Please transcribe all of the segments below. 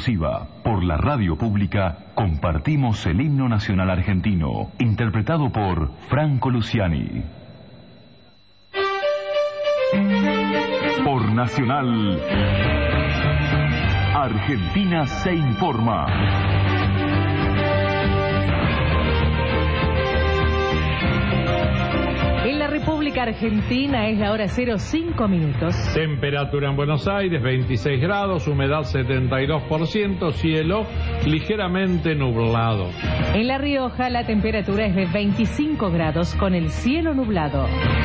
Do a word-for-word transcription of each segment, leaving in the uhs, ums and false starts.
exclusiva, por la radio pública, compartimos el himno nacional argentino, interpretado por Franco Luciani. Por Nacional, Argentina se informa. En la República Argentina es la hora cero cinco minutos. Temperatura en Buenos Aires veintiséis grados, humedad setenta y dos por ciento, cielo ligeramente nublado. En La Rioja la temperatura es de veinticinco grados con el cielo nublado.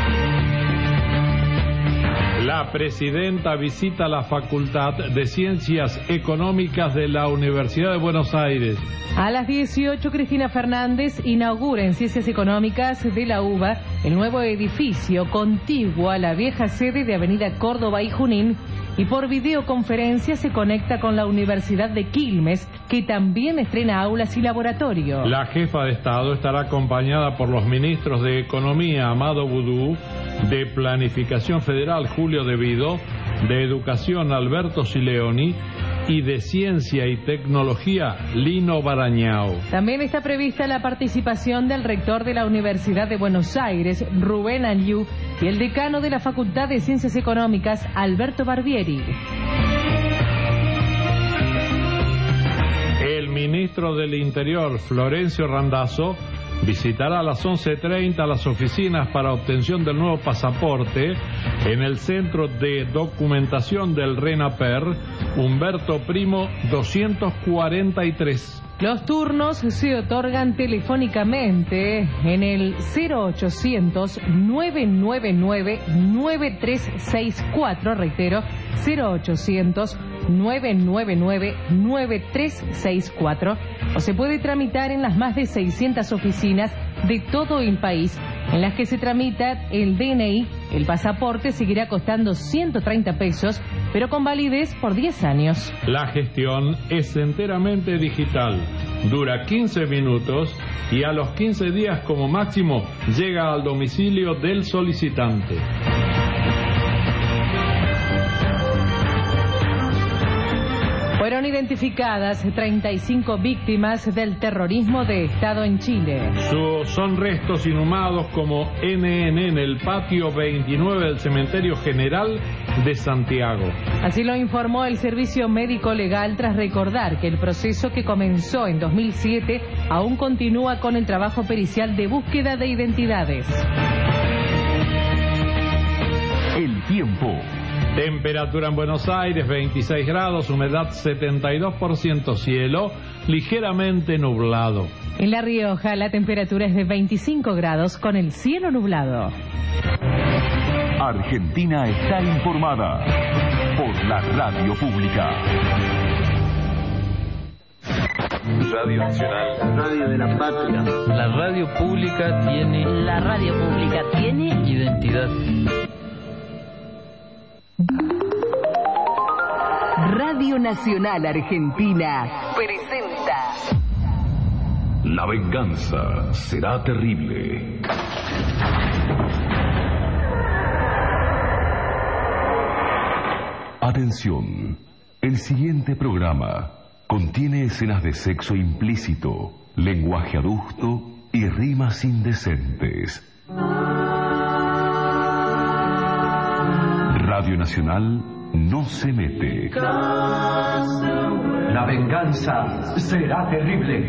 La presidenta visita la Facultad de Ciencias Económicas de la Universidad de Buenos Aires. A las dieciocho, Cristina Fernández inaugura en Ciencias Económicas de la U B A el nuevo edificio contiguo a la vieja sede de Avenida Córdoba y Junín, y por videoconferencia se conecta con la Universidad de Quilmes, que también estrena aulas y laboratorio. La jefa de Estado estará acompañada por los ministros de Economía, Amado Boudou, de Planificación Federal, Julio De Vido, de Educación, Alberto Sileoni, y de Ciencia y Tecnología, Lino Barañao. También está prevista la participación del rector de la Universidad de Buenos Aires, Rubén Aliu, y el decano de la Facultad de Ciencias Económicas, Alberto Barbieri. El ministro del Interior, Florencio Randazzo, visitará a las once treinta las oficinas para obtención del nuevo pasaporte en el Centro de Documentación del RENAPER, Humberto Primo doscientos cuarenta y tres. Los turnos se otorgan telefónicamente en el cero ochocientos, nueve nueve nueve, nueve tres seis cuatro, reitero, cero ochocientos, nueve nueve nueve, nueve tres seis cuatro, o se puede tramitar en las más de seiscientas oficinas de todo el país, en las que se tramita el D N I. El pasaporte seguirá costando ciento treinta pesos, pero con validez por diez años. La gestión es enteramente digital, dura quince minutos y a los quince días como máximo llega al domicilio del solicitante. Fueron identificadas treinta y cinco víctimas del terrorismo de Estado en Chile. Su, son restos inhumados como N N en el patio veintinueve del Cementerio General de Santiago. Así lo informó el Servicio Médico Legal tras recordar que el proceso que comenzó en dos mil siete aún continúa con el trabajo pericial de búsqueda de identidades. El tiempo. Temperatura en Buenos Aires veintiséis grados, humedad setenta y dos por ciento, cielo ligeramente nublado. En La Rioja la temperatura es de veinticinco grados con el cielo nublado. Argentina está informada por la radio pública. Radio Nacional, Radio de la Patria. La radio pública tiene... La radio pública tiene... identidad. Radio Nacional Argentina presenta... La venganza será terrible. Atención, el siguiente programa contiene escenas de sexo implícito, lenguaje adusto y rimas indecentes. Radio Nacional no se mete. La venganza será terrible.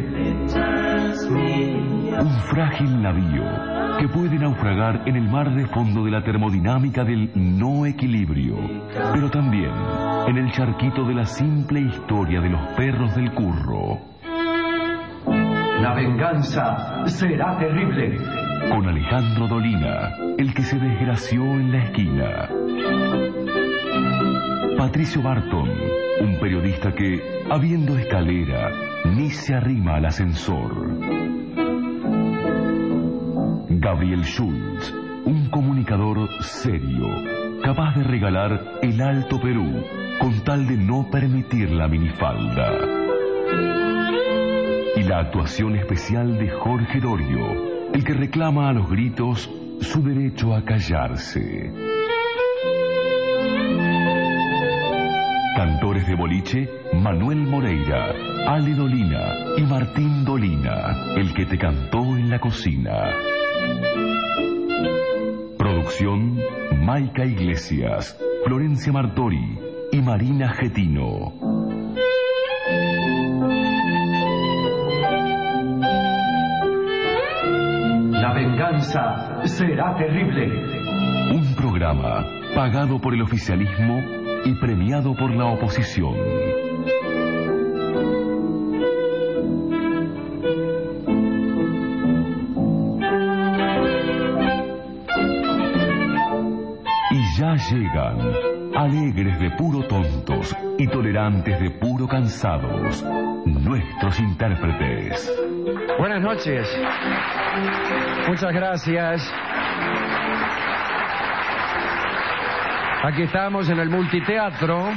Un frágil navío que puede naufragar en el mar de fondo de la termodinámica del no equilibrio, pero también en el charquito de la simple historia de los perros del curro. La venganza será terrible. Con Alejandro Dolina, el que se desgració en la esquina. Patricio Barton, un periodista que, habiendo escalera, ni se arrima al ascensor. Gabriel Schultz, un comunicador serio, capaz de regalar el Alto Perú con tal de no permitir la minifalda. Y la actuación especial de Jorge Dorio, el que reclama a los gritos su derecho a callarse. Cantores de boliche, Manuel Moreira, Ale Dolina y Martín Dolina, el que te cantó en la cocina. Producción, Maica Iglesias, Florencia Martori y Marina Getino. La venganza será terrible. Un programa pagado por el oficialismo y premiado por la oposición. Y ya llegan, alegres de puro tontos y tolerantes de puro cansados, nuestros intérpretes. Buenas noches. Muchas gracias. Aquí estamos en el multiteatro.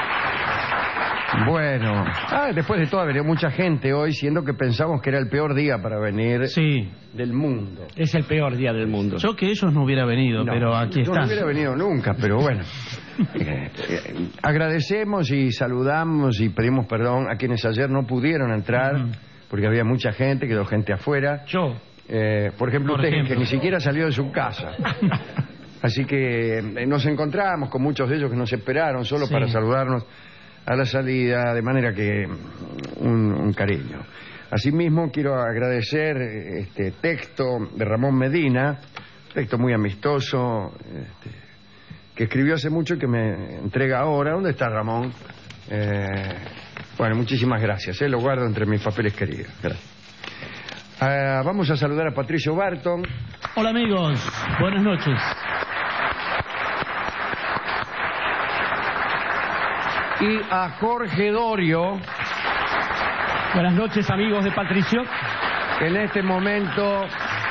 Bueno, ah, después de todo ha venido mucha gente hoy, siendo que pensamos que era el peor día para venir sí. del mundo. Es el peor día del mundo. Yo que ellos no hubiera venido, No, pero aquí yo están. no hubiera venido nunca, pero bueno. Eh, eh, agradecemos y saludamos y pedimos perdón a quienes ayer no pudieron entrar, uh-huh. porque había mucha gente, quedó gente afuera. Yo. Eh, por ejemplo, Por usted ejemplo. que ni siquiera salió de su casa. Así que eh, nos encontramos con muchos de ellos que nos esperaron solo Sí. para saludarnos a la salida, de manera que un, un cariño. Asimismo, quiero agradecer este texto de Ramón Medina, texto muy amistoso, este, que escribió hace mucho y que me entrega ahora. ¿Dónde está Ramón? Eh, bueno, muchísimas gracias, eh, lo guardo entre mis papeles queridos. Gracias. Ah, vamos a saludar a Patricio Barton. Hola amigos, buenas noches. Y a Jorge Dorio, Buenas noches, amigos de Patricio. que en este momento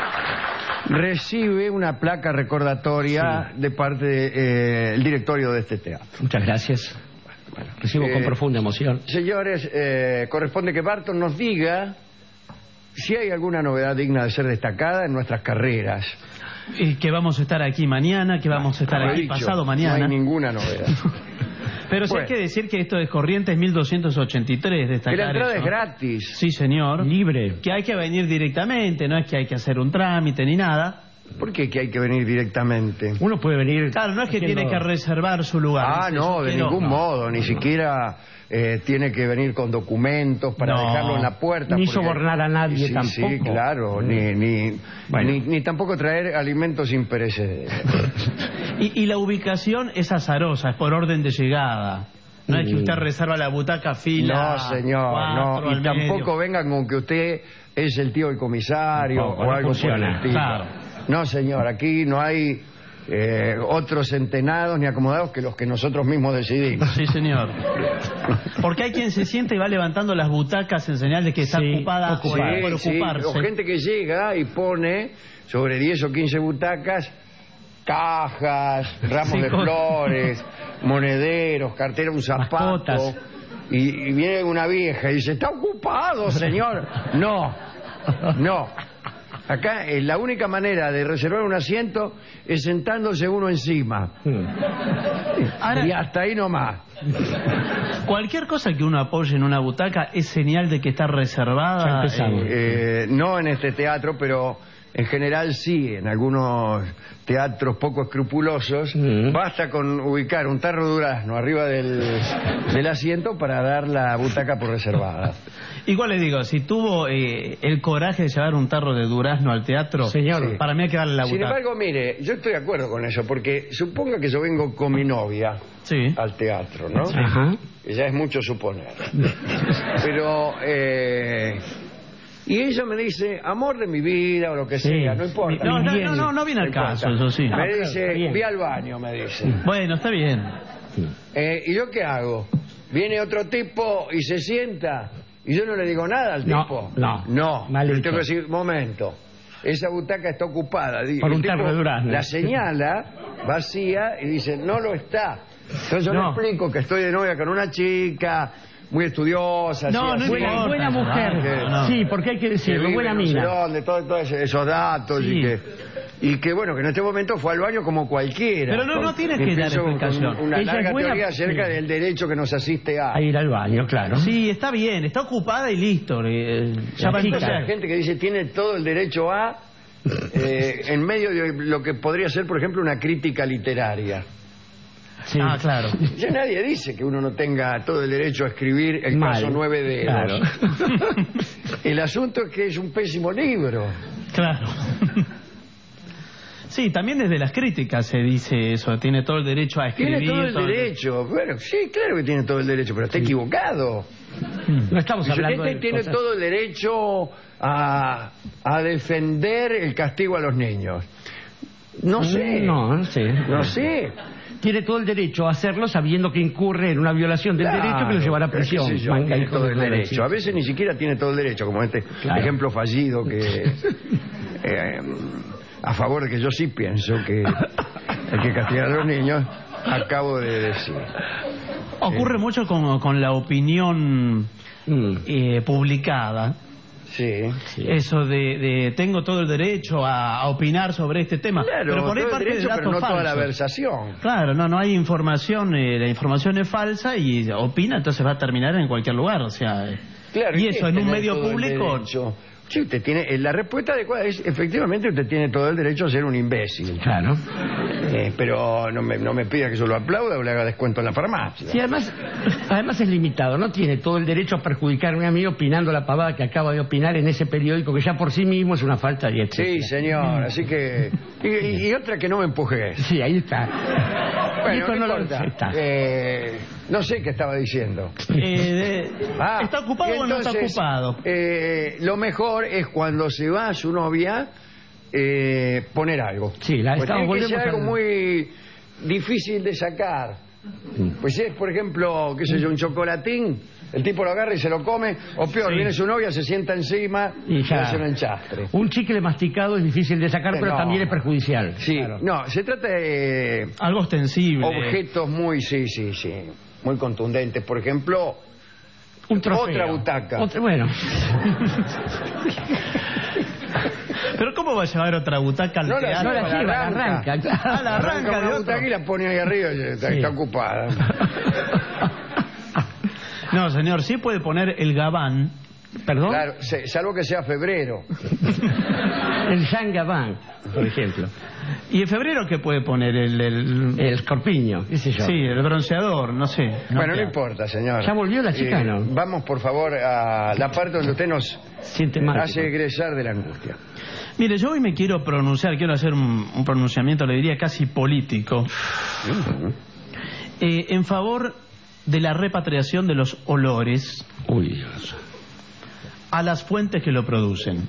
recibe una placa recordatoria Sí. de parte del directorio de este teatro. Muchas gracias. Recibo Eh, con profunda emoción. Señores, eh, corresponde que Barton nos diga si hay alguna novedad digna de ser destacada en nuestras carreras. Y que vamos a estar aquí mañana, que vamos a estar Como he aquí dicho, pasado mañana. No hay ninguna novedad. Pero sí Bueno. hay que decir que esto de Corrientes mil doscientos ochenta y tres, Que destacar la entrada eso. es gratis. Sí, señor. Libre. Que hay que venir directamente, no es que hay que hacer un trámite ni nada. ¿Por qué que hay que venir directamente? Uno puede venir. Claro, no es que haciendo- tiene que reservar su lugar. Ah, Dice, no, yo de quiero- ningún modo, ni siquiera eh, tiene que venir con documentos para No. dejarlo en la puerta. Ni porque- sobornar a nadie sí, tampoco. Sí, claro, ni, ni, Bueno. ni, ni tampoco traer alimentos imperecederos. Y, y la ubicación es azarosa, es por orden de llegada. No es que usted reserva la butaca fila. No, señor, cuatro no. al Y tampoco medio. vengan con que usted es el tío del comisario Tampoco, o no algo por funciona. el estilo. Claro. No, señor, aquí no hay eh, otros entenados ni acomodados que los que nosotros mismos decidimos. Sí, señor. Porque hay quien se siente y va levantando las butacas en señal de que está Sí, ocupada o ocupada. por Sí, sí, ocuparse. o gente que llega y pone sobre diez o quince butacas cajas, ramos Sí, de con- flores, monederos, cartera, un zapato. Mascotas. Y, y viene una vieja y dice, ¿está ocupado, señor? No, no. Acá eh, la única manera de reservar un asiento es sentándose uno encima. Ahora- Y hasta ahí nomás. Cualquier cosa que uno apoye en una butaca es señal de que está Ya reservada. empezamos. eh, Eh, no en este teatro, pero en general sí, en algunos teatros poco escrupulosos. Mm. Basta con ubicar un tarro de durazno arriba del, del asiento para dar la butaca por reservada. Igual le digo, si tuvo eh, el coraje de llevar un tarro de durazno al teatro, Señor. Sí. para mí hay que darle la Sin butaca. embargo, mire, yo estoy de acuerdo con eso, porque suponga que yo vengo con mi novia Sí. al teatro, ¿no? Ajá. Que ya es mucho suponer. Pero, eh, y ella me dice, amor de mi vida o lo que Sí. sea, no importa. No, no, Bien. no, no, no viene al No importa. caso, eso sí. Ah, Me claro, dice, está bien. vi al baño, me dice. Bueno, está bien. Eh, ¿Y yo qué hago? Viene otro tipo y se sienta y yo no le digo nada al No, tipo. no. No, Mal le hecho. tengo que decir, momento, esa butaca está ocupada. Di- Por el un tipo tarro de durazno. la señala vacía y dice, no lo está. Entonces yo No. le explico que estoy de novia con una chica muy estudiosa. No, así, no así, Buena, importa. buena mujer. No, no. Sí, porque hay que que decirlo. vive Buena no sé mina. dónde, todo- todos esos datos Sí. y que y que bueno, que en este momento fue al baño como cualquiera. Pero no, no tiene que dar Empezó con explicación. una Ella larga es buena- teoría acerca sí. del derecho que nos asiste a... A ir al baño, claro. Sí, está bien, está ocupada y listo. eh, ya La va a chica. Entonces empezar. la gente que dice tiene todo el derecho a... eh, en medio de lo que podría ser, por ejemplo, una crítica literaria. Sí. Ah, claro. Ya nadie dice que uno no tenga todo el derecho a escribir el Mal. caso nueve dedos. Claro. El asunto es que es un pésimo libro. Claro. Sí, también desde las críticas se dice eso. Tiene todo el derecho a escribir. Tiene todo el derecho. Bueno, sí, claro que tiene todo el derecho, pero está equivocado. No estamos hablando Usted de tiene cosas- todo el derecho a, a defender el castigo a los niños. No sé. No, no sé. No sé. Tiene todo el derecho a hacerlo sabiendo que incurre en una violación del Claro, derecho que lo llevará a pero qué prisión. sé yo, Manga, tiene hijo todo de el madre, derecho. sí. A veces ni siquiera tiene todo el derecho, como este Claro. ejemplo fallido que eh, a favor de que yo sí pienso que hay que castigar a los niños, acabo de decir. Ocurre mucho con, con la opinión Mm. eh, publicada. Sí. Eso de, de tengo todo el derecho a, a opinar sobre este tema. Claro, pero por ahí todo el parte derecho, de datos pero no toda la falsos. versación. Claro, no, no hay información, eh, la información es falsa y opina, entonces va a terminar en cualquier lugar, o sea... eh, Claro, y ¿qué eso es en un tener medio todo el público... derecho? Sí, usted tiene, eh, la respuesta adecuada es, efectivamente, usted tiene todo el derecho a ser un imbécil. Claro. Eh, pero no me, no me pida que yo lo aplauda o le haga descuento en la farmacia. Sí, además, además es limitado. No tiene todo el derecho a perjudicarme a mí opinando la pavada que acaba de opinar en ese periódico, que ya por sí mismo es una falta de ética. Sí, señor, así que... Y, y- y otra que no me empuje. Sí, ahí está. Bueno, Esto no, no lo- importa. está. Eh, no sé qué estaba diciendo. eh, de- Ah, ¿Está ocupado y o no está entonces, ocupado? eh, lo mejor es cuando se va a su novia eh, poner algo. Sí, la Pues estamos- tiene que ser volvemos algo a- muy difícil de sacar. Pues si es, por ejemplo, qué sé yo, un chocolatín, el tipo lo agarra y se lo come, o peor, Sí. viene su novia, se sienta encima y, Y ya. hace un enchastre. Un chicle masticado es difícil de sacar, Eh, pero no. también es perjudicial. Sí, Claro. no, se trata de Algo ostensible. objetos muy, sí, sí, sí, muy contundentes. Por ejemplo, Un trofeo. otra butaca. Otra- bueno, Pero ¿cómo va a llevar otra butaca al No la, teatro? no la la lleva, la arranca. Ah, la arranca de una otro. butaca y la pone ahí arriba y está, Sí. está ocupada. No, señor, sí puede poner el gabán. perdón. Claro, se- salvo que sea febrero. El Jean Gabin, por ejemplo. ¿Y en febrero qué puede poner? El, el... El escorpiño, qué sé yo. Sí, el bronceador, no sé. Bueno, no queda. importa, señor. ¿Ya volvió la chica, Eh, no? Vamos, por favor, a la parte donde usted nos Siente mal. hace egresar de la angustia. Mire, yo hoy me quiero pronunciar, quiero hacer un, un pronunciamiento, le diría casi político, eh, en favor de la repatriación de los olores Uy, Dios. a las fuentes que lo producen.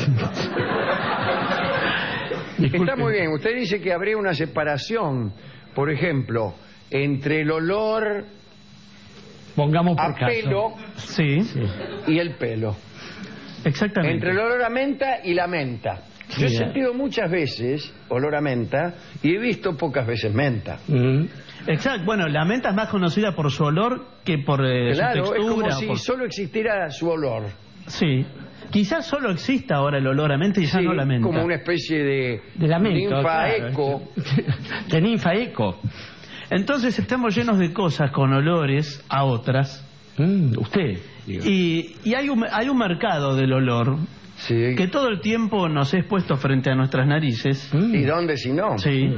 Está muy bien. Usted dice que habría una separación, por ejemplo, entre el olor Pongamos por a caso. pelo Sí, Sí. y el pelo. exactamente. Entre el olor a menta y la menta. Yo he Sí, sentido muchas veces olor a menta y he visto pocas veces menta. Mm. Exacto. Bueno, la menta es más conocida por su olor que por eh, Claro, su es textura. como si por- solo existiera su olor. Sí. Quizás solo exista ahora el olor a menta y ya Sí, no la menta. como una especie de, De lamento. ninfa claro. eco. De ninfa eco. Entonces estamos llenos de cosas con olores a otras. Mm, usted. digo. Y, y hay, un, hay un mercado del olor Sí. que todo el tiempo nos es puesto frente a nuestras narices. Mm. ¿Y dónde si no? Sí.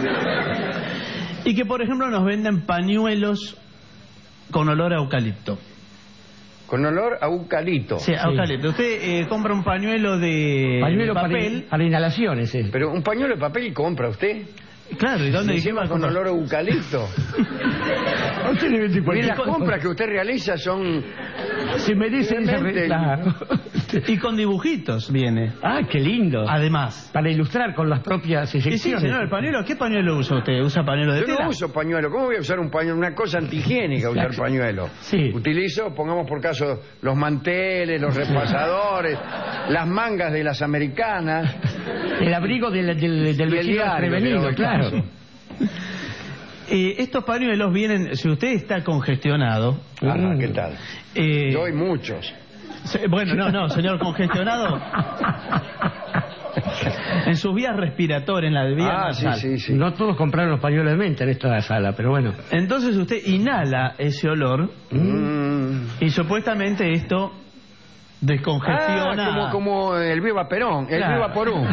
Y que, por ejemplo, nos venden pañuelos con olor a eucalipto. Con olor a eucalipto. Sí, a eucalipto. Usted eh, compra un pañuelo de, Pañuelo de para, papel. para inhalaciones. eh. Pero un pañuelo de papel compra usted. Claro, ¿y dónde Y dijimos encima con olor a eucalipto. Usted le vende Y cualquier las cosa. compras que usted realiza son... Se merece esa Realmente. re- claro. Y con dibujitos viene. Ah, qué lindo. Además. Para ilustrar con las propias Y sí, eyecciones. señor, el pañuelo, ¿qué pañuelo usa usted? ¿Usa pañuelo de Yo tela? no uso pañuelo. ¿Cómo voy a usar un pañuelo? Una cosa antihigiénica usar Exacto. pañuelo. Sí. Utilizo, pongamos por caso, los manteles, los repasadores, las mangas de las americanas. El abrigo del, del, del Y el vecino diario, desprevenido, pero, claro. claro. Eh, estos pañuelos vienen, si usted está congestionado... Ajá, ¿qué tal? eh, Yo hay muchos. se- bueno, no, no, señor, congestionado... En sus vías respiratorias, en la vía Ah, sí, nasal. sí, sí. No todos compraron los pañuelos de menta en esta sala, pero bueno. Entonces usted inhala ese olor Mm. y supuestamente esto descongestiona. Ah, como, como el Viva Perón, el Claro. Viva Porú.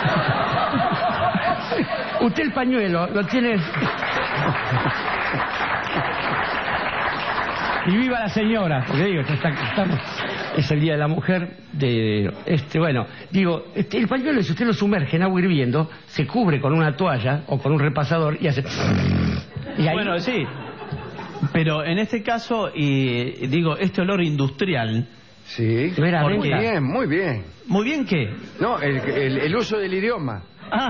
Usted el pañuelo lo tiene... Y viva la señora, porque digo, que está- estamos, es el Día de la Mujer, de este, bueno, digo, este, el pañuelo, si usted lo sumerge en agua hirviendo, se cubre con una toalla o con un repasador y hace... Y ahí, Bueno, sí. Pero en este caso, y digo, este olor industrial, Sí. No era Muy venta. bien, muy bien. muy bien que... No, el, el, el uso del idioma.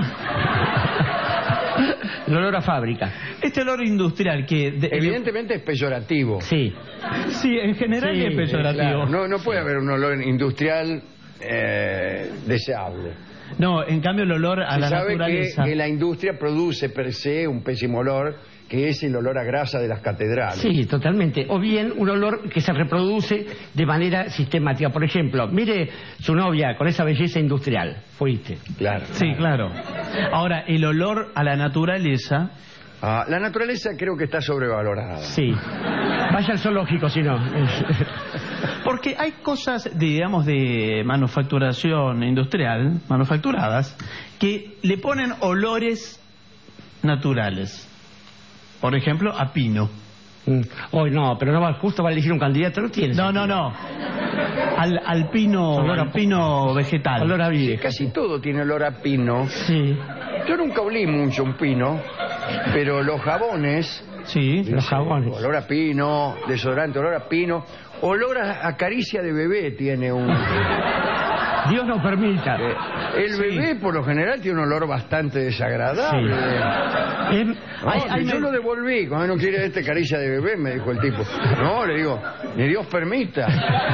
Ah, el olor a fábrica. este olor industrial que... de- Evidentemente es peyorativo. Sí. Sí, en general Sí, es peyorativo. Claro, no, no puede haber un olor industrial eh, deseable. No, en cambio el olor a Se la sabe que, naturaleza... que la industria produce per se un pésimo olor, que es el olor a grasa de las catedrales. Sí, totalmente. O bien un olor que se reproduce de manera sistemática. Por ejemplo, mire su novia con esa belleza industrial. Fuiste. Claro. Sí, claro. Ahora, el olor a la naturaleza... Ah, la naturaleza creo que está sobrevalorada. Sí. Vaya al zoológico si no. Porque hay cosas, digamos, de manufacturación industrial, manufacturadas, que le ponen olores naturales. Por ejemplo, a pino. Hoy no, pero no va, justo va a elegir un candidato, no tiene. No, no, no. Al, al pino, Olor a- al pino vegetal. Olor a Sí, vieja. casi todo tiene olor a pino. Sí. Yo nunca olí mucho un pino, pero los jabones... Sí. Los jabones. Olor a pino, desodorante, olor a pino. Olor a, a caricia de bebé tiene un... Dios nos permita. Eh, el Sí. bebé por lo general tiene un olor bastante desagradable. Em, No, Ay, si ay, yo me- lo devolví, cuando no quiere este caricia de bebé, me dijo el tipo. No, le digo, ni Dios permita.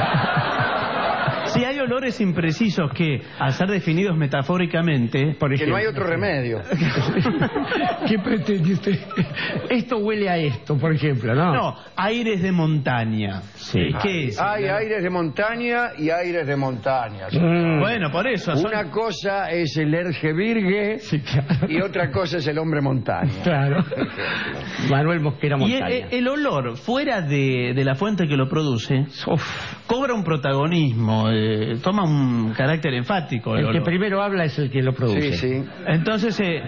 Sí, hay olores imprecisos que, al ser definidos metafóricamente, por Que ejemplo. no hay otro remedio. ¿Qué pretende usted? Esto huele a esto, por ejemplo, ¿no? no, aires de montaña. Sí. ¿Qué es? Hay aires de montaña y aires de montaña. Mm. Bueno, por eso. son- Una cosa es el erge virgue Sí, claro. y otra cosa es el hombre montaña. Claro. Manuel Mosquera Y Montaña. el, el olor, fuera de, de la fuente que lo produce, Uf. cobra un protagonismo, eh, toma un carácter enfático. El El que olor. primero habla es el que lo produce. Sí, sí. Entonces, eh,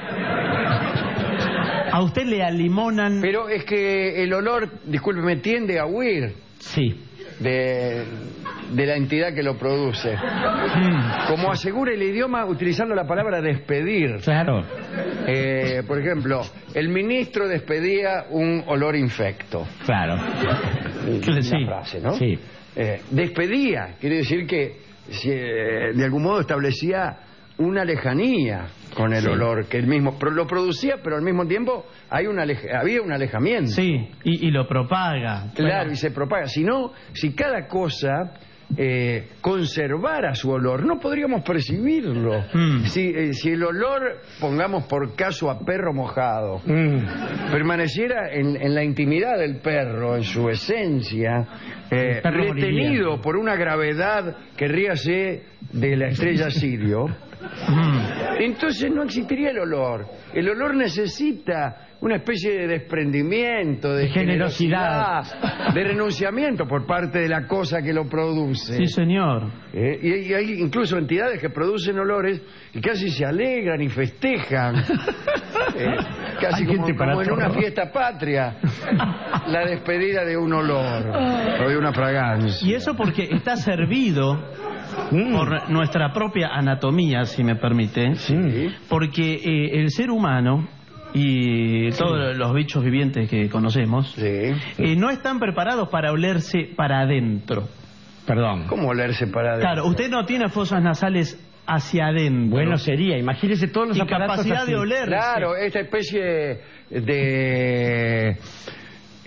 a usted le alimonan... Pero es que el olor, discúlpeme, tiende a huir Sí. de, de la entidad que lo produce. Mm, Como asegura el idioma utilizando la palabra despedir. Claro. Eh, por ejemplo, el ministro despedía un olor infecto. Claro. Una sí. frase, ¿no? Sí. Eh, despedía, quiere decir que si, eh, de algún modo establecía una lejanía con el Sí. olor, que él mismo pero lo producía, pero al mismo tiempo hay una aleja- había un alejamiento. Sí, y, y lo propaga. Claro, y se propaga. Si no, si cada cosa eh, conservara su olor, no podríamos percibirlo. Mm. Si, eh, si el olor, pongamos por caso a perro mojado, Mm. permaneciera en, en la intimidad del perro, en su esencia, eh, El perro retenido moriría. por una gravedad que ríase de la estrella Sirio, Mm. entonces no existiría el olor. El olor necesita una especie de desprendimiento, de De generosidad. generosidad, de renunciamiento por parte de la cosa que lo produce. Sí, señor. Eh, y, hay- y hay incluso entidades que producen olores y casi se alegran y festejan. Eh, casi Hay como, gente para como en una todo. fiesta patria, la despedida de un olor o de una fragancia. Y eso porque está servido Mm. por nuestra propia anatomía, si me permite. Sí. Porque eh, el ser humano y todos los bichos vivientes que conocemos Sí. eh, no están preparados para olerse para adentro. Perdón. ¿Cómo olerse para adentro? Claro, usted no tiene fosas nasales hacia adentro. Bueno sería, imagínese todos los y aparatos capacidad así. de olerse. Claro, esta especie de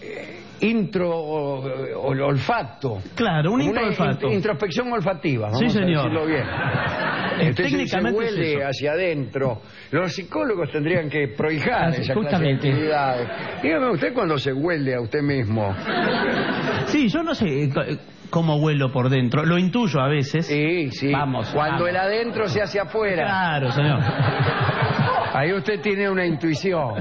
intro o, o, olfato. Claro, un intro olfato. In, introspección olfativa, vamos sí, señor. a decirlo bien. Eh, Usted técnicamente se huele es hacia adentro. Los psicólogos tendrían que prohijar Ah, esa justamente. clase de actividades. Dígame usted cuando se huele a usted mismo. Sí, yo no sé cómo huelo por dentro. Lo intuyo a veces. Sí, sí. Vamos, Cuando vamos. el adentro se hace afuera. Claro, señor. Ahí usted tiene una intuición.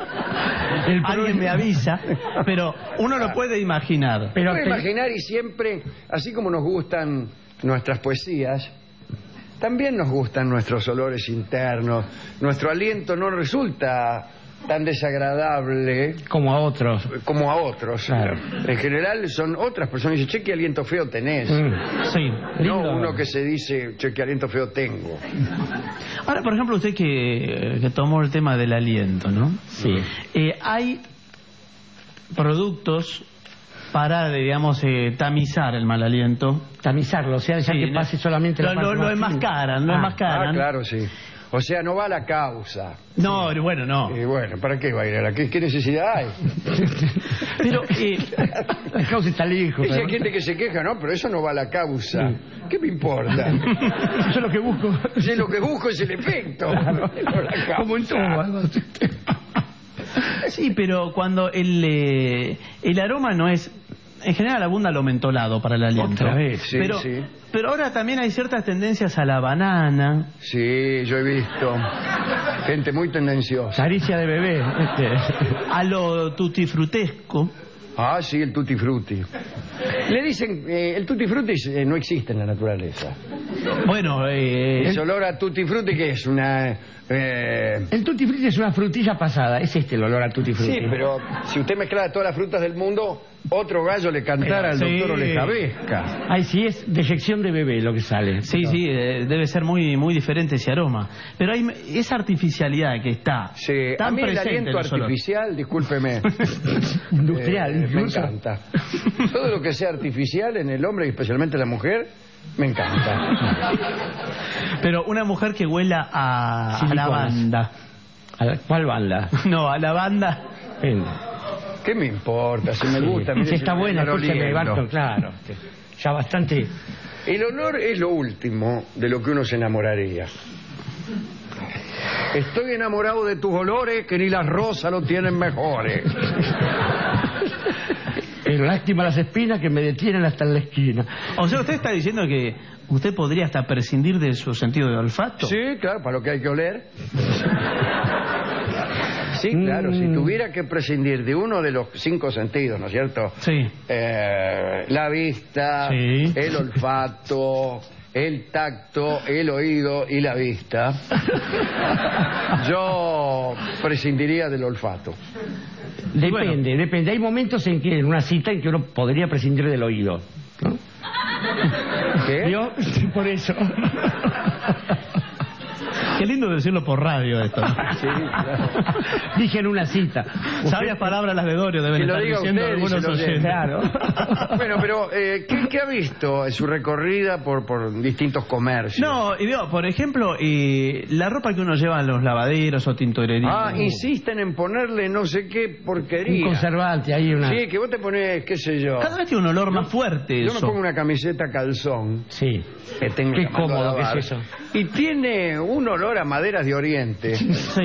El Alguien me avisa, pero uno lo puede imaginar. Pero Puede te- imaginar, y siempre, así como nos gustan nuestras poesías, también nos gustan nuestros olores internos. Nuestro aliento no resulta tan desagradable como a otros. como a otros. Claro. En general son otras personas que dicen, che, qué aliento feo tenés. Mm. Sí. No Lindo. uno que se dice, che, qué aliento feo tengo. Ahora, por ejemplo, usted que, que tomó el tema del aliento, ¿no? Sí. Eh, hay productos para, digamos, eh, tamizar el mal aliento. Tamizarlo, o sea, dejar Sí, que ¿no? pase solamente lo, la lo, parte lo más fina. enmascaran, lo Ah, enmascaran. Ah, claro, sí. O sea, no va a la causa. No, bueno, no. Y bueno, ¿para qué va a ir a la ¿Qué, qué necesidad hay? Pero, eh, La causa está lejos. Y hay ¿no? gente que se queja, no, pero eso no va a la causa. ¿Qué me importa? Eso es lo que busco. Si lo que busco es el efecto. Claro. no la causa. Como en todo. algo así. sí, pero cuando el, eh, el aroma no es... En general abunda lo mentolado para el aliento. Otra vez, sí, pero, sí. pero ahora también hay ciertas tendencias a la banana. Sí, yo he visto gente muy tendenciosa. Caricia de bebé. Este. A lo tutifrutesco. Ah, sí, el tutti frutti. Le dicen, eh, el tutti frutti eh, no existe en la naturaleza. Bueno, eh, Ese olor a tutti frutti, ¿qué es? Una... eh, El tutti frutti es una frutilla pasada. Es este el olor a tutti frutti. Sí, pero si usted mezcla todas las frutas del mundo, otro gallo le cantara al Sí. doctor Olejabesca. Ay, sí, es deyección de bebé lo que sale. sí, sí, eh, debe ser muy muy diferente ese aroma. Pero hay esa artificialidad que está Sí, a tan mí el presente en aliento los olores. artificial, discúlpeme, Industrial. eh, me incluso. encanta. Todo lo que sea artificial en el hombre y especialmente en la mujer, me encanta. Pero una mujer que huela a, a Siliconas. lavanda. ¿A la- ¿Cuál banda? No, a lavanda. Depende. ¿Qué me importa? Si me gusta, mire, Si está me buena, ando escúchame, oliendo. Barton, claro. Ya bastante. El olor es lo último de lo que uno se enamoraría. Estoy enamorado de tus olores que ni las rosas lo tienen mejores. Pero lástima las espinas que me detienen hasta en la esquina. O sea, usted está diciendo que usted podría hasta prescindir de su sentido de olfato. Sí, claro, para lo que hay que oler. Sí, claro, Mm. si tuviera que prescindir de uno de los cinco sentidos, ¿no es cierto? Sí. Eh, la vista, Sí. el olfato, el tacto, el oído y la vista. Yo prescindiría del olfato. Depende, depende. Hay momentos en que en una cita en que uno podría prescindir del oído. ¿No? ¿Qué? ¿Vio? Sí, por eso. Qué lindo decirlo por radio esto. Sí, claro. Dije en una cita. Sabias palabras las de Dorio deben Que lo estar diga diciendo usted, algunos dice el oyentes. Claro. Bueno, pero eh, ¿qué, qué ha visto en su recorrida por, por distintos comercios? No, y veo, por ejemplo, eh, la ropa que uno lleva en los lavaderos o tintorerías. Ah, insisten en ponerle no sé qué porquería. Un conservante, ahí una... Sí, que vos te pones, qué sé yo. Cada vez tiene un olor más fuerte Yo me eso. pongo una camiseta calzón. Sí. Que tengo Qué que mandar a cómodo que lavar, es eso. Y tiene un olor a maderas de Oriente. Sí.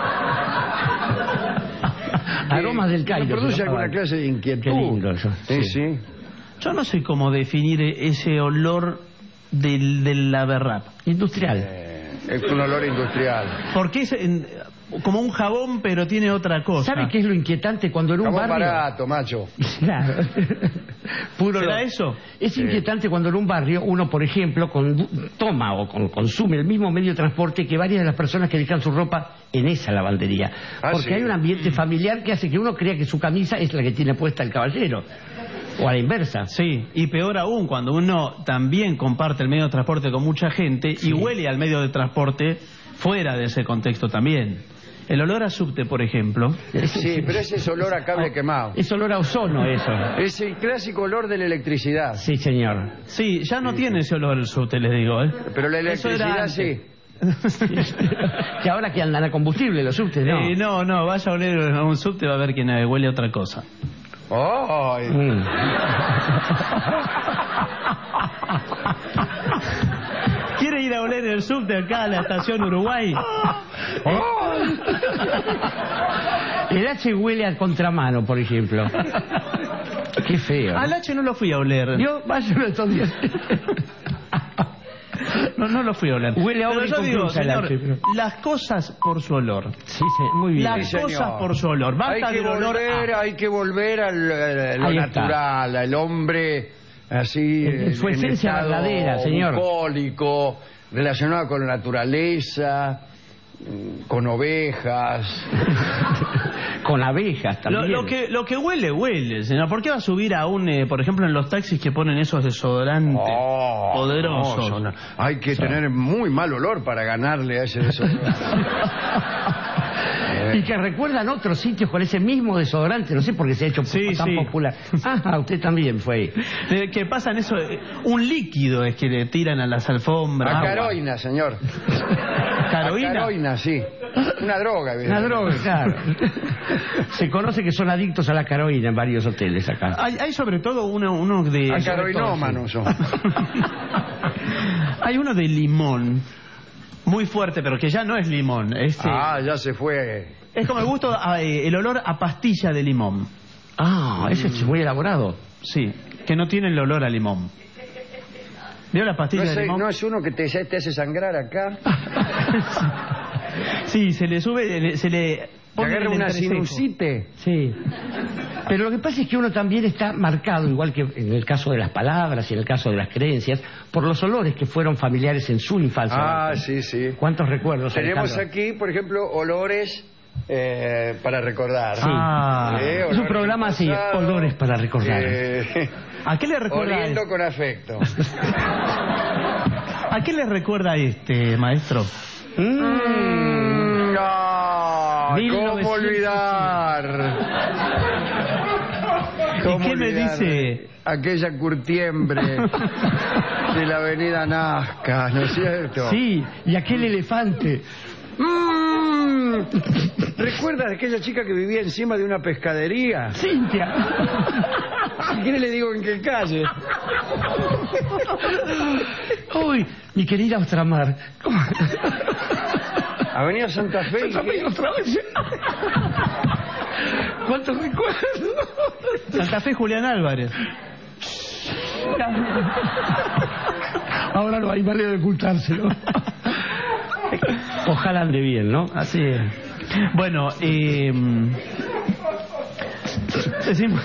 Aromas del que me Cairo. produce se alguna llama. clase de inquietud. Qué lindo eso. Sí, sí. Yo no sé cómo definir ese olor del, del lavarrap. Industrial. Eh, es un olor industrial. Porque es en- como un jabón, pero tiene otra cosa. ¿Sabe qué es lo inquietante cuando en un Jabón barrio... barato, macho. Claro. Puro ¿Será olor. eso? Es inquietante cuando en un barrio uno, por ejemplo, con- toma o con- consume el mismo medio de transporte que varias de las personas que dejan su ropa en esa lavandería. Ah, Porque sí. hay un ambiente familiar que hace que uno crea que su camisa es la que tiene puesta el caballero. O a la inversa. Sí, y peor aún cuando uno también comparte el medio de transporte con mucha gente y huele al medio de transporte fuera de ese contexto también. El olor a subte, por ejemplo. Sí, pero ese es olor a cable quemado. Es olor a ozono eso. Es el clásico olor de la electricidad. Sí, señor. Sí, ya no tiene ese olor el subte, les digo, ¿eh? Pero la Eso era electricidad antes. sí. Que ahora que andan a combustible los subtes, ¿no? Eh, no, no, vaya a oler a un subte va a ver que no, huele a otra cosa. ¡Ay! Mm. ¿Quiere ir a oler el subte acá a la estación Uruguay? Oh. El H huele a contramano, por ejemplo. Qué feo. Al H no lo fui a oler. Yo, váyalo estos días. No, no lo fui a oler. Huele a obra Pero yo digo, inconclusa el señor, H, pero- las cosas por su olor. Sí, sí, muy bien. Las Sí, señor. cosas por su olor. Basta Hay que del olor volver, a... hay que volver al, a lo Ahí está. natural, al hombre así En- en su esencia estado verdadera, señor. bucólico, relacionado con la naturaleza, mm, con ovejas. Con abejas Lo, también. lo que lo que huele, huele, señor. ¿Por qué va a subir a un, eh, por ejemplo, en los taxis que ponen esos desodorantes Oh, poderosos? no, son- hay que tener muy mal olor para ganarle a ese desodorante. Y que recuerdan otros sitios con ese mismo desodorante, no sé por qué se ha hecho Sí, tan sí. popular. Ah, usted también fue ahí. De que pasan eso, eh, un líquido es que le tiran a las alfombras. A Agua. caroina, señor. ¿Caroina? A caroina, sí. Una droga. Una droga, claro. Se conoce que son adictos a la caroína en varios hoteles acá. Hay, hay sobre todo uno, uno de... A caroinómanos son. Hay uno de limón, muy fuerte, pero que ya no es limón. Es, eh, Ah, ya se fue. es como el gusto, a, eh, el olor a pastilla de limón. Ah, ese es muy elaborado. Sí, que no tiene el olor a limón. ¿Vio la pastilla No es, de limón? no es uno que te, ya te hace sangrar acá. Sí, se le sube, le- se le Te pone agarra el una entrecejo. sinusite. Sí. Pero lo que pasa es que uno también está marcado, igual que en el caso de las palabras y en el caso de las creencias, por los olores que fueron familiares en su infancia. Ah, sí, sí. ¿Cuántos recuerdos? Tenemos Alejandro? aquí, por ejemplo, olores eh, para recordar. Sí. Ah, Sí, es un olores programa así, pasados, olores para recordar. eh, ¿A qué le recuerda oliendo este? con afecto. ¿A qué le recuerda este, maestro? Mm, no, mil ¿cómo novecientos olvidar? ¿Cómo qué me olvidar dice? Aquella curtiembre de la avenida Nazca, ¿no es cierto? Sí, y aquel elefante. Mm, ¿recuerdas de aquella chica que vivía encima de una pescadería? Cintia. Si quiere le digo en qué calle. Uy, mi querida Ostramar. ¿Cómo? Avenida Santa Fe. ¿y qué? Otra vez. ¿Cuántos recuerdos? Santa Fe Julián Álvarez. Ahora no hay manera de ocultárselo. Ojalá ande bien, ¿no? Así es. Bueno, eh, decimos...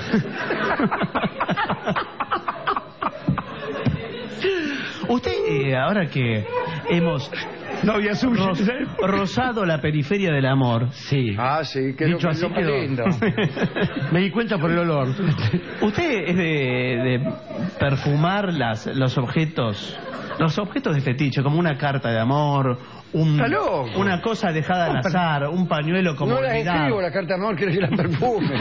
Usted, eh, ahora que hemos Novia suya. ro- rozado la periferia del amor, Sí. Ah, sí, qué Dicho lo, así lo más quedó. lindo. Me di cuenta por el olor. ¿usted es de, de perfumar las, los objetos, los objetos de fetiche, como una carta de amor, un, Está loco. una cosa dejada al azar, un pañuelo como No las olvidado? escribo la carta de amor, quiero que la perfume.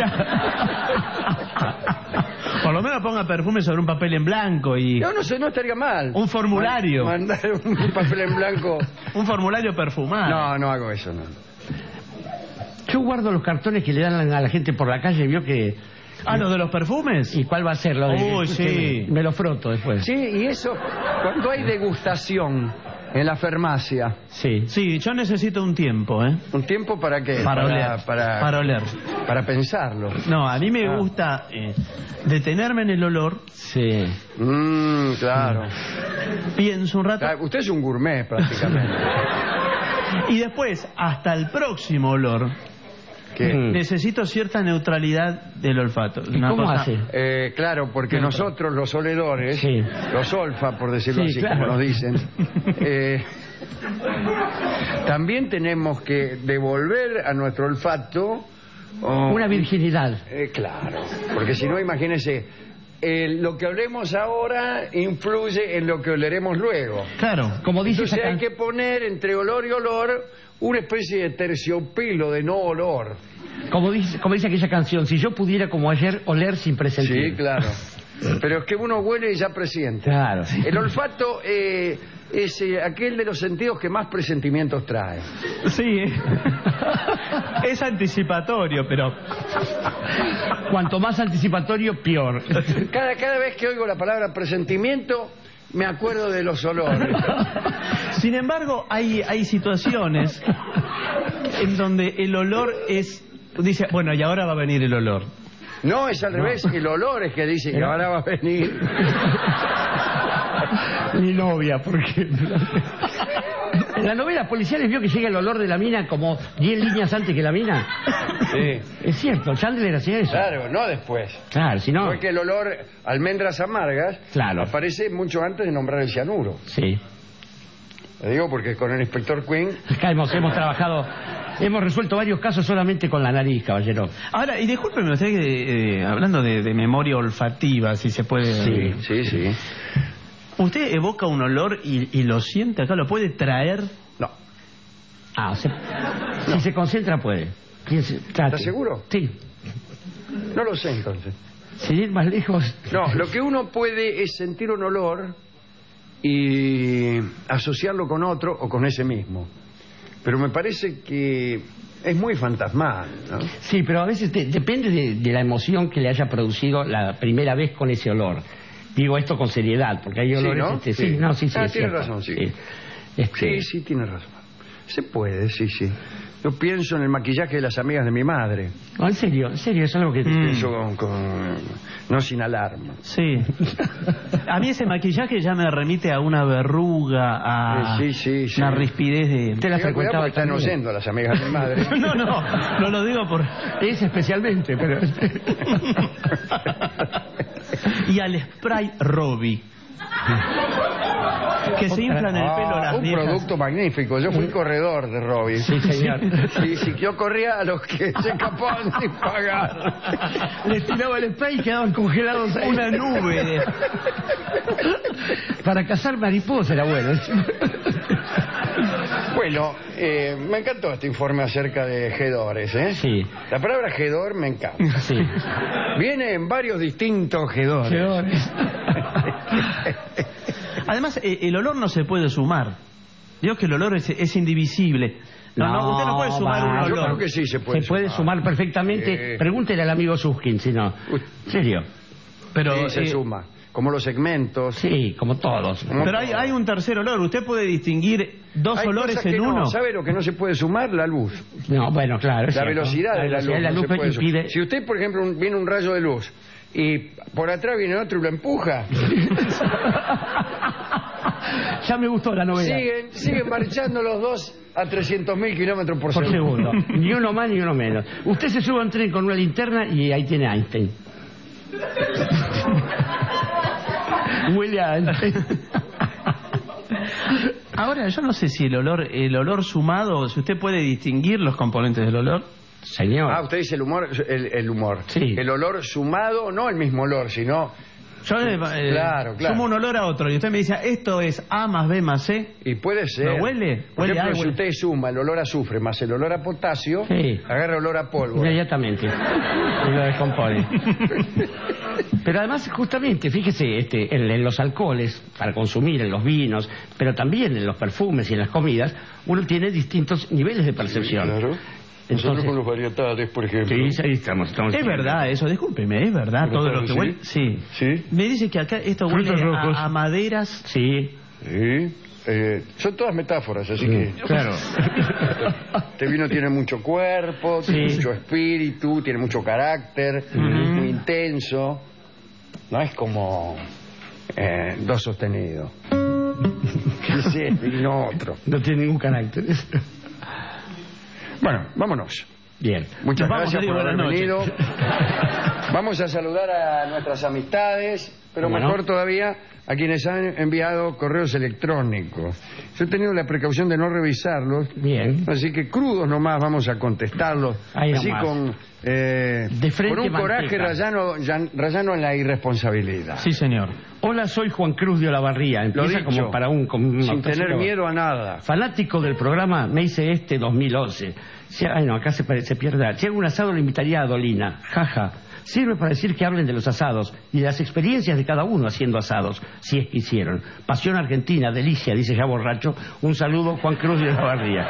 Por lo menos ponga perfume sobre un papel en blanco y No, no sé, no estaría mal. un formulario, Man- Mandar un papel en blanco. un formulario perfumado. No, no hago eso, no. Yo guardo los cartones que le dan a la gente por la calle, vio que... Ah, ¿los de los perfumes? ¿Y cuál va a ser? Lo de... Uy, sí. Me lo froto después. Sí, y eso, cuando hay degustación en la farmacia, Sí. Sí, yo necesito un tiempo, ¿eh? ¿un tiempo para qué? Para oler. Para, Para oler. para pensarlo. No, a mí me Ah. gusta eh, detenerme en el olor, Sí. Mmm, claro. pienso un rato Ah, Usted es un gourmet prácticamente. y después, hasta el próximo olor, ¿Qué? Mm. necesito cierta neutralidad del olfato. ¿Y Una cómo cosa- hace? Eh, claro, porque nosotros los oledores, Sí. los olfa, por decirlo Sí, así, claro. como nos dicen, eh, también tenemos que devolver a nuestro olfato oh, Una virginidad. eh, claro, porque si no, imagínese, eh, lo que olemos ahora influye en lo que oleremos luego. Claro. Como dice Entonces esa hay can- que poner entre olor y olor una especie de terciopelo de no olor. como dice, como dice aquella canción, si yo pudiera como ayer oler sin presentir. Sí, claro. Pero es que uno huele y ya presiente. Claro. El olfato eh, es eh, aquel de los sentidos que más presentimientos trae. Sí, eh. Es anticipatorio, pero... Cuanto más anticipatorio, peor. Cada, cada vez que oigo la palabra presentimiento, me acuerdo de los olores. Sin embargo, hay, hay situaciones en donde el olor es... Dice, bueno, y ahora va a venir el olor. No, es al no. revés, el olor es que dice que Pero... ahora va a venir. Mi novia, por ejemplo. En las novelas policiales vio que llega el olor de la mina como diez líneas antes que la mina. Sí. Es cierto, Chandler hacía eso. Claro, no después. Claro, si no... Porque el olor almendras amargas claro. aparece mucho antes de nombrar el cianuro. Sí. Lo digo porque con el inspector Quinn... Acá hemos, hemos trabajado... Hemos resuelto varios casos solamente con la nariz, caballero. Ahora, y discúlpeme usted que, eh, hablando de, de memoria olfativa, si se puede... Sí, sí, sí. ¿Usted evoca un olor y, y lo siente acá? ¿Lo puede traer? No. Ah, o sea, no. Si se concentra puede. ¿Estás seguro? Sí. No lo sé entonces. Sin ir más lejos... No, lo que uno puede es sentir un olor y asociarlo con otro o con ese mismo. Pero me parece que es muy fantasmal, ¿no? Sí, pero a veces te, depende de, de la emoción que le haya producido la primera vez con ese olor. Digo esto con seriedad, porque hay olores... Sí, ¿no? Este, sí. sí, no, sí, sí. Ah, tiene razón, sí. Sí. Este... sí, sí, tiene razón. Se puede, sí, sí. Yo pienso en el maquillaje de las amigas de mi madre. No, en serio, en serio, es algo que... Mm. Pienso con, con... no sin alarma. Sí. A mí ese maquillaje ya me remite a una verruga, a sí, sí, sí. una rispidez de... Usted la frecuentaba están oyendo las amigas de mi madre. No, no, no lo digo por... Es especialmente, pero... Y al spray Robbie. Que se inflan en el pelo ah, las un viejas. Producto magnífico. Yo fui corredor de Robbie. Sí, señor. Sí, sí, yo corría a los que se escapaban sin pagar. Les tiraba el spray y quedaban congelados ahí. Una nube de... Para cazar mariposas era bueno. Bueno, eh, me encantó este informe acerca de hedores, ¿eh? Sí. La palabra hedor me encanta. Sí. Viene en varios distintos hedores. Hedores. Además, eh, el olor no se puede sumar. Digo que el olor es, es indivisible. No, no, no, usted no puede sumar va, un olor. Yo creo que sí se puede Se puede sumar. sumar perfectamente. Sí. Pregúntele al amigo Suskin, si no. ¿En serio? Pero Sí, se eh, suma. Como los segmentos. Sí, como todos. Como Pero hay, hay un tercer olor. Usted puede distinguir dos Hay olores cosas que en no. uno. ¿Sabe lo que no se puede sumar? La luz. No, bueno, claro. es La cierto. velocidad de la luz. velocidad de la no luz se puede impide... sumar. Si usted, por ejemplo, un- viene un rayo de luz y por atrás viene otro y lo empuja, Ya me gustó la novela. siguen, siguen marchando los dos a trescientos mil kilómetros por, Por segundo. segundo. Ni uno más ni uno menos. Usted se sube a un tren con una linterna y ahí tiene a Einstein. Huele a Einstein. Ahora, yo no sé si el olor, el olor sumado, si usted puede distinguir los componentes del olor. Señor. Ah, usted dice el humor, el, el humor. Sí. El olor sumado, no el mismo olor, sino... Yo eh, eh, Claro, claro. sumo un olor a otro y usted me dice, esto es A más B más C. Y puede ser. ¿No huele? Por Huele ejemplo, a- si huele- usted suma el olor a azufre más el olor a potasio, Sí. agarra olor a polvo. Inmediatamente. Y lo descompone. Pero además, justamente, fíjese, este, en, en los alcoholes, para consumir, en los vinos, pero también en los perfumes y en las comidas, uno tiene distintos niveles de percepción. Claro. Nosotros Entonces, con los varietales, por ejemplo. sí, ahí estamos. estamos Es verdad eso, discúlpeme, es verdad. Todo lo que ¿Sí? huele. Sí. Sí. Me dice que acá esto huele Frutos rojos. a, a maderas. Sí, Sí. Eh, son todas metáforas, así que... claro. Este vino tiene mucho cuerpo, tiene Sí. mucho espíritu, tiene mucho carácter, muy intenso. No es como eh, dos sostenidos. ¿Qué es este y no otro? No tiene ningún carácter. Bueno, vámonos. Bien. Muchas Nos vamos, gracias le digo, por haber buenas venido. Vamos a saludar a nuestras amistades, pero ¿Cómo no? mejor todavía a quienes han enviado correos electrónicos. Yo he tenido la precaución de no revisarlos, Bien. así que crudos nomás vamos a contestarlos, Ahí así nomás. con, eh, De frente, con un coraje manteca. rayano, ya- rayano en la irresponsabilidad. Sí, señor. Hola, soy Juan Cruz de Olavarría. Lo Empieza dicho, como para un... como un sin noticiero. tener miedo a nada. Fanático del programa, me hice este dos mil once. Si, ay, no, acá se, se pierde. Si hago un asado le invitaría a Dolina. Jaja. Sirve para decir que hablen de los asados y de las experiencias de cada uno haciendo asados, si es que hicieron. Pasión argentina, delicia, dice ya borracho. Un saludo, Juan Cruz de la Barría.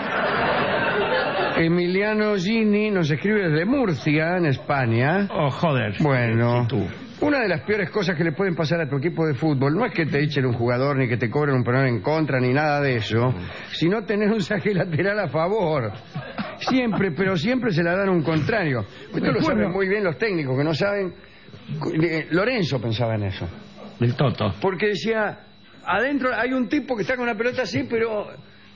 Emiliano Gini nos escribe desde Murcia, en España. Oh, joder. Bueno, Sí, tú. una de las peores cosas que le pueden pasar a tu equipo de fútbol no es que te echen un jugador, ni que te cobren un penal en contra, ni nada de eso, sino tener un saque lateral a favor. Siempre, pero siempre se la dan a un contrario. Esto lo saben muy bien los técnicos, que no saben... Lorenzo pensaba en eso. El Toto. Porque decía, adentro hay un tipo que está con una pelota así, pero...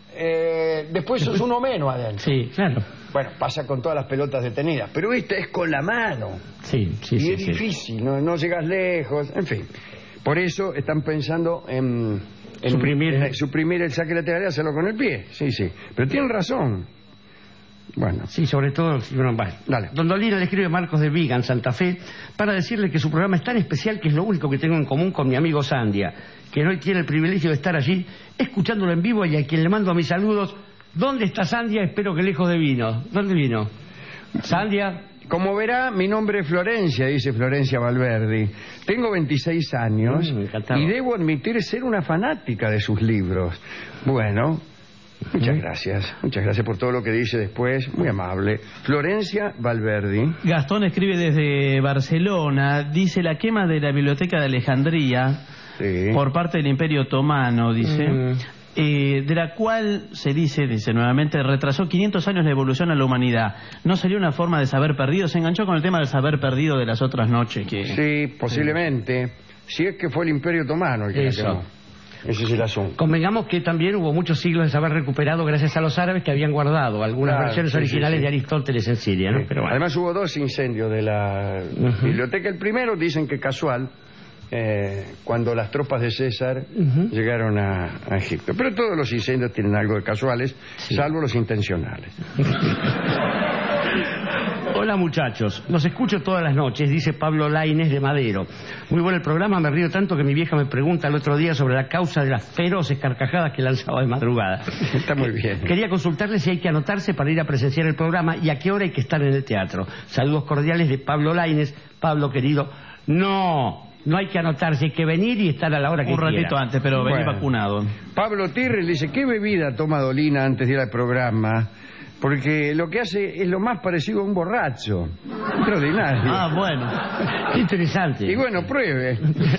Eh, después sos uno menos adentro. Sí, claro. Bueno, pasa con todas las pelotas detenidas, pero esta es con la mano. Sí, sí, y sí. es sí. difícil, no, no llegas lejos, en fin. Por eso están pensando en, en suprimir. en suprimir el saque lateral y hacerlo con el pie. Sí, sí. Pero tienen razón. Bueno. Sí, sobre todo... Bueno, vale. Dale. Don Dolina le escribe a Marcos de Vigan, Santa Fe, para decirle que su programa es tan especial que es lo único que tengo en común con mi amigo Sandia, que hoy tiene el privilegio de estar allí, escuchándolo en vivo y a quien le mando mis saludos. ¿Dónde está Sandia? Espero que lejos de vino. ¿Dónde vino? Sandia... Como verá, mi nombre es Florencia, dice Florencia Valverdi. Tengo veintiséis años mm, y debo admitir ser una fanática de sus libros. Bueno... Muchas gracias, muchas gracias por todo lo que dice después, muy amable. Florencia Valverdi. Gastón escribe desde Barcelona, dice la quema de la biblioteca de Alejandría Sí. por parte del Imperio Otomano, dice, Mm. eh, de la cual se dice, dice nuevamente, retrasó quinientos años la evolución a la humanidad. ¿No sería una forma de saber perdido? Se enganchó con el tema del saber perdido de las otras noches. Que... Sí, posiblemente, si es que fue el Imperio Otomano el que la Eso. quemó. Ese es el asunto. Convengamos que también hubo muchos siglos de saber recuperado gracias a los árabes que habían guardado algunas Claro, versiones sí, originales sí, sí. de Aristóteles en Siria, ¿no? Sí. Pero bueno. Además hubo dos incendios de la Ujú. biblioteca. El primero dicen que casual, eh, cuando las tropas de César Ujú. llegaron a, a Egipto. Pero todos los incendios tienen algo de casuales, Sí. salvo los intencionales. Hola muchachos, los escucho todas las noches, dice Pablo Lainez de Madero. Muy bueno el programa, me río tanto que mi vieja me pregunta el otro día sobre la causa de las feroces carcajadas que lanzaba de madrugada. Está muy bien. Quería consultarle si hay que anotarse para ir a presenciar el programa y a qué hora hay que estar en el teatro. Saludos cordiales de Pablo Lainez. Pablo querido, no, no hay que anotarse, hay que venir y estar a la hora que Un quiera. ratito antes, pero venir Bueno. vacunado. Pablo Tirres dice, ¿qué bebida toma Dolina antes de ir al programa? Porque lo que hace es lo más parecido a un borracho. Extraordinario. Ah, bueno. Qué interesante. Y bueno, pruebe.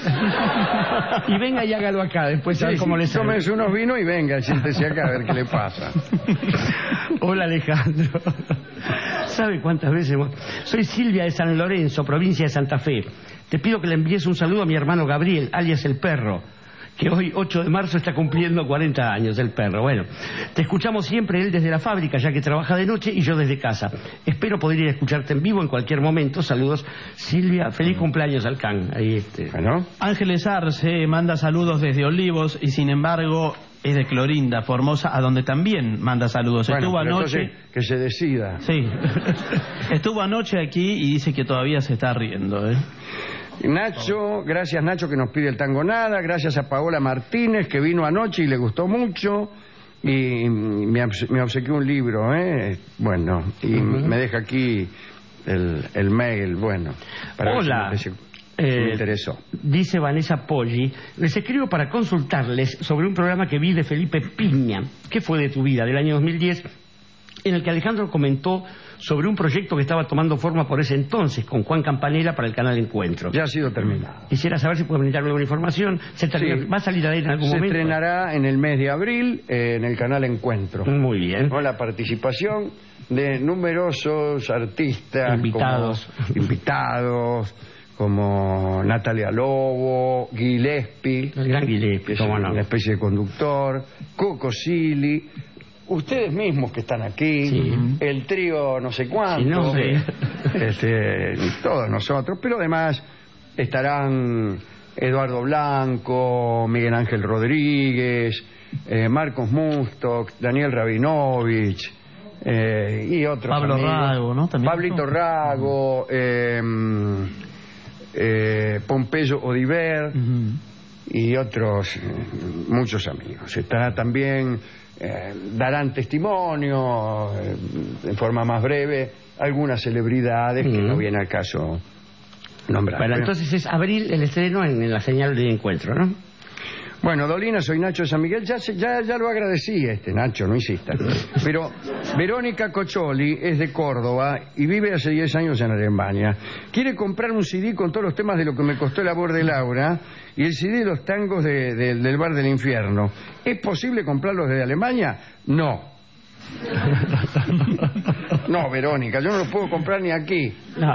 Y venga y hágalo acá, después a ver Sí, cómo sí, le sale. tómese unos vinos y venga, siéntese acá a ver qué le pasa. Hola Alejandro. ¿Sabe cuántas veces hemos... Soy Silvia de San Lorenzo, provincia de Santa Fe. Te pido que le envíes un saludo a mi hermano Gabriel, alias el perro, que hoy, ocho de marzo, está cumpliendo cuarenta años, el perro. Bueno, te escuchamos siempre, él desde la fábrica, ya que trabaja de noche, y yo desde casa. Espero poder ir a escucharte en vivo en cualquier momento. Saludos, Silvia. Feliz cumpleaños al Can. Ahí este. Bueno, Ángeles Arce manda saludos desde Olivos y sin embargo es de Clorinda, Formosa, a donde también manda saludos. bueno, Estuvo pero anoche... entonces que se decida. Sí. Estuvo anoche aquí y dice que todavía se está riendo, ¿eh? Nacho, gracias Nacho que nos pide el tango nada, gracias a Paola Martínez que vino anoche y le gustó mucho y me, obse- me obsequió un libro, ¿eh? Bueno, y Ujú. me deja aquí el, el mail, bueno, para ver si Hola. me, si me Eh, interesó. Dice Vanessa Poggi, les escribo para consultarles sobre un programa que vi de Felipe Piña, que fue de tu vida, del año dos mil diez, en el que Alejandro comentó sobre un proyecto que estaba tomando forma por ese entonces con Juan Campanella para el canal Encuentro. Ya ha sido terminado. Quisiera saber si puede brindarme alguna información. ¿Se termina- Sí. ¿Va a salir a en algún Se momento? estrenará en el mes de abril eh, en el canal Encuentro. Muy bien. Con la participación de numerosos artistas Invitados. como, invitados como Natalia Lobo, Gillespie, El gran Gillespie, que es cómo no. una especie de conductor, Coco Silly, ustedes mismos que están aquí, Sí. el trío no sé cuánto, Sí, no sé. este, todos nosotros, pero además estarán Eduardo Blanco, Miguel Ángel Rodríguez, eh, Marcos Mustok, Daniel Rabinovich eh, y otros Pablo amigos. Rago, ¿no? También. Pablito Rago, eh, eh, Pompeyo Odiver Ujú. y otros, eh, muchos amigos. Estará también eh, darán testimonio eh, en forma más breve algunas celebridades mm. que no viene al caso nombrar. Bueno, entonces es abril el estreno en, en la señal de encuentro, ¿no? Bueno, Dolina, soy Nacho de San Miguel. Ya, ya, ya lo agradecí este, Nacho, no insista. Pero Verónica Cocholi es de Córdoba y vive hace diez años en Alemania. Quiere comprar un C D con todos los temas de Lo que me costó el amor de Laura y el C D de los tangos de, de, del Bar del Infierno. ¿Es posible comprarlos desde Alemania? No. No, Verónica, yo no los puedo comprar ni aquí. No,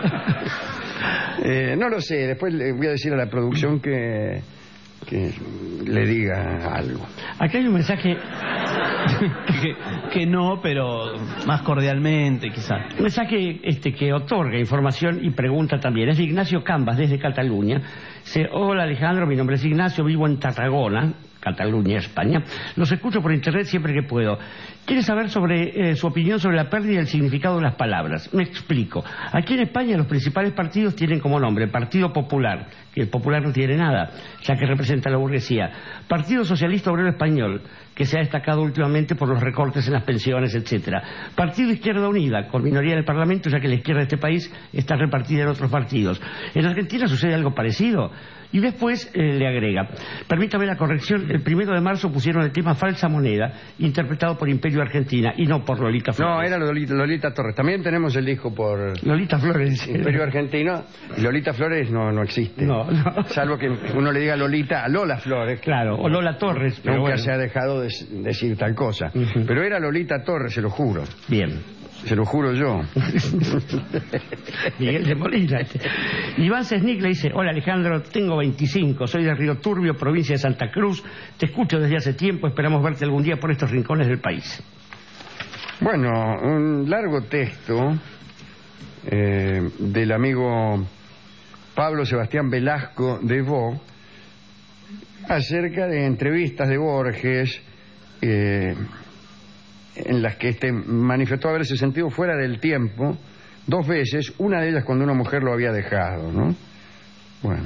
eh, no lo sé, después le voy a decir a la producción que... que le diga algo. Aquí hay un mensaje que, que no, pero más cordialmente quizás. Un mensaje este, que otorga información y pregunta también. Es de Ignacio Cambas, desde Cataluña. Dice, hola Alejandro, mi nombre es Ignacio, vivo en Tarragona, Cataluña, España. Los escucho por internet siempre que puedo. Quiere saber sobre eh, su opinión sobre la pérdida del significado de las palabras. Me explico. Aquí en España los principales partidos tienen como nombre Partido Popular, que el popular no tiene nada, ya que representa a la burguesía. Partido Socialista Obrero Español, que se ha destacado últimamente por los recortes en las pensiones, etcétera. Partido Izquierda Unida, con minoría en el Parlamento, ya que la izquierda de este país está repartida en otros partidos. En Argentina sucede algo parecido. Y después eh, le agrega, permítame la corrección, el primero de marzo pusieron el tema Falsa Moneda, interpretado por Imperio Argentina, y no por Lolita Flores. No, era Lolita, Lolita Torres. También tenemos el disco por... Lolita Flores. Imperio Argentino. Y Lolita Flores no, no existe. No, no. Salvo que uno le diga Lolita a Lola Flores. Claro, o Lola Torres. Pero nunca bueno. se ha dejado de decir tal cosa. Uh-huh. Pero era Lolita Torres, se lo juro. Bien. Se lo juro yo. Miguel de Molina. Iván Sesnick le dice, hola Alejandro, tengo veinticinco, soy de Río Turbio, provincia de Santa Cruz, te escucho desde hace tiempo, esperamos verte algún día por estos rincones del país. Bueno, un largo texto eh, del amigo Pablo Sebastián Velasco de Vaux acerca de entrevistas de Borges eh, en las que este manifestó haberse sentido fuera del tiempo dos veces, una de ellas cuando una mujer lo había dejado, ¿no? Bueno,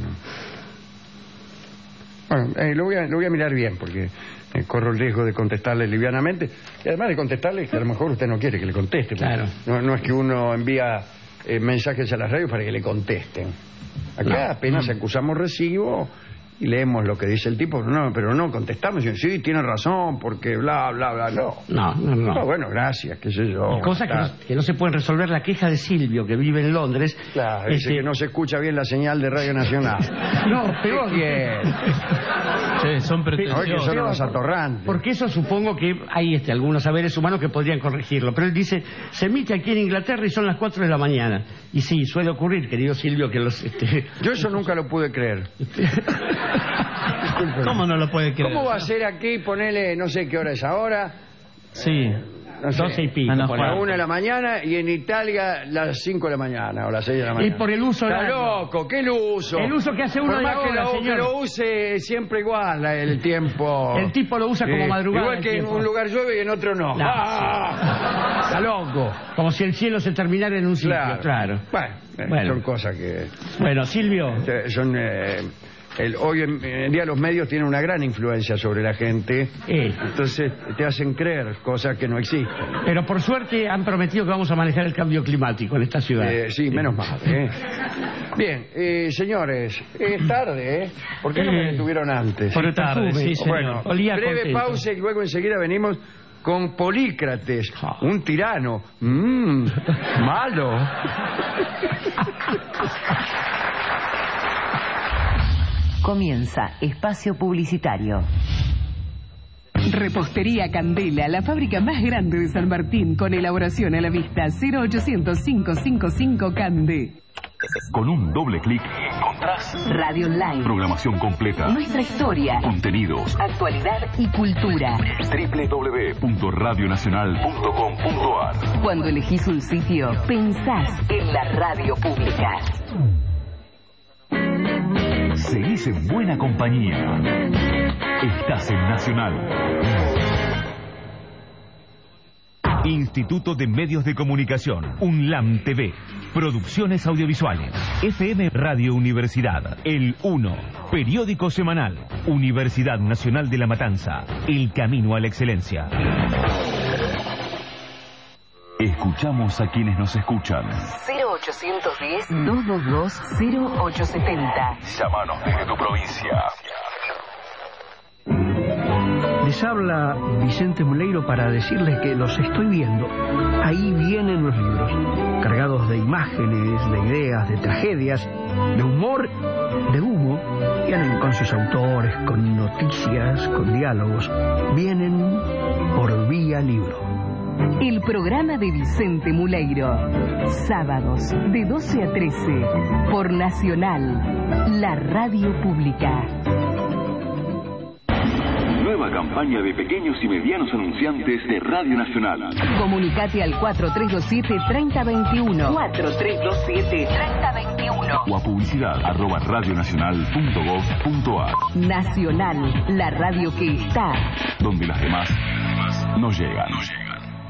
bueno eh, lo, voy a, lo voy a mirar bien porque eh, corro el riesgo de contestarle livianamente y además de contestarle que a lo mejor usted no quiere que le conteste. Claro. No, no es que uno envía eh, mensajes a las radios para que le contesten. Acá no. apenas Mm. acusamos recibo y leemos lo que dice el tipo, no, pero no contestamos, y sí, tiene razón, porque bla, bla, bla, no. No, no, no. no bueno, gracias, qué sé yo. Cosas que no, que no se pueden resolver. La queja de Silvio, que vive en Londres. Claro, dice este... que no se escucha bien la señal de Radio Nacional. No, peor. ¿Qué Sí, son pretensiosos. Oye, son los atorrantes. Porque eso supongo que hay este, algunos saberes humanos que podrían corregirlo. Pero él dice, se emite aquí en Inglaterra y son las cuatro de la mañana. Y sí, suele ocurrir, querido Silvio, que los... Este... Yo eso nunca lo pude creer. ¿Cómo no lo puede creer? ¿Cómo va a ser aquí, ponele, no sé qué hora es ahora? Sí. No sé, doce y pico. A la por a la ahí. una de la mañana y en Italia las cinco de la mañana o las seis de la mañana. Y por el uso Está horario. loco, ¿qué el uso? El uso que hace uno Por de más la que, hora, lo, señor. que lo use siempre igual la- el tiempo. El tipo lo usa como Sí. madrugada. Igual el que en tiempo. un lugar llueve y en otro no. No, ¡Ah! Está loco. Como si el cielo se terminara en un sitio, Claro. claro. Bueno, eh, Bueno. son cosas que Bueno, Silvio, eh, son... eh, el- hoy en, en día los medios tienen una gran influencia sobre la gente, eh, entonces te hacen creer cosas que no existen. pero por suerte han prometido que vamos a manejar el cambio climático en esta ciudad. Eh, sí, menos mal. ¿eh? Bien, eh, señores, es tarde, ¿eh? ¿Por qué no me Eh, detuvieron antes? por el tarde, perfume. sí, señor. Bueno, Olía breve contento. pausa y luego enseguida venimos con Polícrates, Ah. un tirano. Mmm, malo. Comienza Espacio Publicitario. Repostería Candela, la fábrica más grande de San Martín, con elaboración a la vista. Cero ochocientos, cinco cinco cinco Candé. Con un doble clic encontrás Radio Online. programación completa, Nuestra historia, contenidos, actualidad y cultura. doble u doble u doble u punto radio nacional punto com punto a r. Cuando elegís un sitio, pensás en la radio pública. Seguís en buena compañía. Estás en Nacional. Instituto de Medios de Comunicación, UNLAM T V. Producciones audiovisuales. F M Radio Universidad. El uno. Periódico semanal. Universidad Nacional de La Matanza. El camino a la excelencia. Escuchamos a quienes nos escuchan. cero ochocientos diez, doscientos veintidós, cero ochocientos setenta. Llámanos desde tu provincia. Les habla Vicente Muleiro para decirles que los estoy viendo. Ahí vienen los libros, cargados de imágenes, de ideas, de tragedias, de humor, de humo. Vienen con sus autores, con noticias, con diálogos. Vienen por vía libro. El programa de Vicente Muleiro. Sábados de doce a trece por Nacional, la radio pública. Nueva campaña de pequeños y medianos anunciantes de Radio Nacional. Comunicate al cuatro tres dos siete, tres cero dos uno. cuatro tres dos siete, tres cero dos uno. O a publicidad arroba radionacional punto gov punto ar. Nacional, la radio que está donde las demás no llegan. No llegan.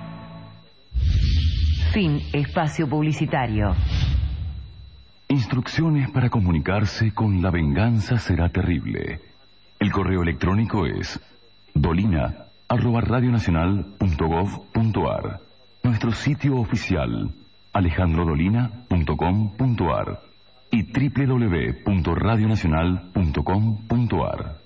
Fin espacio publicitario. Instrucciones para comunicarse con La Venganza Será Terrible. El correo electrónico es dolina arroba radionacional punto gov punto ar. Nuestro sitio oficial alejandro dolina punto com punto ar y doble u doble u doble u punto radionacional punto com punto ar.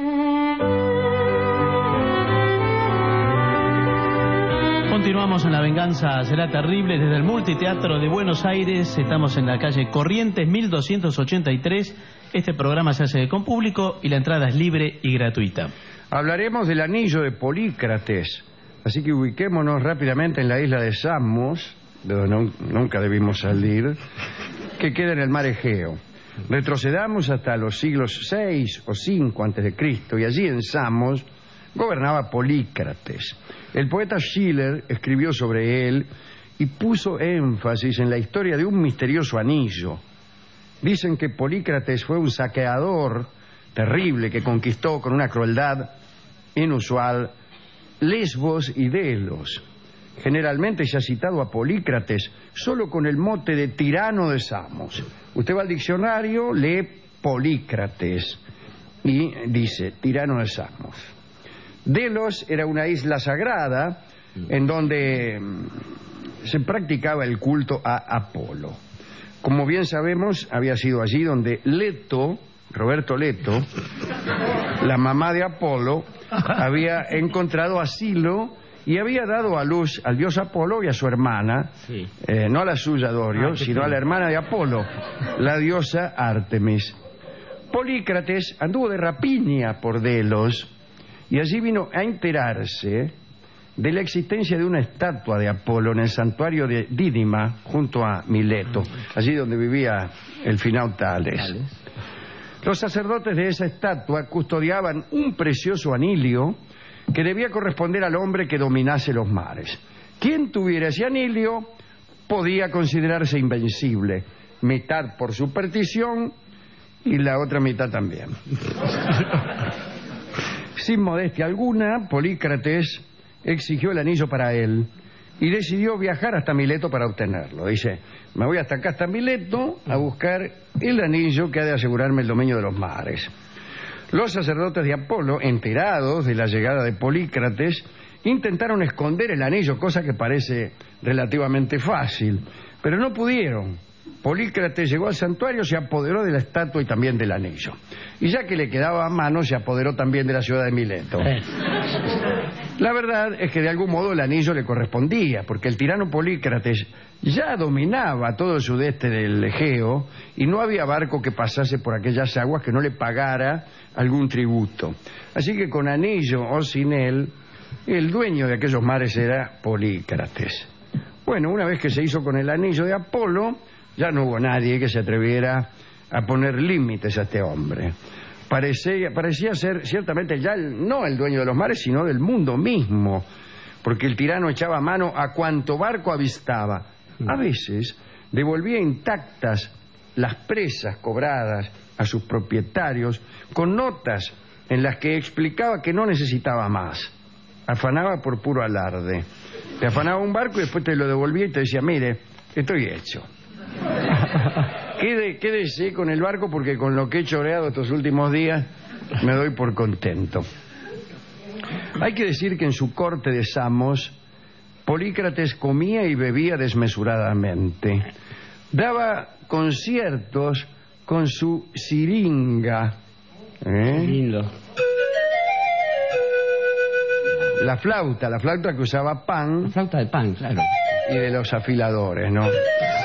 Continuamos en La Venganza Será Terrible desde el Multiteatro de Buenos Aires. Estamos en la calle Corrientes mil doscientos ochenta y tres. Este programa se hace con público y la entrada es libre y gratuita. Hablaremos del anillo de Polícrates. Así que ubiquémonos rápidamente en la isla de Samos, de donde no, nunca debimos salir, que queda en el mar Egeo. Retrocedamos hasta los siglos seis o cinco antes de Cristo y allí en Samos gobernaba Polícrates. El poeta Schiller escribió sobre él y puso énfasis en la historia de un misterioso anillo. Dicen que Polícrates fue un saqueador terrible que conquistó con una crueldad inusual Lesbos y Delos. Generalmente se ha citado a Polícrates solo con el mote de tirano de Samos. Usted va al diccionario, lee Polícrates y dice tirano de Samos. Delos era una isla sagrada en donde se practicaba el culto a Apolo. Como bien sabemos, había sido allí donde Leto, Roberto Leto, la mamá de Apolo, había encontrado asilo y había dado a luz al dios Apolo y a su hermana, sí. eh, no a la suya Dorio, ah, sino a la hermana de Apolo, la diosa Artemis. Polícrates anduvo de rapiña por Delos y allí vino a enterarse de la existencia de una estatua de Apolo en el santuario de Dídima, junto a Mileto, allí donde vivía el finado Tales. Los sacerdotes de esa estatua custodiaban un precioso anillo que debía corresponder al hombre que dominase los mares. Quien tuviera ese anillo podía considerarse invencible, mitad por superstición y la otra mitad también. Sin modestia alguna, Polícrates exigió el anillo para él y decidió viajar hasta Mileto para obtenerlo. Dice, me voy hasta acá, hasta Mileto, a buscar el anillo que ha de asegurarme el dominio de los mares. Los sacerdotes de Apolo, enterados de la llegada de Polícrates, intentaron esconder el anillo, cosa que parece relativamente fácil, pero no pudieron. Polícrates llegó al santuario, se apoderó de la estatua y también del anillo. Y ya que le quedaba a mano, se apoderó también de la ciudad de Mileto. La verdad es que de algún modo el anillo le correspondía, porque el tirano Polícrates ya dominaba todo el sudeste del Egeo y no había barco que pasase por aquellas aguas que no le pagara algún tributo. Así que con anillo o sin él, el dueño de aquellos mares era Polícrates. Bueno, una vez que se hizo con el anillo de Apolo, ya no hubo nadie que se atreviera a poner límites a este hombre. Parecía, parecía ser ciertamente ya el, no el dueño de los mares, sino del mundo mismo, porque el tirano echaba mano a cuanto barco avistaba. A veces devolvía intactas las presas cobradas a sus propietarios con notas en las que explicaba que no necesitaba más. Afanaba por puro alarde. Te afanaba un barco y después te lo devolvía y te decía, mire, estoy hecho. Quede, quédese con el barco porque con lo que he choreado estos últimos días me doy por contento. Hay que decir que en su corte de Samos, Polícrates comía y bebía desmesuradamente. Daba conciertos con su siringa. ¿Eh? Lindo. La flauta, la flauta que usaba Pan. La flauta de Pan, claro. Y de los afiladores, ¿no?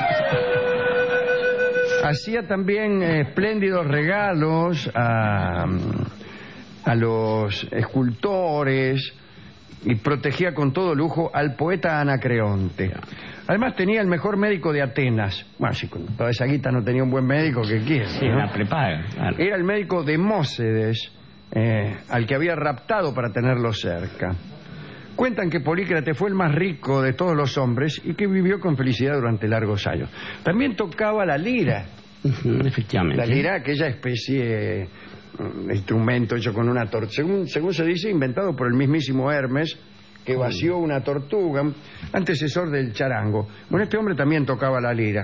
Hacía también eh, espléndidos regalos a, a los escultores y protegía con todo lujo al poeta Anacreonte. Además tenía el mejor médico de Atenas. Bueno, si con toda esa guita no tenía un buen médico, ¿qué quiere? Sí, ¿no? la prepaga. Claro. Era el médico Demócedes, eh, al que había raptado para tenerlo cerca. Cuentan que Polícrates fue el más rico de todos los hombres y que vivió con felicidad durante largos años. También tocaba la lira. Uh-huh, efectivamente. La lira, aquella especie de instrumento hecho con una tortuga, según, según se dice, inventado por el mismísimo Hermes, que vació una tortuga, antecesor del charango. Bueno, este hombre también tocaba la lira.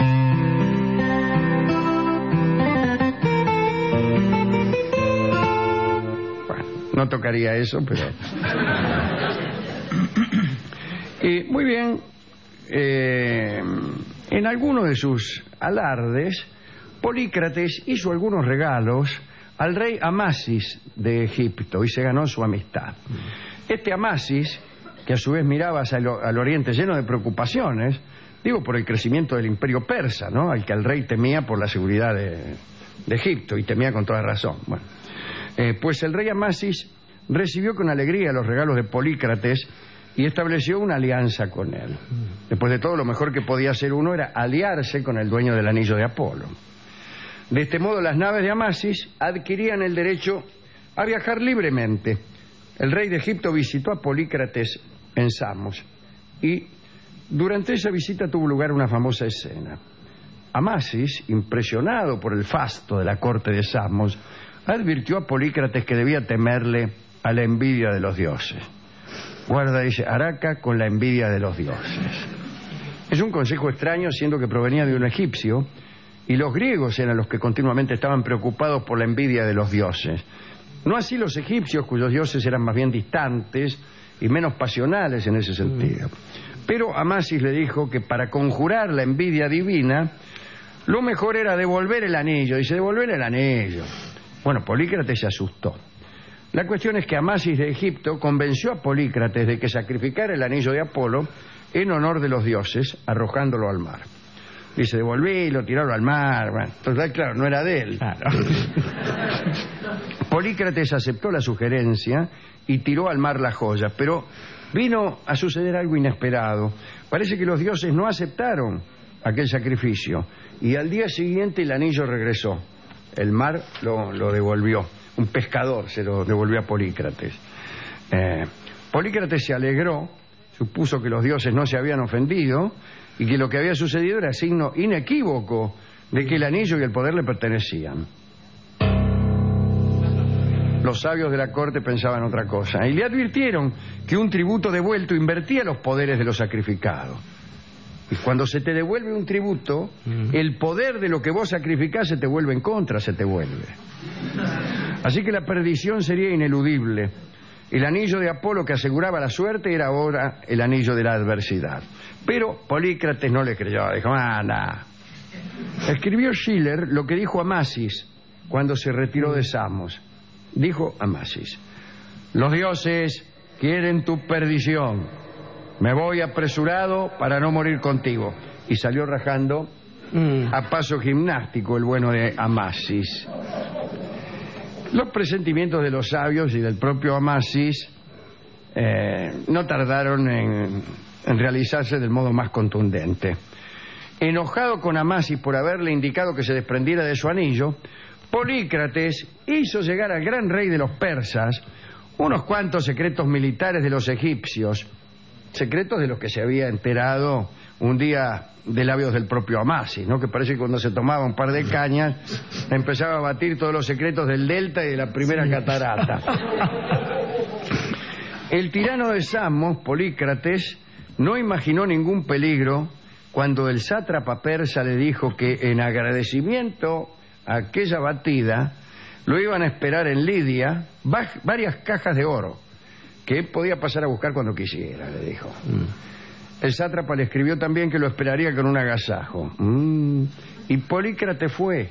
Bueno, no tocaría eso, pero... Eh, muy bien, eh, en alguno de sus alardes, Polícrates hizo algunos regalos al rey Amasis de Egipto y se ganó su amistad. Este Amasis, que a su vez miraba hacia el, al oriente lleno de preocupaciones, digo por el crecimiento del imperio persa, ¿no? Al que el rey temía por la seguridad de, de Egipto, y temía con toda razón. Bueno, eh, pues el rey Amasis recibió con alegría los regalos de Polícrates y estableció una alianza con él. Después de todo, lo mejor que podía hacer uno era aliarse con el dueño del anillo de Apolo. De este modo, las naves de Amasis adquirían el derecho a viajar libremente. El rey de Egipto visitó a Polícrates en Samos y durante esa visita tuvo lugar una famosa escena. Amasis, impresionado por el fasto de la corte de Samos, advirtió a Polícrates que debía temerle a la envidia de los dioses. Guarda, dice, Araca con la envidia de los dioses. Es un consejo extraño, siendo que provenía de un egipcio, y los griegos eran los que continuamente estaban preocupados por la envidia de los dioses. No así los egipcios, cuyos dioses eran más bien distantes y menos pasionales en ese sentido. Pero Amasis le dijo que para conjurar la envidia divina, lo mejor era devolver el anillo. Dice, devolver el anillo. Bueno, Polícrates se asustó. La cuestión es que Amasis de Egipto convenció a Polícrates de que sacrificara el anillo de Apolo en honor de los dioses, arrojándolo al mar. Dice, devolvílo, tirarlo al mar. Bueno, entonces, claro, no era de él. Claro. Polícrates aceptó la sugerencia y tiró al mar la joya, pero vino a suceder algo inesperado. Parece que los dioses no aceptaron aquel sacrificio y al día siguiente el anillo regresó. El mar lo, lo devolvió. Un pescador se lo devolvió a Polícrates. Eh, Polícrates se alegró, supuso que los dioses no se habían ofendido y que lo que había sucedido era signo inequívoco de que el anillo y el poder le pertenecían. Los sabios de la corte pensaban otra cosa y le advirtieron que un tributo devuelto invertía los poderes de los sacrificados. Y cuando se te devuelve un tributo, mm. el poder de lo que vos sacrificás se te vuelve en contra, se te vuelve. Así que la perdición sería ineludible. El anillo de Apolo que aseguraba la suerte era ahora el anillo de la adversidad. Pero Polícrates no le creyó, dijo, anda. Escribió Schiller lo que dijo Amasis cuando se retiró de Samos. Dijo Amasis, los dioses quieren tu perdición. Me voy apresurado para no morir contigo. Y salió rajando mm. a paso gimnástico el bueno de Amasis. Los presentimientos de los sabios y del propio Amasis eh, no tardaron en, en realizarse del modo más contundente. Enojado con Amasis por haberle indicado que se desprendiera de su anillo, Polícrates hizo llegar al gran rey de los persas unos cuantos secretos militares de los egipcios, secretos de los que se había enterado un día de labios del propio Amasis, ¿no? Que parece que cuando se tomaba un par de cañas empezaba a batir todos los secretos del delta y de la primera sí. catarata. El tirano de Samos, Polícrates, no imaginó ningún peligro cuando el sátrapa persa le dijo que en agradecimiento a aquella batida lo iban a esperar en Lidia varias cajas de oro que él podía pasar a buscar cuando quisiera, le dijo. Mm. El sátrapa le escribió también que lo esperaría con un agasajo. Mm. Y Polícrates fue.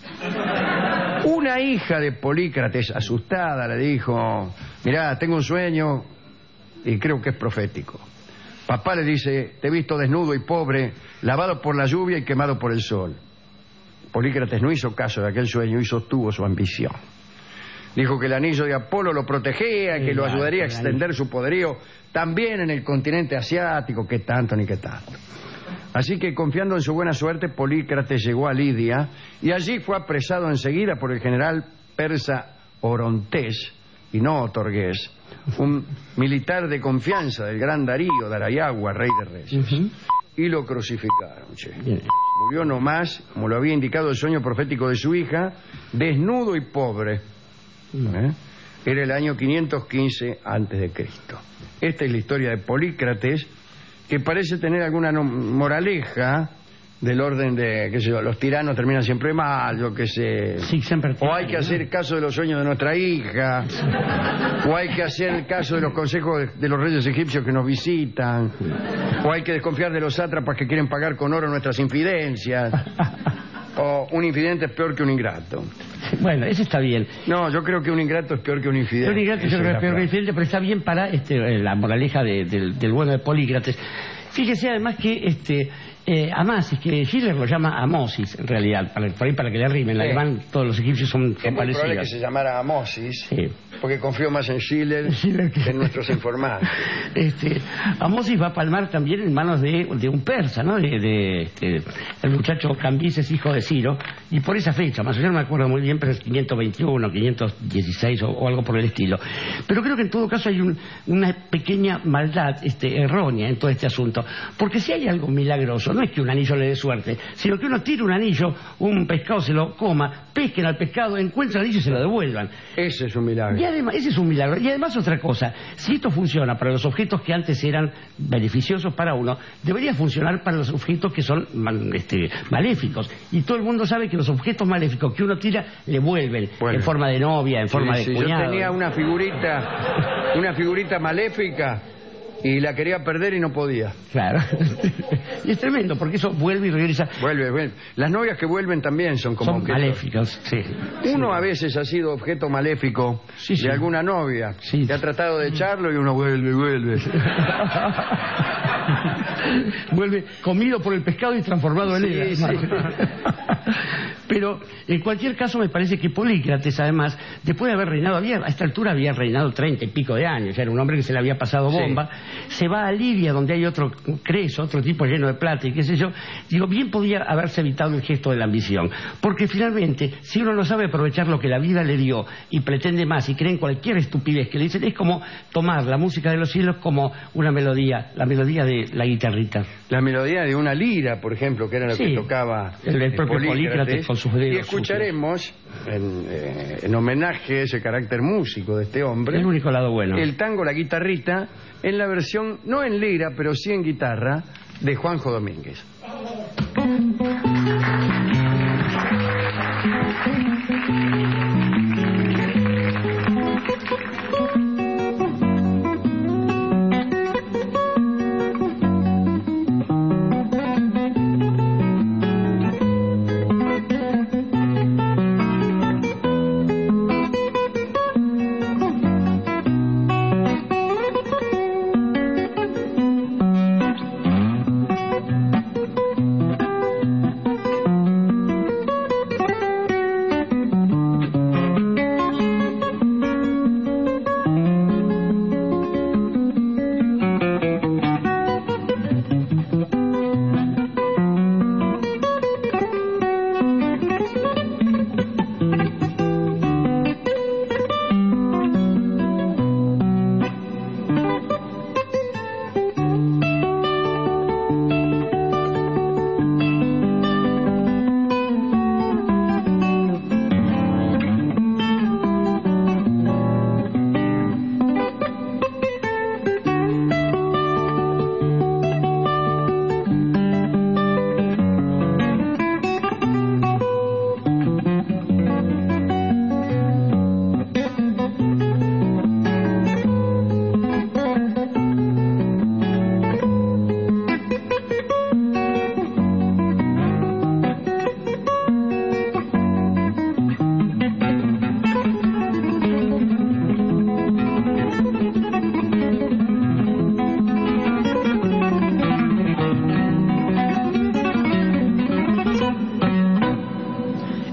Una hija de Polícrates, asustada, le dijo: mirá, tengo un sueño y creo que es profético. Papá le dice: te he visto desnudo y pobre, lavado por la lluvia y quemado por el sol. Polícrates no hizo caso de aquel sueño y sostuvo su ambición. Dijo que el anillo de Apolo lo protegía y que lo ayudaría a extender su poderío también en el continente asiático, que tanto ni que tanto. Así que, confiando en su buena suerte, Polícrates llegó a Lidia y allí fue apresado enseguida por el general persa Orontés, y no Otorgués, un militar de confianza del gran Darío, Darayagua, rey de reyes. Uh-huh. Y lo crucificaron, che. Murió nomás, como lo había indicado el sueño profético de su hija, desnudo y pobre. ¿Eh? Era el año quinientos quince antes de Cristo. Esta es la historia de Polícrates, que parece tener alguna no moraleja del orden de, qué sé yo, los tiranos terminan siempre mal, yo qué sé. Sí, siempre o hay que hacer caso de los sueños de nuestra hija, o hay que hacer caso de los consejos de, de los reyes egipcios que nos visitan, o hay que desconfiar de los sátrapas que quieren pagar con oro nuestras infidencias. O un infidente es peor que un ingrato. Bueno, eso está bien. No, yo creo que un ingrato es peor que un infidente. Un ingrato yo creo que es peor que un infidente, pero está bien para este, la moraleja de, de, del bueno de Polícrates. Fíjese además que este eh, Amasis, que Schiller lo llama Amosis en realidad, para, por ahí para que le rimen. En alemán todos los egipcios son, son es muy parecidos. probable que se llamara Amosis, sí, porque confío más en Schiller, Schiller que en nuestros informantes. Este, Amosis va a palmar también en manos de, de un persa, ¿no? De, de este, el muchacho Cambises, hijo de Ciro, y por esa fecha, más o menos no me acuerdo muy bien, pero es quinientos veintiuno, quinientos dieciséis o, o algo por el estilo. Pero creo que en todo caso hay un, una pequeña maldad este, errónea en todo este asunto, porque si hay algo milagroso, no es que un anillo le dé suerte, sino que uno tire un anillo, un pescado se lo coma, pesquen al pescado, encuentren el anillo y se lo devuelvan. Ese es un milagro. Y además, ese es un milagro. Y además otra cosa, si esto funciona para los objetos que antes eran beneficiosos para uno, debería funcionar para los objetos que son este, maléficos. Y todo el mundo sabe que los objetos maléficos que uno tira le vuelven, bueno, en forma de novia, en sí, forma de sí, cuñado. Yo tenía una figurita, una figurita maléfica y la quería perder y no podía. Claro. Y es tremendo, porque eso vuelve y regresa. Vuelve, vuelve. Las novias que vuelven también son como son maléficas, sí. Uno sí. a veces ha sido objeto maléfico sí, sí. de alguna novia. Sí. Que ha tratado de echarlo y uno vuelve, vuelve. Vuelve comido por el pescado y transformado en él. Sí, sí. Pero en cualquier caso me parece que Polícrates, además, después de haber reinado, había, a esta altura había reinado treinta y pico de años, era un hombre que se le había pasado bomba, sí. Se va a Lidia, donde hay otro Creso, otro tipo lleno de plata y qué sé yo. Digo, bien podía haberse evitado el gesto de la ambición, porque finalmente, si uno no sabe aprovechar lo que la vida le dio y pretende más y cree en cualquier estupidez que le dicen, es como tomar la música de los cielos como una melodía, la melodía de la guitarrita. La melodía de una lira, por ejemplo, que era lo sí, que tocaba el, el propio Polícrates con sus dedos. Y escucharemos, en, eh, en homenaje a ese carácter músico de este hombre, el único lado bueno, el tango La Guitarrita, en la versión, no en lira, pero sí en guitarra, de Juanjo Domínguez.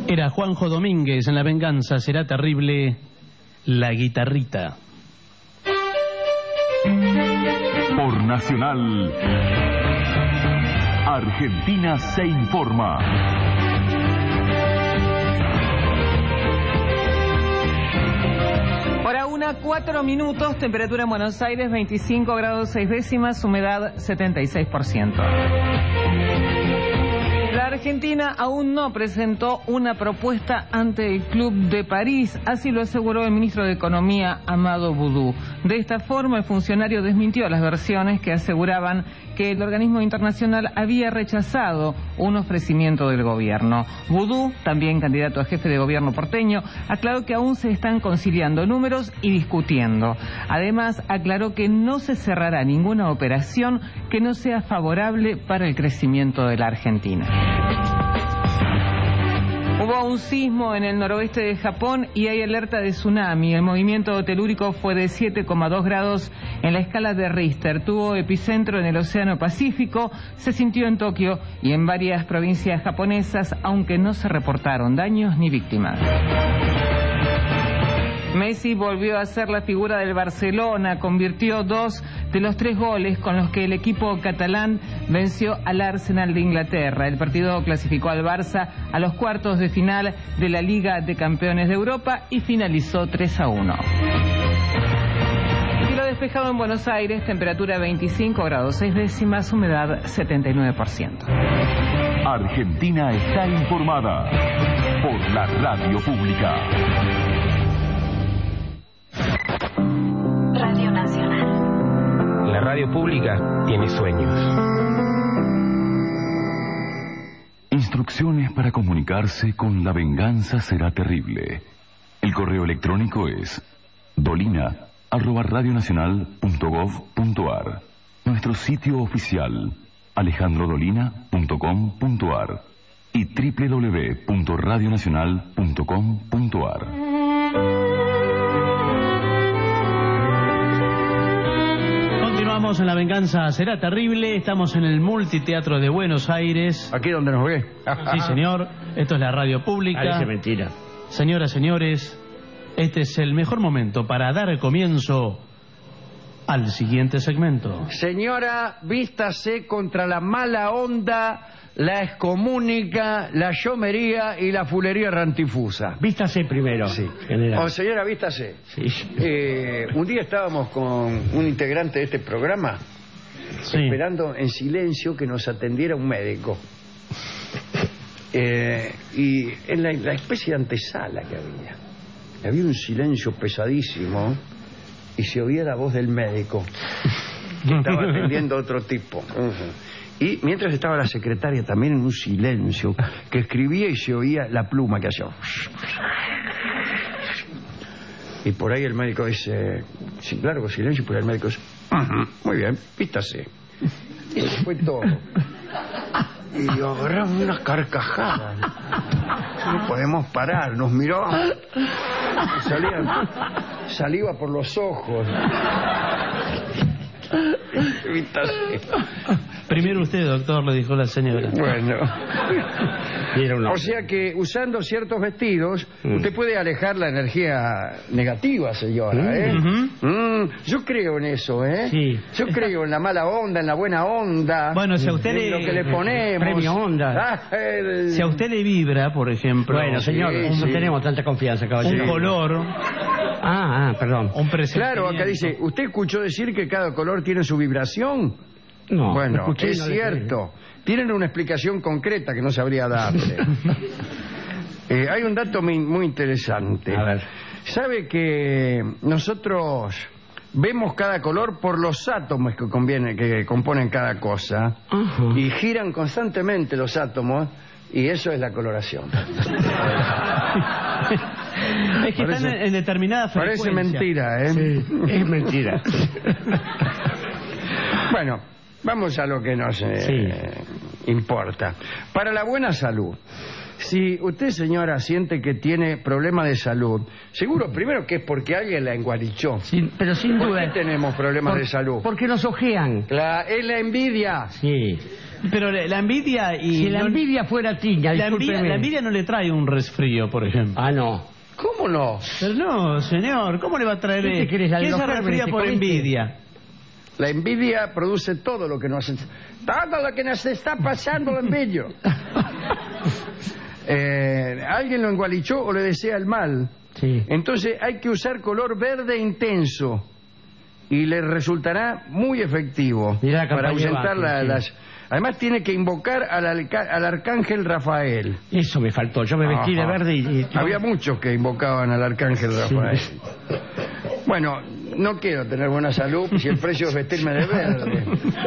Era Juanjo Domínguez en La Venganza Será Terrible, La Guitarrita. Por Nacional, Argentina se informa. Hora una, cuatro minutos, temperatura en Buenos Aires veinticinco grados seis décimas, humedad setenta y seis por ciento. La Argentina aún no presentó una propuesta ante el Club de París, así lo aseguró el ministro de Economía, Amado Boudou. De esta forma, el funcionario desmintió las versiones que aseguraban que el organismo internacional había rechazado un ofrecimiento del gobierno. Boudou, también candidato a jefe de gobierno porteño, aclaró que aún se están conciliando números y discutiendo. Además, aclaró que no se cerrará ninguna operación que no sea favorable para el crecimiento de la Argentina. Hubo un sismo en el noroeste de Japón y hay alerta de tsunami. El movimiento telúrico fue de siete coma dos grados en la escala de Richter. Tuvo epicentro en el Océano Pacífico, se sintió en Tokio y en varias provincias japonesas, aunque no se reportaron daños ni víctimas. Messi volvió a ser la figura del Barcelona, convirtió dos de los tres goles con los que el equipo catalán venció al Arsenal de Inglaterra. El partido clasificó al Barça a los cuartos de final de la Liga de Campeones de Europa y finalizó tres a uno. Cielo despejado en Buenos Aires, temperatura veinticinco grados seis décimas, humedad setenta y nueve por ciento. Argentina está informada por la radio pública. Radio Nacional. La radio pública tiene sueños. Instrucciones para comunicarse con La Venganza Será Terrible. El correo electrónico es dolina arroba radionacional punto gov punto ar. Nuestro sitio oficial alejandro dolina punto com punto ar y doble u doble u doble u punto radionacional punto com punto ar. Continuamos en La Venganza Será Terrible. Estamos en el Multiteatro de Buenos Aires. Aquí donde nos ve. Sí, señor. Esto es la radio pública. Parece mentira. Señoras, señores, este es el mejor momento para dar comienzo al siguiente segmento. Señora, vístase contra la mala onda, la excomúnica, la llomería y la fulería rantifusa. Vístase primero. Sí. General. Oh, señora, vístase. Sí. Eh, un día estábamos con un integrante de este programa, sí, esperando en silencio que nos atendiera un médico. Eh, y en la, la especie de antesala que había, había un silencio pesadísimo y se oía la voz del médico que estaba atendiendo a otro tipo. Uh-huh. Y mientras estaba la secretaria también en un silencio, que escribía y se oía la pluma que hacía. Y por ahí el médico dice, sin largo silencio, pero el médico dice, uh-huh, muy bien, vístase. Y eso fue todo. Y agarramos unas carcajadas. No podemos parar, nos miró. Salía saliva por los ojos. Primero usted, doctor, le dijo la señora. Bueno. O sea que usando ciertos vestidos, mm. usted puede alejar la energía negativa, señora, ¿eh? Uh-huh. Mm, yo creo en eso, ¿eh? Sí. Yo creo en la mala onda, en la buena onda. Bueno, si a usted le... lo que le ponemos. Premio onda. Ah, el... Si a usted le vibra, por ejemplo... Bueno, señor, sí, no sí. tenemos tanta confianza, caballero. Un color... Ah, ah, perdón. Un claro, acá dice, ¿usted escuchó decir que cada color tiene su vibración? No. Bueno, escuché, es no cierto. Tienen una explicación concreta que no sabría darle. eh, hay un dato muy, muy interesante. A ver. ¿Sabe que nosotros vemos cada color por los átomos que, conviene, que componen cada cosa? Uh-huh. Y giran constantemente los átomos y eso es la coloración. Es que parece, están en determinada frecuencia. Parece mentira, ¿eh? Sí, es mentira. Bueno, vamos a lo que nos eh, sí. importa. Para la buena salud, si usted, señora, siente que tiene problemas de salud, seguro primero que es porque alguien la enguarichó. Sí, pero sin ¿Por duda. qué tenemos problemas por, de salud? Porque nos ojean. La, es la envidia. Sí. Pero la envidia y... Si la no, envidia fuera tiña, la envidia, discúlpeme. la envidia no le trae un resfrío, por ejemplo. Ah, no. ¿Cómo no? Pero no, señor, ¿cómo le va a traer... ¿Qué te querés, la de ¿Quién los se resfría gérmenes, por te comiste? envidia? La envidia produce todo lo que nos... Todo lo que nos está pasando lo envidio. eh, alguien lo engualichó o le desea el mal. Sí. Entonces hay que usar color verde intenso y le resultará muy efectivo Mirá la para campaña ahuyentar Bakken, la- sí. las... Además tiene que invocar al, alca- al arcángel Rafael. Eso me faltó. Yo me vestí de Ajá. verde y... y- Había muchos que invocaban al arcángel Rafael. Bueno, no quiero tener buena salud si el precio es vestirme de verde.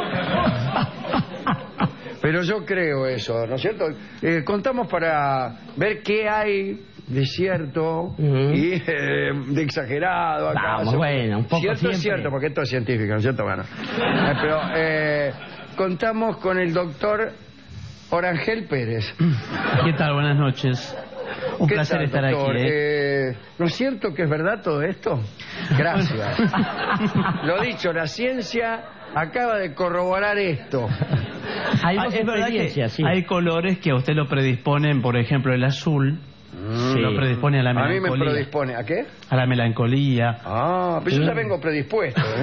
Pero yo creo eso, ¿no es cierto? Eh, contamos para ver qué hay de cierto Ujú. y eh, de exagerado. ¿Acaso? Vamos, bueno, un poco Cierto siempre. es cierto, porque esto es científico, ¿no es cierto? Bueno, eh, pero eh, contamos con el doctor Orangel Pérez. ¿Qué tal? Buenas noches. Un ¿Qué placer tal, estar doctor? aquí. ¿eh? Eh, ¿No es cierto que es verdad todo esto? Gracias. Lo dicho, la ciencia acaba de corroborar esto. Hay Ah, dos es verdad que experiencias, sí. hay colores que a usted lo predisponen, por ejemplo, el azul. Sí. Lo predispone a la A mí me melancolía. predispone. ¿A qué? A la melancolía. Ah, pero yo ya vengo predispuesto. ¿eh?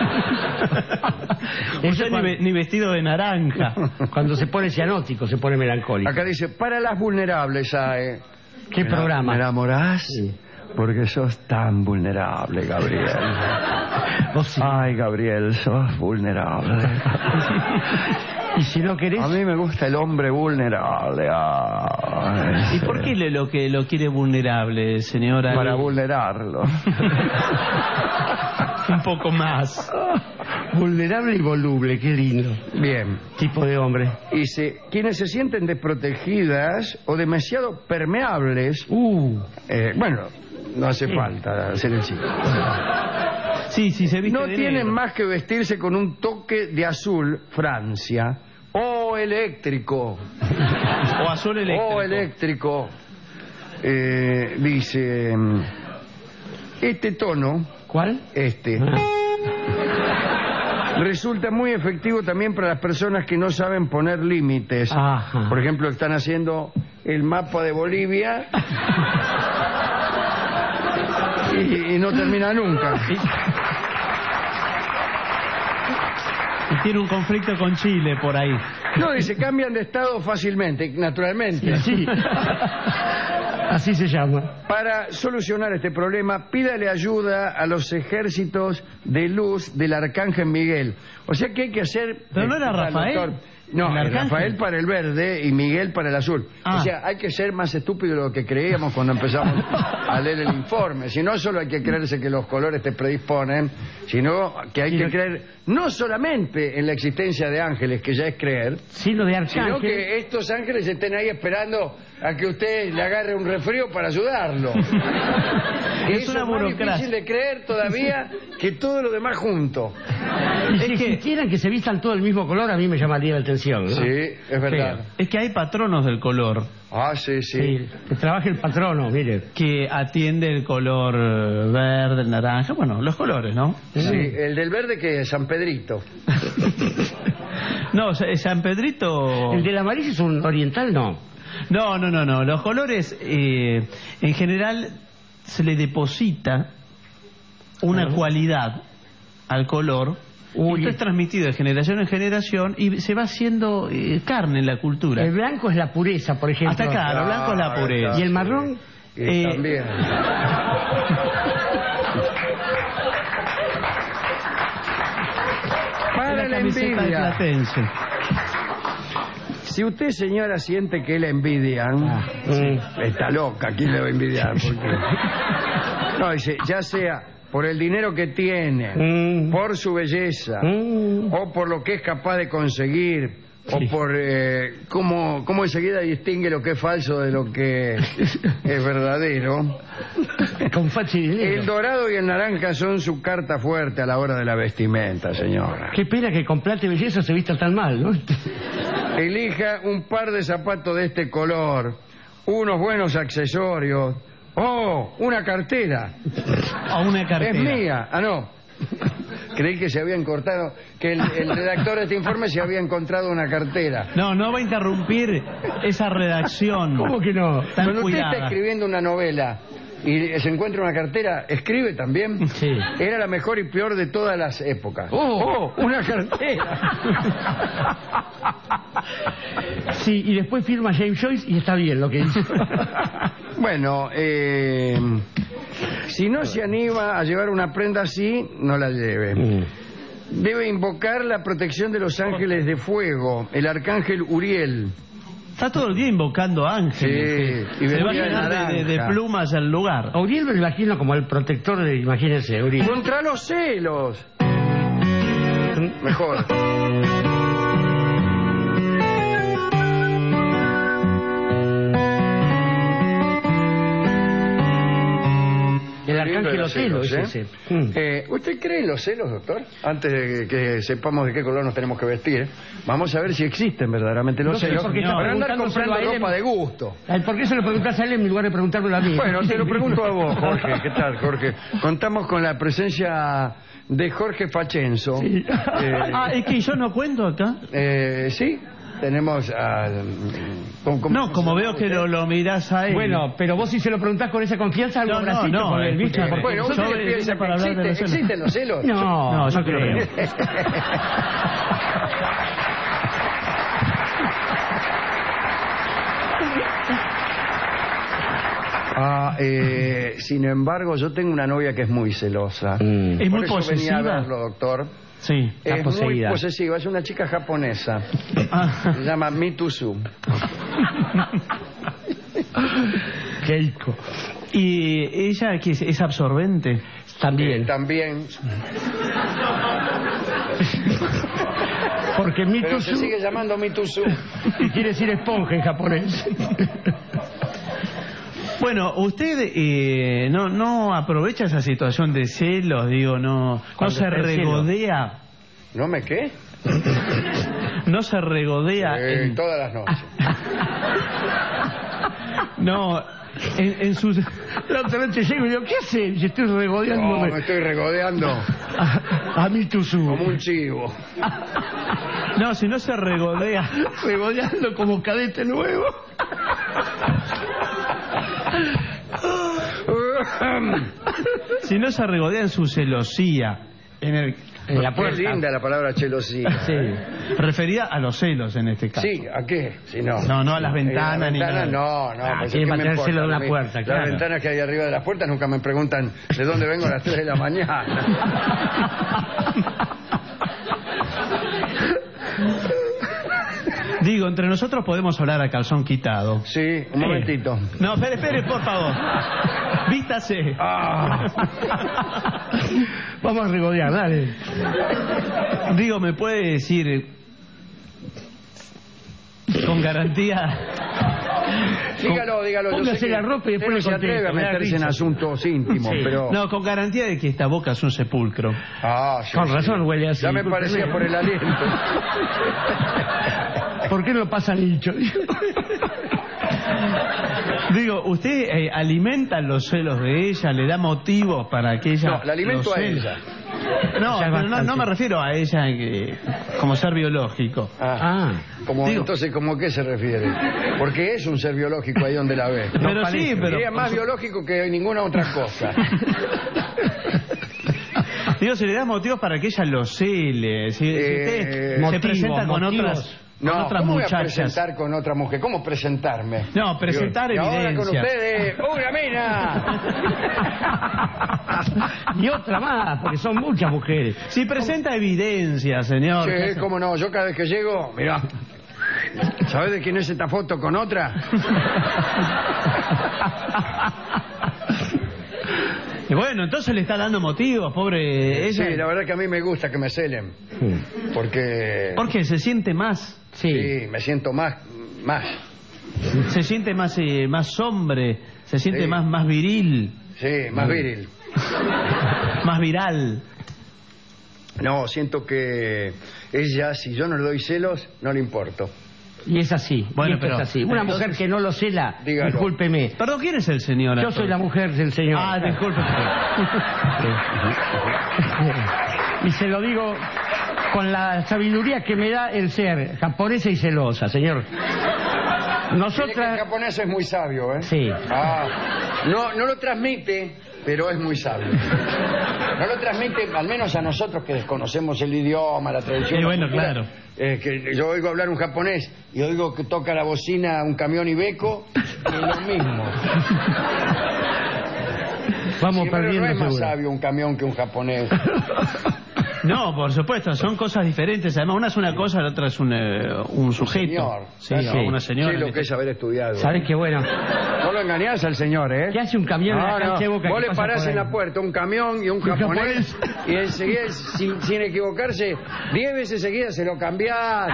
Usted ni, ve- ni vestido de naranja. Cuando se pone cianótico, se pone melancólico. Acá dice, para las vulnerables, ¿sabe? ¿Qué ¿Me programa? ¿Me enamorás? Porque sos tan vulnerable, Gabriel. Vos sí. Ay, Gabriel, sos vulnerable. Y si no querés... A mí me gusta el hombre vulnerable. Ay, ¿Y por qué le- lo que lo quiere vulnerable, señora? Para vulnerarlo. Un poco más. Vulnerable y voluble, qué lindo. Bien. Tipo de hombre. Dice, quienes se sienten desprotegidas o demasiado permeables, Uh, eh, bueno, no hace falta hacer el chico. Sí, sí, se viste No de tienen negro. más que vestirse con un toque de azul, Francia, o eléctrico, O azul eléctrico. o eléctrico. Eh, dice, mm, este tono, ¿cuál? este, Ah. resulta muy efectivo también para las personas que no saben poner límites. Ajá. Por ejemplo, están haciendo el mapa de Bolivia y, y no termina nunca. Y tiene un conflicto con Chile por ahí. No, dice, cambian de estado fácilmente, naturalmente. Sí. Así se llama. Para solucionar este problema, pídale ayuda a los ejércitos de luz del Arcángel Miguel. O sea que hay que hacer... Pero no era Rafael. Doctor, no, ¿El arcángel? Rafael para el verde y Miguel para el azul. Ah. O sea, hay que ser más estúpido de lo que creíamos cuando empezamos a leer el informe. Si no, solo hay que creerse que los colores te predisponen, sino que hay Sí, que lo- creer no solamente en la existencia de ángeles, que ya es creer, Sino de sino arcángel. que estos ángeles estén ahí esperando a que usted le agarre un resfrío para ayudarlo. Es Eso una es más burocracia. difícil de creer todavía que todo lo demás junto. Y si existieran que se vistan todo el mismo color, a mí me llamaría la atención, ¿no? Sí, es verdad. Es que hay patronos del color Ah, sí, sí. Sí, que trabaje el patrono, mire. que atiende el color eh, verde, el naranja, bueno, los colores, ¿no? Sí, el del verde que es San Pedrito. No, Sa- San Pedrito... El del amarillo es un oriental, no. No, no, no, no. Los colores, eh, en general, se le deposita una Ajá. cualidad al color. Uy. Esto es transmitido de generación en generación y se va haciendo eh, carne en la cultura. El blanco es la pureza, por ejemplo. Hasta acá, lo blanco es la pureza. ¿Y el marrón? Y Eh, también. Para la camiseta de envidia. Platense. Si usted, señora, siente que la envidian, Mm. está loca, ¿quién le va a envidiar? Porque... No, dice, ya sea por el dinero que tiene, Mm. por su belleza, Mm. o por lo que es capaz de conseguir, Sí. o por eh, cómo, cómo enseguida distingue lo que es falso de lo que es verdadero. Con facha y dinero. El dorado y el naranja son su carta fuerte a la hora de la vestimenta, señora. Qué pena que con plata y belleza se vista tan mal, ¿no? Elija un par de zapatos de este color, unos buenos accesorios, oh, una cartera. A una cartera. Es mía. Ah, no. Creí que se habían cortado, que el, el redactor de este informe se había encontrado una cartera. No, no va a interrumpir esa redacción. ¿Cómo que no? Tan Cuando usted cuidada. está escribiendo una novela y se encuentra una cartera, ¿escribe también? Sí. Era la mejor y peor de todas las épocas. ¡Oh! ¡Una cartera! Sí, y después firma James Joyce y está bien lo que dice. Bueno, eh, si no se anima a llevar una prenda así, no la lleve. Mm. Debe invocar la protección de los ángeles de fuego, el arcángel Uriel. Está todo el día invocando ángeles. Sí, y Se va a vendría llenar de, de- de naranja. plumas el lugar. A Uriel me lo imagino como el protector de, imagínense, Uriel. Contra los celos. Mejor. El arcángel Los Otelo es celos, ¿eh? ese. Mm. Eh, ¿Usted cree en los celos, doctor? Antes de que sepamos de qué color nos tenemos que vestir, vamos a ver si existen verdaderamente los No sé celos. por qué está para andar preguntándoselo comprando a él. ropa de gusto. Ay, ¿por qué se lo preguntas a él en lugar de preguntármelo a mí? Bueno, te lo pregunto a vos, Jorge. ¿Qué tal, Jorge? Contamos con la presencia de Jorge Fachenzo. Sí. Eh, Ah, es que yo no cuento acá. eh, sí, tenemos al... ¿cómo- cómo No, se como llama veo que usted? lo, lo mirás a él. Bueno, pero vos si se lo preguntás con esa confianza, algo No, no, habrás hecho no, con él, ¿viste? escúchame. Bueno, Yo ¿usted vine piensa que para hablar de existe- los celos. existen los celos? No, No, yo no creo. creo. Ah, eh, sin embargo, yo tengo una novia que es muy celosa. Mm. Es Por muy eso posesiva. venía a verlo, doctor. Sí. Está Es poseída. muy posesiva, es una chica japonesa. Ah. Se llama Mitusu. Keiko. Y ella que es, es absorbente. También. Eh, también. Porque Pero Mitusu se sigue llamando Mitusu. quiere decir esponja en japonés. Bueno, usted eh, no no aprovecha esa situación de celos, digo, no no Cuando se está en celo. regodea, ¿No me qué? no se regodea Eh, en, todas las noches. no en, en sus La otra vez te llego y digo, ¿qué hace? Y estoy No, regodeándome me estoy regodeando a, a Mitusu. como un chivo. no, si no se regodea, Regodeando como cadete nuevo. si no se regodea en su celosía, en el En la Qué puerta. linda la palabra celosía. Sí. referida a los celos en este caso. Sí, ¿a qué? Si no. No, no a las ventanas Eh, las ni ventanas, nada. no, no. Ah, pues, tiene ¿qué que me mantener importa celo de a una mí? puerta, claro. Las ventanas que hay arriba de las puertas nunca me preguntan de dónde vengo a las tres de la mañana. Digo, entre nosotros podemos hablar a calzón quitado. Sí, un momentito. No, espere, espere, por favor. Vístase. Ah. Vamos a regodear, dale. Digo, ¿me puede decir con garantía? Dígalo, dígalo. Yo Póngase sé que la ropa y después usted no le se atreve a contesto, me da meterse en risa. asuntos íntimos, Sí. pero... No, con garantía de que esta boca es un sepulcro. Ah, sí, Con sí. razón huele así. Ya me discúlpeme. parecía por el aliento. ¿Por qué no lo pasa Nicho? Digo, ¿usted eh, alimenta los celos de ella? ¿Le da motivos para que ella No, la alimento los a cele? ella. No, Ya es pero no, bastante. no me refiero a ella eh, como ser biológico. Ah, Ah, como, digo- entonces, ¿cómo qué se refiere? Porque es un ser biológico ahí donde la ve. Pero sí, pero... Sería más biológico que ninguna otra cosa. Digo, se le da motivos para que ella lo cele. Si, si Eh, usted se motivos, presenta con motivos. otras, con No, otras ¿cómo voy a muchachas. presentar con otra mujer? ¿Cómo presentarme? No, presentar Digo, y ahora con evidencias. ustedes, ¡una mina! y otra más, porque son muchas mujeres. Si presenta evidencia, señor. Sí, cómo no, yo cada vez que llego, mirá, ¿sabes de quién es esta foto con otra? Y bueno, entonces le está dando motivos, pobre ella. Sí, la verdad que a mí me gusta que me celen, porque... Porque se siente más, Sí, me siento más, más, se siente más eh, más hombre, se siente Sí. más más viril, sí, más viril. más viral. No, siento que ella, si yo no le doy celos, no le importo. Y es así, Bueno, y esto pero- es así. Una entonces- mujer que no lo cela, Dígalo. discúlpeme. Perdón, ¿quién es el señor? Yo soy la mujer del señor. Ah, disculpe. Y se lo digo con la sabiduría que me da el ser japonesa y celosa, señor. Nosotras... El japonés es muy sabio, ¿eh? Sí. Ah, no, no lo transmite, pero es muy sabio. No lo transmite, al menos a nosotros que desconocemos el idioma, la tradición. Sí, bueno, la cultura, claro. Eh, que yo oigo hablar un japonés y oigo que toca la bocina un camión Iveco, y es lo mismo. Vamos sí, perdiendo pero no es más seguro. sabio un camión que un japonés. No, por supuesto, son cosas diferentes. Además, una es una cosa, la otra es un, eh, un sujeto. Señor. Sí, Sí. o una señora. Sí, lo que es haber estudiado. ¿Sabes qué bueno? No lo engañás al señor, ¿eh? ¿Qué hace un camión en la No, cancha de no. Boca? Vos que le pasa parás por en ahí? la puerta un camión y un japonés, y enseguida, sin, sin equivocarse, diez veces seguidas se lo cambiás.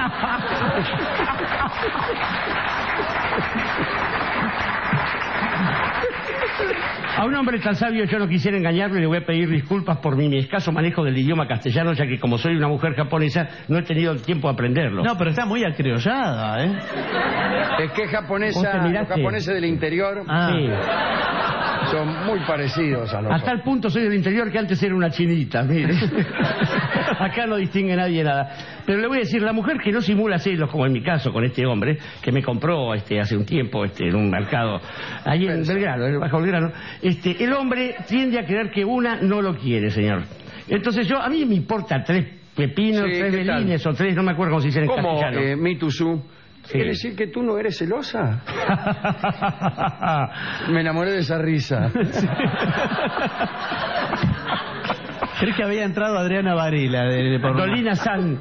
A un hombre tan sabio yo no quisiera engañarlo y le voy a pedir disculpas por mi, mi escaso manejo del idioma castellano, ya que como soy una mujer japonesa no he tenido el tiempo de aprenderlo. No, pero está muy acriollada, ¿eh? Es que es ¿Vos japonesa, te los miraste? japoneses del interior Ah. Sí. son muy parecidos a A nosotros. tal punto soy del interior que antes era una chinita, mire. Acá no distingue nadie nada. Pero le voy a decir, la mujer que no simula celos, como en mi caso con este hombre, que me compró este hace un tiempo este en un mercado, ahí en Belgrano, en Bajo Belgrano, este, el hombre tiende a creer que una no lo quiere, señor. Entonces yo, a mí me importa tres pepinos, Sí, tres ¿qué tal? belines o tres, no me acuerdo cómo se dice en ¿Cómo, castellano. eh, Mitusu? Sí. ¿Quiere decir que tú no eres celosa? Me enamoré de esa risa. ¿Crees que había entrado Adriana Varela? De, de por... Dolina San.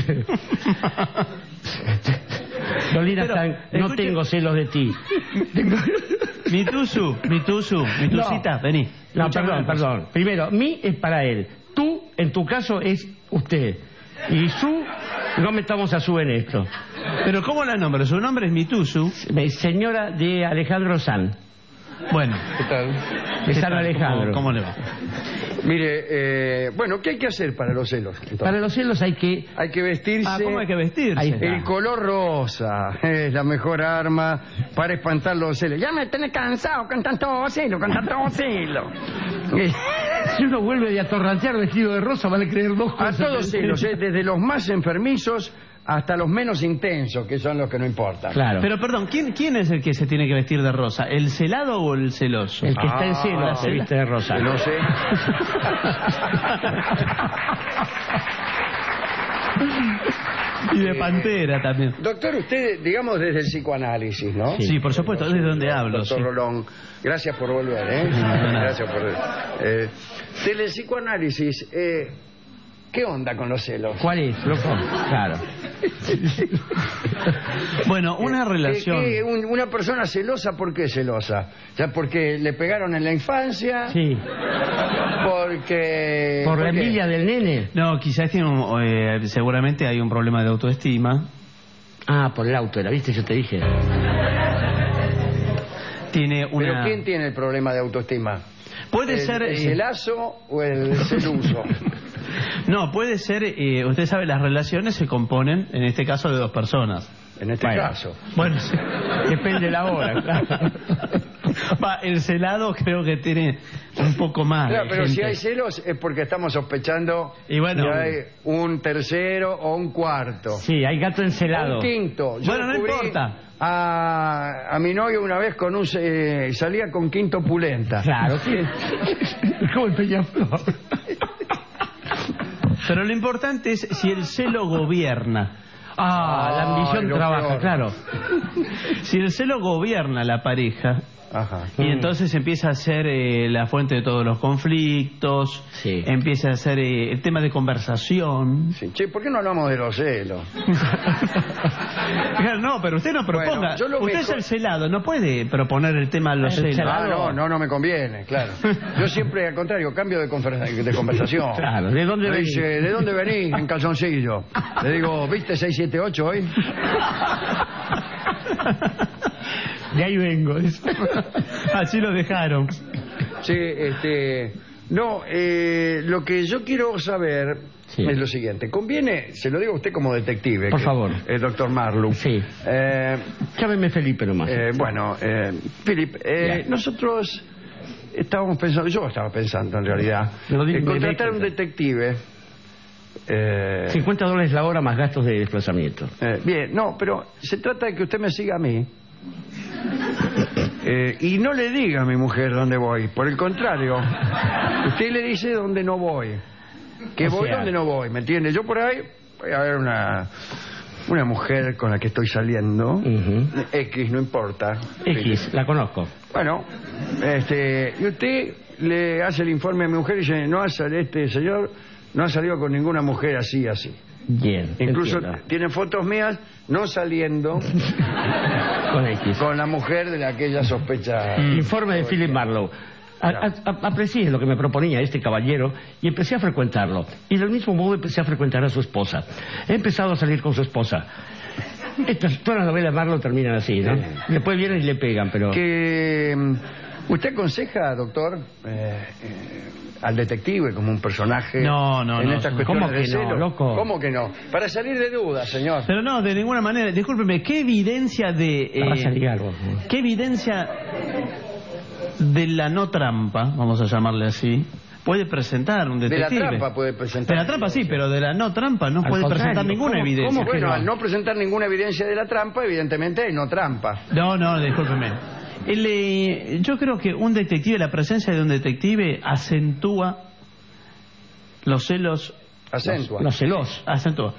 Dolina Pero, San, no escuche- tengo celos de ti. Mitusu, Mitusu, Mitusita, No. vení. No, Escuchame perdón, una cosa. perdón. Primero, mi es para él. Tú, en tu caso, es usted. Y su, no metamos a su en esto. Pero ¿cómo la nombro? Su nombre es Mitusu. Eh, Señora de Alejandro San. Bueno, ¿Qué tal? De ¿qué San tal? Alejandro. ¿Cómo, cómo le va? Mire, eh, bueno, ¿qué hay que hacer para los celos? entonces? Para los celos hay que... Hay que vestirse... Ah, ¿cómo hay que vestirse? Ahí está. El color rosa es la mejor arma para espantar los celos. Ya me tenés cansado con tanto celo, con tanto celo. Si uno vuelve de atorrantear vestido de rosa, van a creer dos A cosas. todos celos, ¿eh? Desde los más enfermizos hasta los menos intensos, que son los que no importan. Claro. Pero perdón, ¿quién, ¿quién es el que se tiene que vestir de rosa? ¿El celado o el celoso? El que está en celo Ah, se viste de rosa. No sé. Y de pantera también. Doctor, usted, digamos, desde el psicoanálisis, ¿no? Sí, por supuesto, es de donde hablo. Doctor sí. Rolón, gracias por volver, ¿eh? nada. Gracias por... Eh, desde el psicoanálisis, eh, ¿qué onda con los celos? ¿Cuál es, loco? Claro. Bueno, una relación... ¿Qué- qué- un- una persona celosa, ¿por qué celosa? Ya porque le pegaron en la infancia, Sí. porque... Por la qué? envidia del nene. No, quizás tiene un, eh, seguramente hay un problema de autoestima. Ah, por el auto era, ¿viste? Yo te dije. Tiene ¿Pero una... quién tiene el problema de autoestima? Puede ¿El, ser... el eh, celazo o el celuso? No, puede ser... eh, usted sabe, las relaciones se componen, en este caso, de dos personas. En este Bueno. caso. Bueno, sí. Depende de la hora, claro. Va, el celado creo que tiene un poco más. Claro, de pero si gente. hay celos es porque estamos sospechando Y bueno, que hay un tercero o un cuarto. Sí, hay gato O encelado. un quinto. Yo Bueno, no descubrí importa. A, a mi novio una vez con un eh, salía con quinto pulenta. Claro, sí. Como el Peñaflor. Pero lo importante es si el celo gobierna. Ah, la ambición Ay, lo trabaja, peor. claro. Si el celo gobierna la pareja, Ajá. y entonces empieza a ser eh, la fuente de todos los conflictos, Sí. empieza a ser eh, el tema de conversación. Sí. Che, ¿por qué no hablamos de los celos? Claro, no, pero usted no proponga. Bueno, yo lo usted mejor- es el celado, no puede proponer el tema de los El celos. celado. Ah, no, no, no me conviene, claro. Yo siempre, al contrario, cambio de, conversa- de conversación. Claro, ¿de dónde Me venís? dice, ¿de dónde venís? En calzoncillo. Le digo, ¿viste seis siete ocho hoy? De ahí vengo. Así lo dejaron. Sí, este... No, eh, lo que yo quiero saber Sí. es lo siguiente. Conviene, se lo digo a usted como detective. Por que- favor. El doctor Marlowe. Sí. Eh, Llámeme Felipe nomás. eh, bueno, eh, Philip, eh, Bien. nosotros estábamos pensando, yo estaba pensando en realidad, Lo digo en contratar a un directo. detective. Eh, cincuenta dólares la hora más gastos de desplazamiento. eh, bien, no, pero se trata de que usted me siga a mí. Eh, y no le diga a mi mujer dónde voy. Por el contrario, usted le dice dónde no voy. Que O voy sea- donde no voy, ¿me entiende? Yo por ahí voy a ver una una mujer con la que estoy saliendo. Ujú. X, no importa. X, la conozco. Bueno, este, y usted le hace el informe a mi mujer y dice, no ha salido este señor, no ha salido con ninguna mujer así, así. Bien. Incluso entiendo. tiene fotos mías no saliendo Con X. con la mujer de la que ella sospecha. Informe de Philip Marlowe. A- a- a- aprecié lo que me proponía este caballero y empecé a frecuentarlo. Y del mismo modo empecé a frecuentar a su esposa. He empezado a salir con su esposa. Estas, todas las novelas de Marlowe terminan así, ¿no? Después vienen y le pegan, pero... Que mm, usted aconseja, doctor, eh, eh, al detective como un personaje No, no, en no, estas no. cuestiones ¿Cómo que de no, celo? loco? ¿Cómo que no? Para salir de dudas, señor. Pero no, de ninguna manera. Discúlpeme, ¿qué evidencia de... La vas a eh, ligar vos. ¿Qué evidencia de la no trampa, vamos a llamarle así, puede presentar un De la detective? trampa puede presentar. De la trampa sí, pero de la no trampa no Al puede contrario, presentar ninguna ¿cómo- evidencia. cómo que Bueno, no? al no presentar ninguna evidencia de la trampa, evidentemente hay no trampa. No, no, discúlpeme. El, eh, yo creo que un detective, la presencia de un detective acentúa los celos. Acentua. Los celos. Acentúa.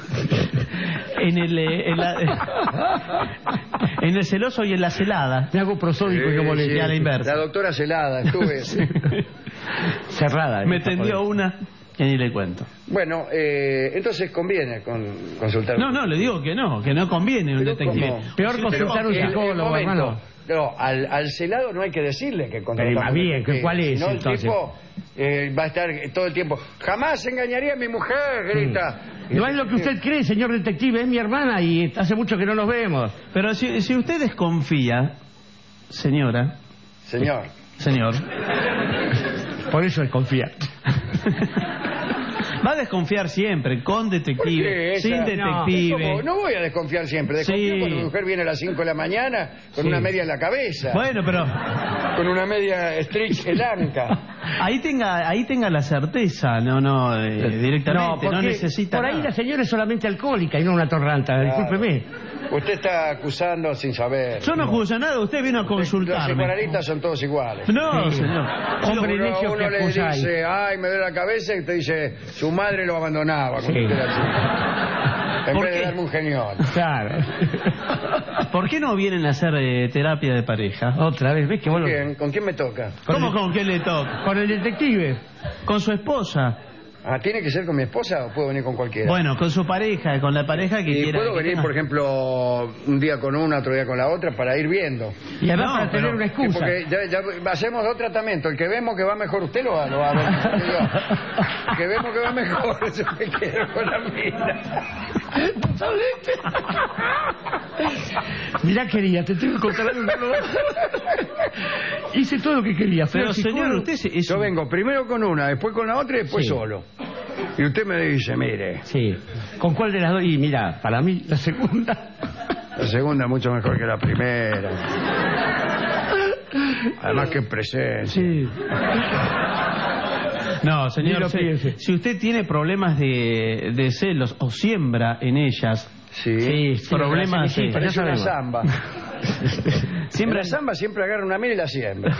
en el eh, en, la- en el celoso y en la celada. Me hago prosódico y no Sí, moleste. sí. a la inversa. La doctora Celada, estuve. Cerrada. Me esta tendió por- una que ni le cuento. Bueno, eh, entonces conviene con, consultar. No, no, le digo que no, que no conviene un Pero detective. ¿cómo? Peor Sí, consultar pero- un El- el psicólogo, momento. hermano. No, al, al celado no hay que decirle que contratamos Pero, más bien, un detective. ¿cuál es, Si no, el entonces? tipo eh, va a estar todo el tiempo. Jamás engañaría a mi mujer, grita. No es lo que usted cree, señor detective, es mi hermana y hace mucho que no nos vemos. Pero si, si usted desconfía, señora, Señor. señor, Por eso él confía. va a desconfiar siempre, con ¿Por detective, qué esa? sin No, detective. ¿cómo? No voy a desconfiar siempre. Desconfío Sí. cuando mi mujer viene a las cinco de la mañana con Sí. una media en la cabeza. Bueno, pero Con una media Strix Elanca. ahí tenga, ahí tenga la certeza, no, no, eh, directamente, no, porque necesita por ahí nada. la señora es solamente alcohólica y no una torranta, discúlpeme. Usted está acusando sin saber. Yo no acuso nada, usted vino a Los consultarme. psicoanalistas son todos iguales. No, Sí. señor. Hombre, uno necio que uno le acusáis. dice, ay, me duele la cabeza, y te dice, su madre lo abandonaba. cuando Sí. usted era chico. En ¿Por vez de qué? darme un genial. Claro. ¿Por qué no vienen a hacer eh, terapia de pareja? Otra vez, ¿ves que ¿Con bueno? quién? ¿Con quién me toca? ¿Cómo con qué le toca? Con el detective. Con su esposa. Ah, ¿tiene que ser con mi esposa o puedo venir con cualquiera? Bueno, con su pareja, con la pareja que y quiera. puedo que venir, tenga. por ejemplo, un día con una, otro día con la otra, para ir viendo. Y además No, para tener pero- una Sí, excusa. porque ya, ya hacemos dos tratamientos. El que vemos que va mejor, usted lo va, lo va a ver. El que vemos que va mejor, eso que quiero con la mina. Mirá, quería, te tengo que contar algo. Hice todo lo que quería. Fui Pero al señor, psicólogo. usted se- es Yo un- vengo primero con una, después con la otra y después Sí. solo. Y usted me dice, mire, Sí. ¿Con cuál de las dos? Y mira, para mí la segunda. la segunda es mucho mejor que la primera. Además que presencia. Sí. No, Ni señor, lo si, piense. si usted tiene problemas de, de celos o siembra en ellas Sí. Sí, sí, problemas, sí, eh, ya Parece una sabemos. samba. Siempre la samba siempre agarra una mina y la siembra.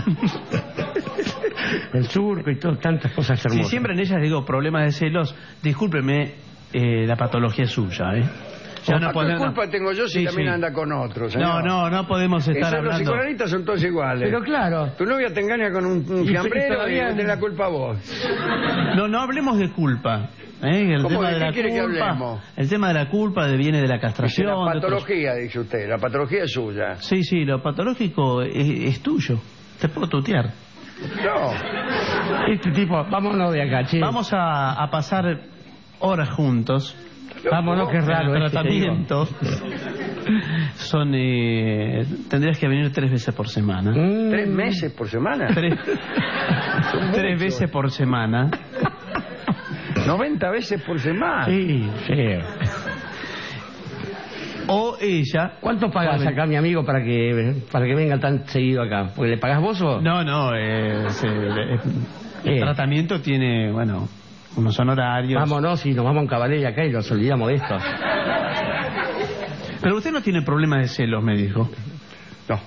El surco y todo, tantas cosas si hermosas. siembra en ellas, digo, problemas de celos, discúlpeme, eh, la patología es suya, ¿eh? Ya ¿Qué no podemos- culpa tengo yo si Sí, también sí. anda con otro, No, señor? no, no podemos estar Esos, los hablando. psicoanalistas son todos iguales. Pero claro. Tu novia te engaña con un, un Y- y fiambrero y, todavía- no tenés la culpa vos. No, no hablemos de culpa. ¿eh? El ¿Cómo tema de de qué la quiere que culpa, hablemos? el tema de la culpa de- viene de la Dice, castración. la de otros- patología, dice usted. La patología es suya. Sí, sí, lo patológico es, es tuyo. Te puedo tutear. No. Este tipo, vámonos de acá, che. Vamos a, a pasar horas juntos. Vámonos, qué raro. El este, te digo. tratamiento. Son, eh, tendrías que venir tres veces por semana. Mm. ¿Tres meses por semana? Tres, Son tres muchos. veces por semana. noventa veces por semana. Sí, sí. o ella... ¿Cuánto pagas acá, mi amigo, para que para que venga tan seguido acá? ¿Porque le pagás vos o...? No, no, eh, se, el, el tratamiento tiene, bueno, unos honorarios. Vámonos y nos vamos a un cabaret acá y nos olvidamos de esto. Pero usted no tiene problemas de celos, me dijo. No.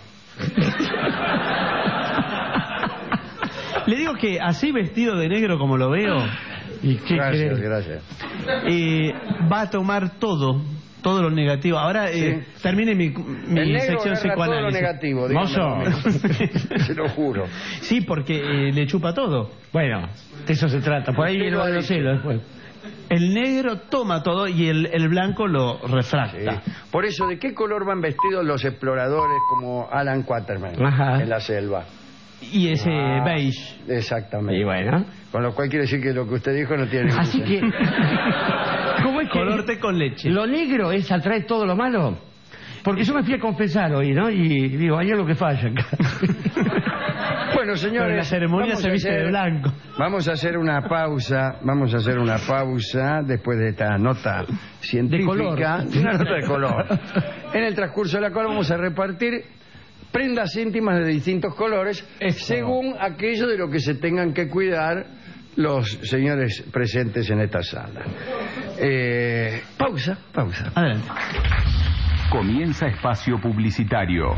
Le digo que así vestido de negro como lo veo... ¿Y qué gracias, cree? Gracias. Eh, va a tomar todo, todo lo negativo. Ahora eh, sí. termine mi, mi sección psicoanálisis. Todo lo negativo, Mozo. Se lo juro. Sí, porque eh, le chupa todo. Bueno, de eso se trata. Por ahí viene lo de los celos después. El negro toma todo y el, el blanco lo refracta. Sí. Por eso, ¿de qué color van vestidos los exploradores como Alan Quatermain Ajá. en la selva? Y ese ah, beige. Exactamente. Y bueno. Con lo cual quiere decir que lo que usted dijo no tiene ningún Así que... ¿Cómo es que color té con leche? ¿Lo negro es atrae todo lo malo? Porque yo me fui a confesar hoy, ¿no? Y digo, hay algo que falla acá. Bueno, señores... Pero la ceremonia se viste hacer, de blanco. Vamos a hacer una pausa, vamos a hacer una pausa después de esta nota científica. De color. Una nota de color. En el transcurso de la cual vamos a repartir... prendas íntimas de distintos colores, Eso. según aquello de lo que se tengan que cuidar los señores presentes en esta sala. Eh, pausa, pausa. Adelante. Comienza espacio publicitario.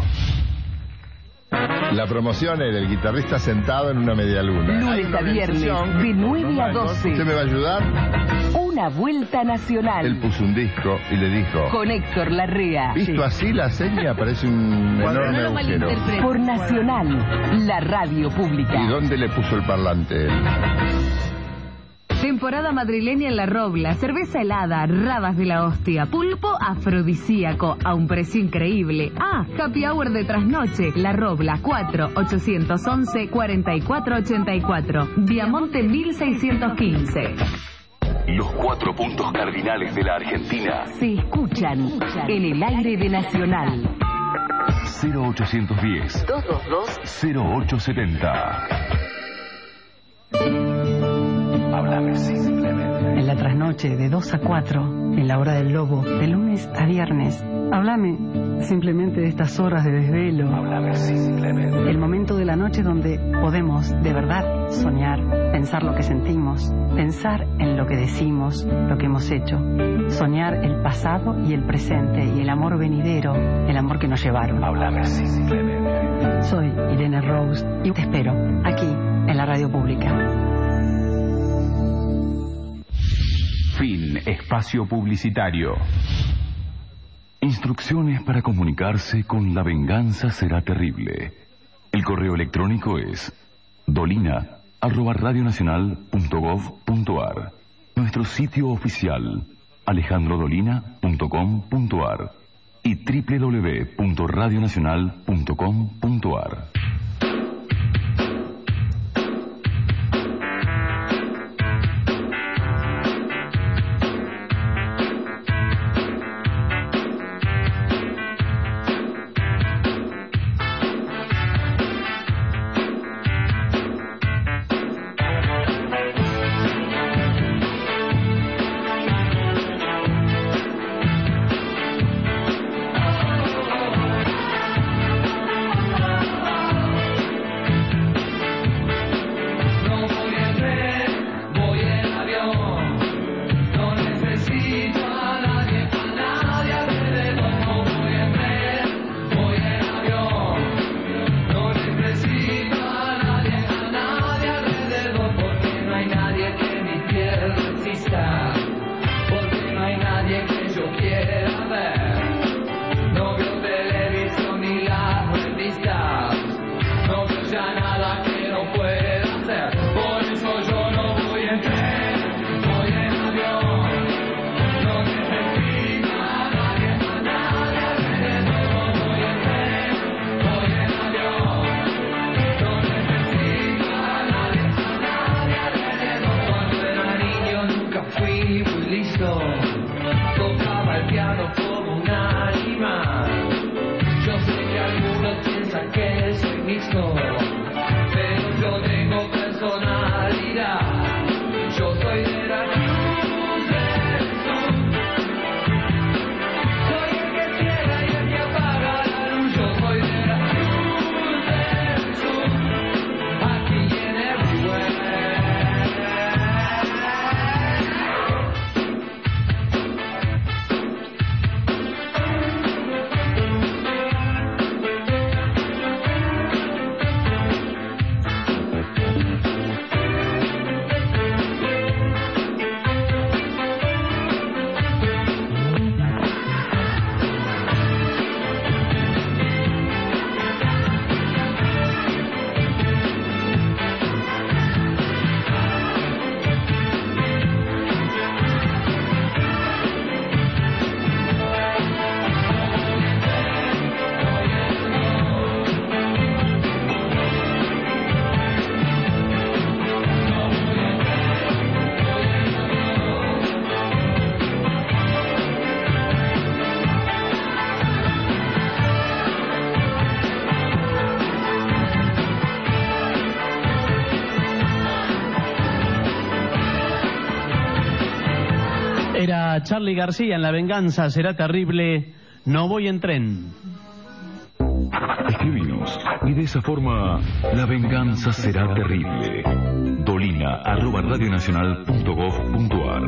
La promoción es del guitarrista sentado en una medialuna. Lunes a viernes, de nueve a doce. ¿Usted me va a ayudar? Una vuelta nacional. Él puso un disco y le dijo... Con Héctor Larrea. Visto sí. así, la seña parece un enorme no agujero. Por Nacional, la radio pública. ¿Y dónde le puso el parlante él? Temporada madrileña en La Robla, cerveza helada, rabas de la hostia, pulpo afrodisíaco a un precio increíble. Ah, happy hour de trasnoche, La Robla, cuatro ochocientos once cuarenta y cuatro ochenta y cuatro, Viamonte mil seiscientos quince. Los cuatro puntos cardinales de la Argentina se escuchan en el aire de Nacional. cero ochocientos diez, doscientos veintidós, cero ochocientos setenta. Háblame simplemente. En la trasnoche de dos a cuatro, en la hora del lobo, de lunes a viernes. Háblame simplemente de estas horas de desvelo. Háblame simplemente. El momento de la noche donde podemos, de verdad, soñar, pensar lo que sentimos, pensar en lo que decimos, lo que hemos hecho. Soñar el pasado y el presente y el amor venidero, el amor que nos llevaron. Háblame simplemente. Soy Irene Rose y te espero aquí, en la radio pública. Fin espacio publicitario. Instrucciones para comunicarse con La Venganza Será Terrible. El correo electrónico es dolina arroba radionacional punto gov punto ar. Nuestro sitio oficial alejandro dolina punto com punto ar y doble u doble u doble u punto radionacional punto com punto ar. Canta Charly García en La venganza será terrible. No voy en tren. Escribinos y de esa forma la venganza será terrible. Dolina arroba radionacional punto gov punto ar.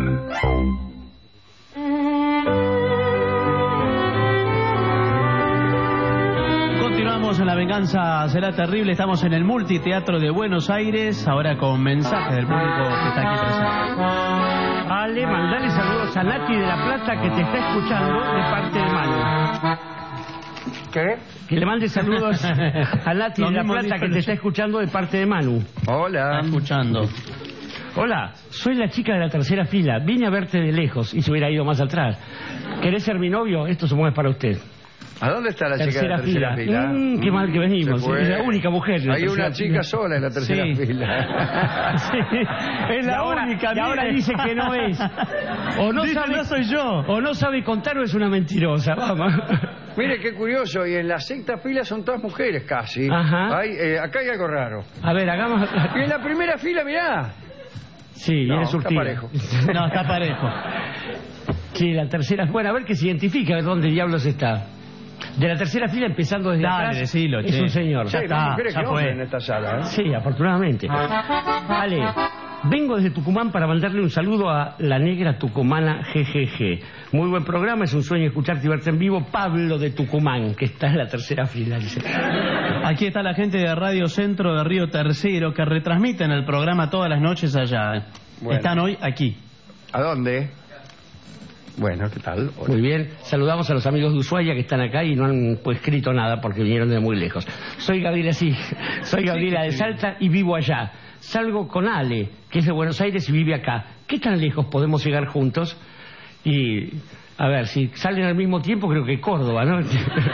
Continuamos en La venganza será terrible. Estamos en el Multiteatro de Buenos Aires, ahora con mensajes del público que está aquí presente. Ale, mandale saludos a Nati de La Plata que te está escuchando de parte de Manu. ¿Qué? Que le mande saludos a Nati de La Plata que te está escuchando de parte de Manu. Hola. Está escuchando. Hola, soy la chica de la tercera fila. Vine a verte de lejos y se hubiera ido más atrás. ¿Querés ser mi novio? Esto se mueve para usted. ¿A dónde está la tercera chica de la tercera fila? fila? Mm, qué mal que venimos. Es la única mujer. Hay una chica fila. sola en la tercera sí. fila. Sí. Es la y ahora, única. Y ahora dice que no es. O no dice, sabe, no soy yo. O no sabe contar o es una mentirosa. Vamos. Mire qué curioso. Y en la sexta fila son todas mujeres casi. Ajá. Hay, eh, acá hay algo raro. A ver, hagamos. Y en la primera fila, mirá. Sí, no, es surtido. Está parejo. No, está parejo. Sí, la tercera. Bueno, a ver que se identifica de dónde diablos está. De la tercera fila, empezando desde Dale, atrás, decilo, es che. un señor. Sí, las mujeres que hombres en esta sala, ¿eh? Sí, afortunadamente. Vale, vengo desde Tucumán para mandarle un saludo a la negra tucumana G G G. Muy buen programa, es un sueño escucharte y verte en vivo. Pablo de Tucumán, que está en la tercera fila, dice. Aquí está la gente de Radio Centro de Río Tercero, que retransmiten el programa todas las noches allá. Bueno. Están hoy aquí. ¿A dónde? Bueno, ¿qué tal? Hola. Muy bien, saludamos a los amigos de Ushuaia que están acá y no han pues, escrito nada porque vinieron de muy lejos. Soy Gabriela, sí, soy Gabriela de Salta y vivo allá. Salgo con Ale, que es de Buenos Aires y vive acá. ¿Qué tan lejos podemos llegar juntos? Y, a ver, si salen al mismo tiempo creo que Córdoba, ¿no?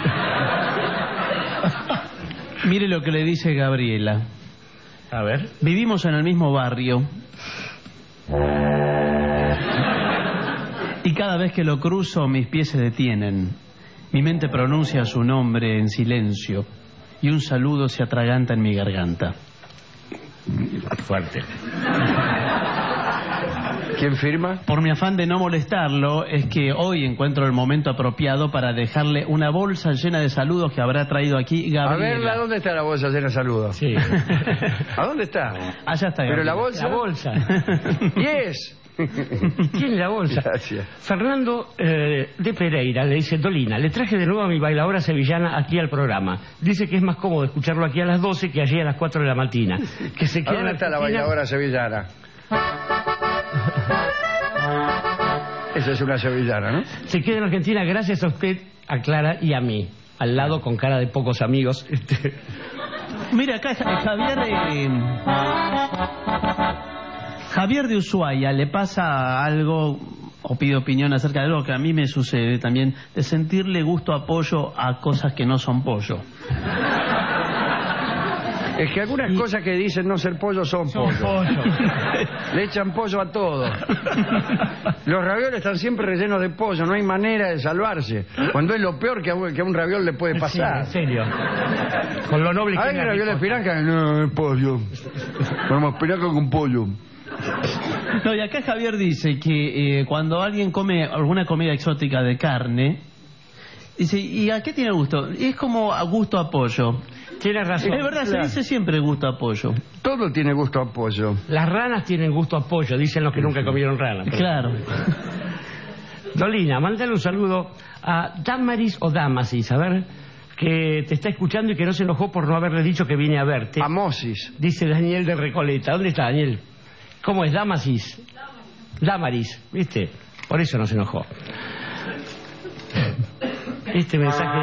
Mire lo que le dice Gabriela. A ver. Vivimos en el mismo barrio. Y cada vez que lo cruzo, mis pies se detienen. Mi mente pronuncia su nombre en silencio. Y un saludo se atraganta en mi garganta. Fuerte. ¿Quién firma? Por mi afán de no molestarlo, es que hoy encuentro el momento apropiado para dejarle una bolsa llena de saludos que habrá traído aquí Gabriela. A ver, ¿dónde está la bolsa llena de saludos? Sí. ¿A dónde está? Allá está. Pero Gabriela. la bolsa... La bolsa. Yes. ¿Quién es la bolsa? Gracias. Fernando eh, de Pereira le dice: Dolina, le traje de nuevo a mi bailadora sevillana aquí al programa. Dice que es más cómodo escucharlo aquí a las doce que allí a las cuatro de la mañana. Que se ¿A dónde está la bailadora sevillana? Esa es una sevillana, ¿no? Se queda en Argentina gracias a usted, a Clara y a mí. Al lado con cara de pocos amigos. Mira, acá Javier... Eh... Javier de Ushuaia le pasa algo, o pide opinión acerca de algo que a mí me sucede también, de sentirle gusto a pollo a cosas que no son pollo. Es que algunas y... cosas que dicen no ser pollo son, son pollo. pollo. Le echan pollo a todo. Los ravioles están siempre rellenos de pollo, no hay manera de salvarse. Cuando es lo peor que a un, que a un raviol le puede pasar. Sí, en serio. Con lo noble que hay ravioles espinaca, no, es pollo. Vamos, espinaca con pollo. No, y acá Javier dice que eh, cuando alguien come alguna comida exótica de carne, dice, ¿y a qué tiene gusto? Es como a gusto a pollo. Tiene razón. Es verdad, claro. Se dice siempre gusto a pollo. Todo tiene gusto a pollo. Las ranas tienen gusto a pollo, dicen los que nunca comieron ranas. Pero... Claro. Dolina, mándale un saludo a Damaris o Damasis, a ver, que te está escuchando y que no se enojó por no haberle dicho que vine a verte. Amosis. Dice Daniel de Recoleta. ¿Dónde está Daniel? ¿Cómo es? Damasis. Damaris, ¿viste? Por eso no se enojó. Este mensaje...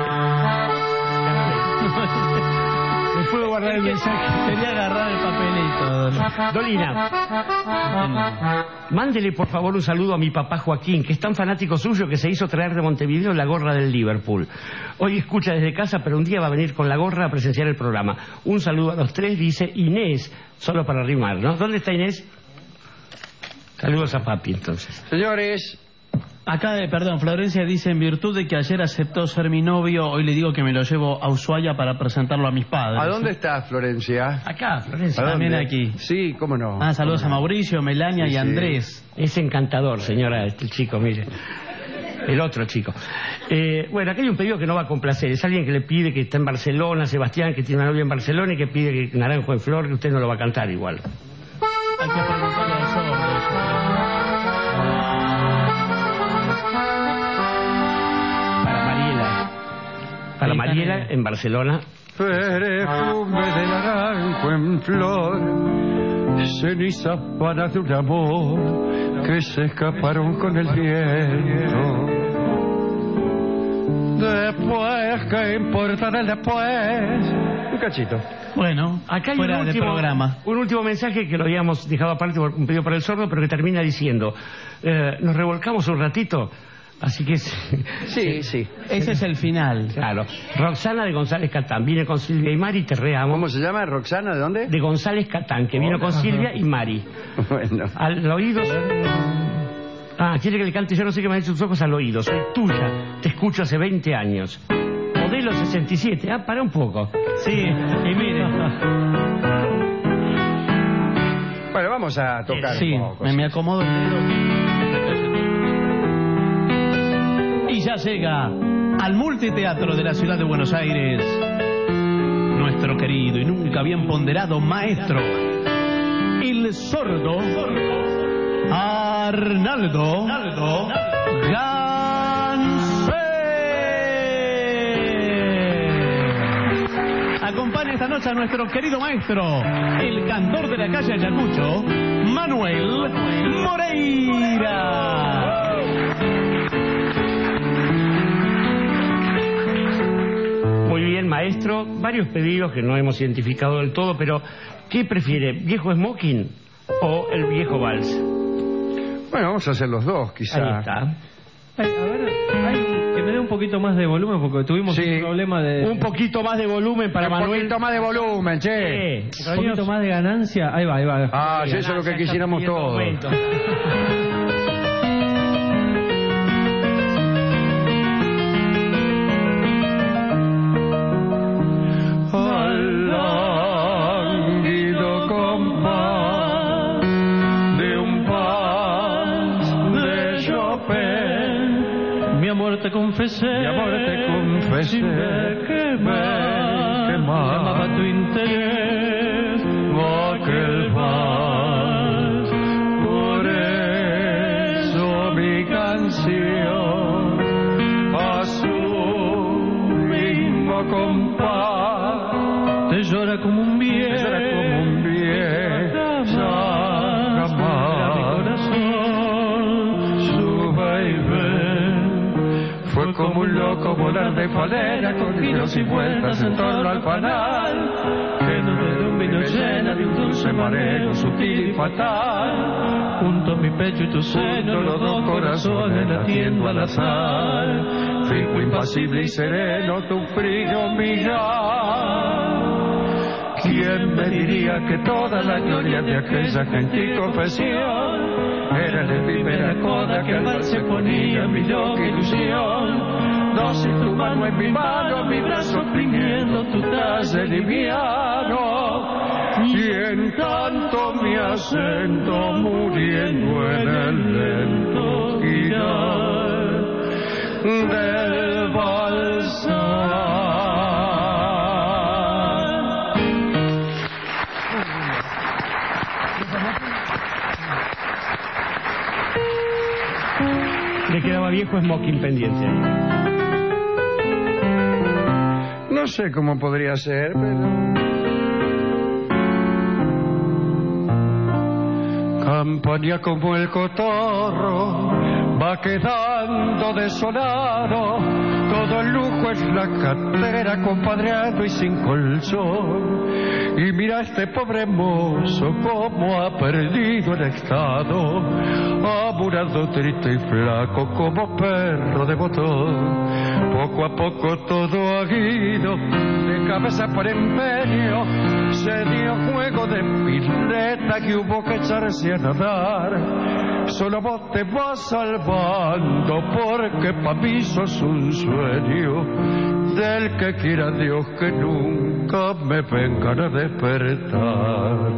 Me puedo guardar el mensaje. Quería agarrar el papelito. Dolina, mándele por favor un saludo a mi papá Joaquín, que es tan fanático suyo que se hizo traer de Montevideo la gorra del Liverpool. Hoy escucha desde casa, pero un día va a venir con la gorra a presenciar el programa. Un saludo a los tres, dice Inés, solo para rimar, ¿no? ¿Dónde está Inés? Saludos a papi, entonces. Señores, Acá, eh, perdón, Florencia dice, en virtud de que ayer aceptó ser mi novio, hoy le digo que me lo llevo a Ushuaia para presentarlo a mis padres. ¿A dónde está Florencia? Acá, Florencia. También aquí. Sí, cómo no. Ah, saludos ¿Cómo no? a Mauricio, Melania Sí, y sí. Andrés. Es encantador, señora, este chico, mire. El otro chico. Eh, bueno, aquí hay un pedido que no va a complacer. Es alguien que le pide que está en Barcelona, Sebastián, que tiene una novia en Barcelona y que pide que Naranjo en Flor, que usted no lo va a cantar igual. Hay que preguntarle al sordo. Para Mariela. Para Mariela, en Barcelona. Perfume de naranjo en flor, cenizas vanas de un amor que se escaparon con el viento. Después, ¿qué importa del después? Un cachito. Bueno, acá hay fuera un de último, programa. un último mensaje que lo habíamos dejado aparte por un pedido para el sordo, pero que termina diciendo, eh, nos revolcamos un ratito, así que... Sí, sí. Ese es el final. Claro. Roxana de González Catán, viene con Silvia y Mari, te reamo. ¿Cómo se llama? ¿Roxana? ¿De dónde? De González Catán, que vino Hola. con Silvia y Mari. Bueno. Al oído... Ah, quiere que le cante, yo no sé qué me han dicho sus ojos al oído. Soy tuya, te escucho hace veinte años. Modelo sesenta y siete, ah, para un poco. Sí, y mire. Bueno, vamos a tocar Sí, un poco. me, me acomodo el dedo. Y ya llega al multiteatro de la ciudad de Buenos Aires nuestro querido y nunca bien ponderado maestro, el sordo Arnaldo Gansé. Acompaña esta noche a nuestro querido maestro, el cantor de la calle Ayacucho, Manuel Moreira. Muy bien, maestro. Varios pedidos que no hemos identificado del todo, pero ¿qué prefiere? ¿Viejo smoking o el viejo vals? Bueno, vamos a hacer los dos, quizá. Ahí está. Ay, a ver, ay, que me dé un poquito más de volumen porque tuvimos Sí. un problema de... Un poquito más de volumen para Un Manuel. poquito más de volumen, che. Sí. Un poquito más de ganancia. Ahí va, ahí va. Ah, sí, eso es lo que quisiéramos todos. Al lánguido compás de un vals de Chopin, Mi amor te confesé. mi amor te confesé sin ver que me llamaba quemaba tu interés. aquel vals. Por eso mi canción a su mismo compás Te llora como un bien. te llora como un bien. Jamás volverá mi corazón. Su baby fue como un loco volar de falena con giros y vueltas en torno al panal, lleno de un vino llena de un dulce mareo sutil y fatal. Junto a mi pecho y tu seno, Junto los dos corazones latiendo al azar, fijo, impasible y sereno tu frío mirar. ¿Quién me diría que toda la gloria de aquella gentil confesión era la primera coda que al mal se ponía mi loca ilusión? Dócil tu mano en mi mano, mi brazo oprimiendo tu talle liviano, y en tanto mi acento muriendo en el lento girar del balsar. Le quedaba viejo smoking pendiente. No sé cómo podría ser, pero... Campaña como el cotorro va quedando desolado, todo el lujo es la cartera compadreado y sin colchón. Y mira este pobre mozo como ha perdido el estado, amurado, triste y flaco como perro de botón. Poco a poco todo aguido, de cabeza por empeño, se dio juego de pileta que hubo que echarse a nadar. Solo vos te vas salvando porque pa' mí sos un sueño del que quiera Dios que nunca me vengan a despertar.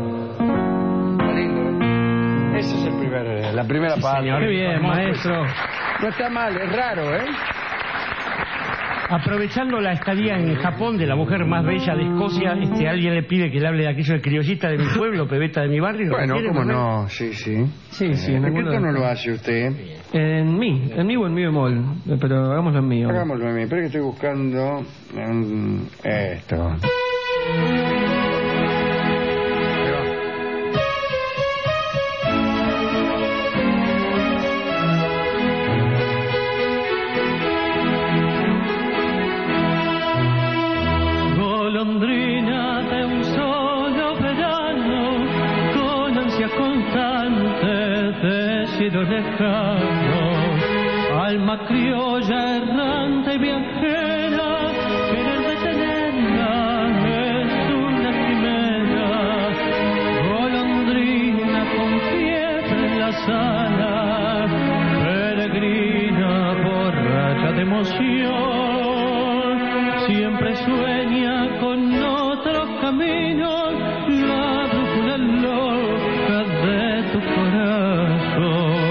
Esa es el primer, la primera Sí, parte. señor. Qué bien, maestro. No está mal, es raro, ¿eh? Aprovechando la estadía en Japón de la mujer más bella de Escocia, este, alguien le pide que le hable de aquello de criollita de mi pueblo, pebeta de mi barrio. Bueno, ¿Quiere, cómo mujer? no, sí, sí. Sí, sí. ¿En en qué alguna- tono lo hace usted? En mí, en mí o en mi bemol, pero hagámoslo en mío. Hagámoslo a mí, pero que estoy buscando um, esto. Golondrina de un solo verano, con ansia constante de cielo lejano, alma criolla errante y viajera, querer detenerla es una quimera. Golondrina con fiebre en la sala, peregrina borracha de emoción, siempre sueña con otros caminos, la brújula loca de tu corazón.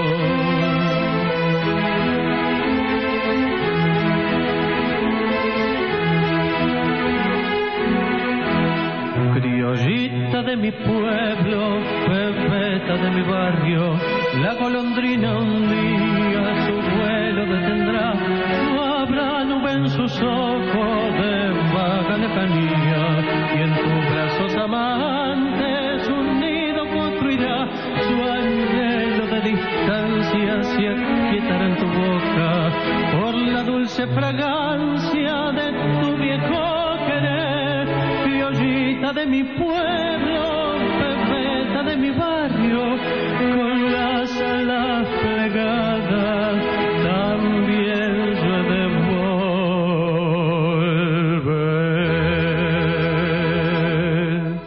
Criollita de mi pueblo, pepeta de mi barrio, la golondrina un día su vuelo detendrá, no habrá nube en sus ojos de vaga lejanía, y en tus brazos amantes un nido construirá, su anhelo de distancia se aquietará en tu boca, por la dulce fragancia de tu viejo querer. Criollita de mi pueblo, pepeta de mi barrio, con las alas plegadas, también yo he de volver.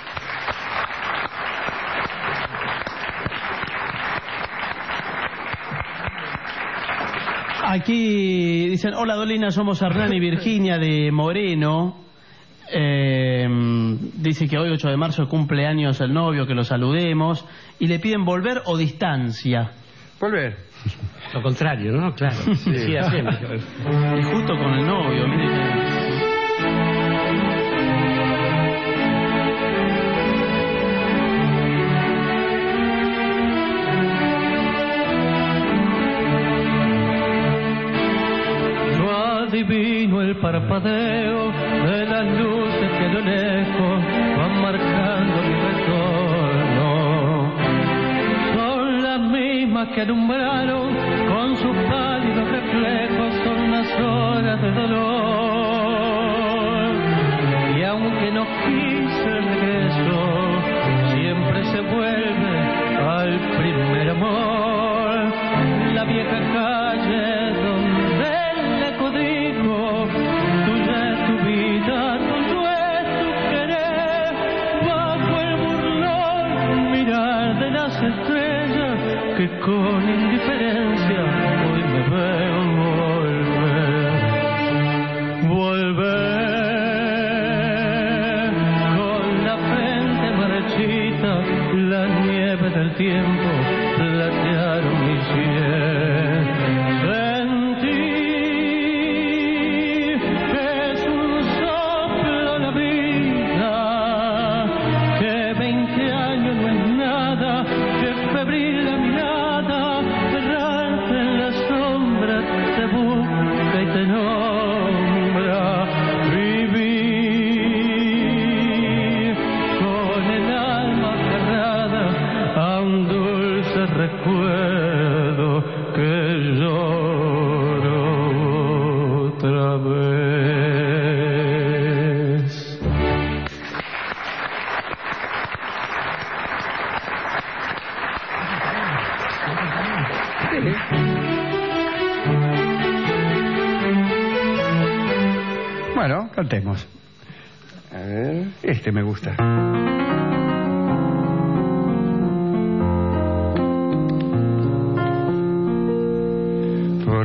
Aquí dicen, hola Dolina, somos Hernán y Virginia de Moreno. Eh, dice que hoy ocho de marzo cumple años el novio, que lo saludemos, y le piden volver o distancia. Volver. Lo contrario, ¿no? Claro. Sí, sí hacemos. Y justo con el novio, mire. Adivino el parpadeo de las luces que a lo lejos van marcando mi retorno. Son las mismas que alumbraron con sus pálidos reflejos, son las horas de dolor. Y aunque no quise el regreso, siempre se vuelve al primer amor. La vieja calle donde el eco dijo, tuya es tu vida, tuyo es tu querer, bajo el burlón mirar de las estrellas que con indiferencia hoy me veo volver, volver con la frente marchita, la nieve del tiempo platearon mi piel. Sentí que es un soplo la vida, que veinte años no es nada, que febril la mirada, errante en la sombra te busca y te nombra. Vivir con el alma aferrada a un dulce recuerdo que lloro otra vez. Bueno, cantemos. A ver, este me gusta.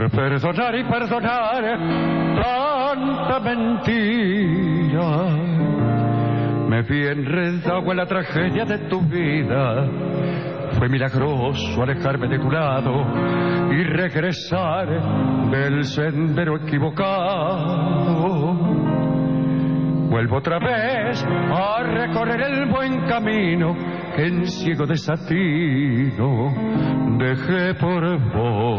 por perdonar y perdonar tanta mentira. Me vi enredado en la tragedia de tu vida. Fue milagroso alejarme de tu lado y regresar del sendero equivocado. Vuelvo otra vez a recorrer el buen camino que en ciego desatino dejé por vos.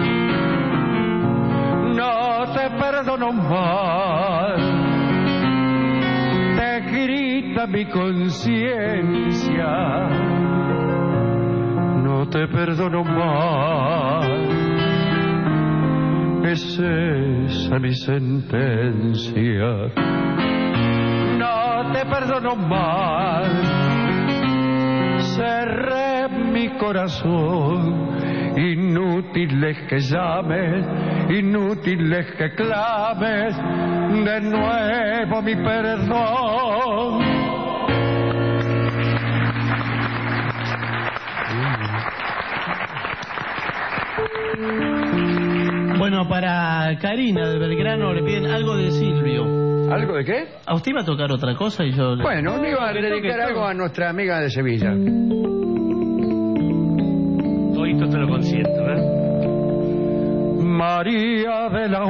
No te perdono más, te grita mi conciencia. No te perdono más, es esa mi sentencia. No te perdono más, cerré mi corazón. Inútil es que llames, inútil es que clames de nuevo mi perdón. Bueno, para Karina de Belgrano le piden algo de Silvio. ¿Algo de qué? ¿A usted iba a tocar otra cosa? Y yo... Bueno, me iba a dedicar algo a nuestra amiga de Sevilla. Todito te lo consiento, ¿eh? María de la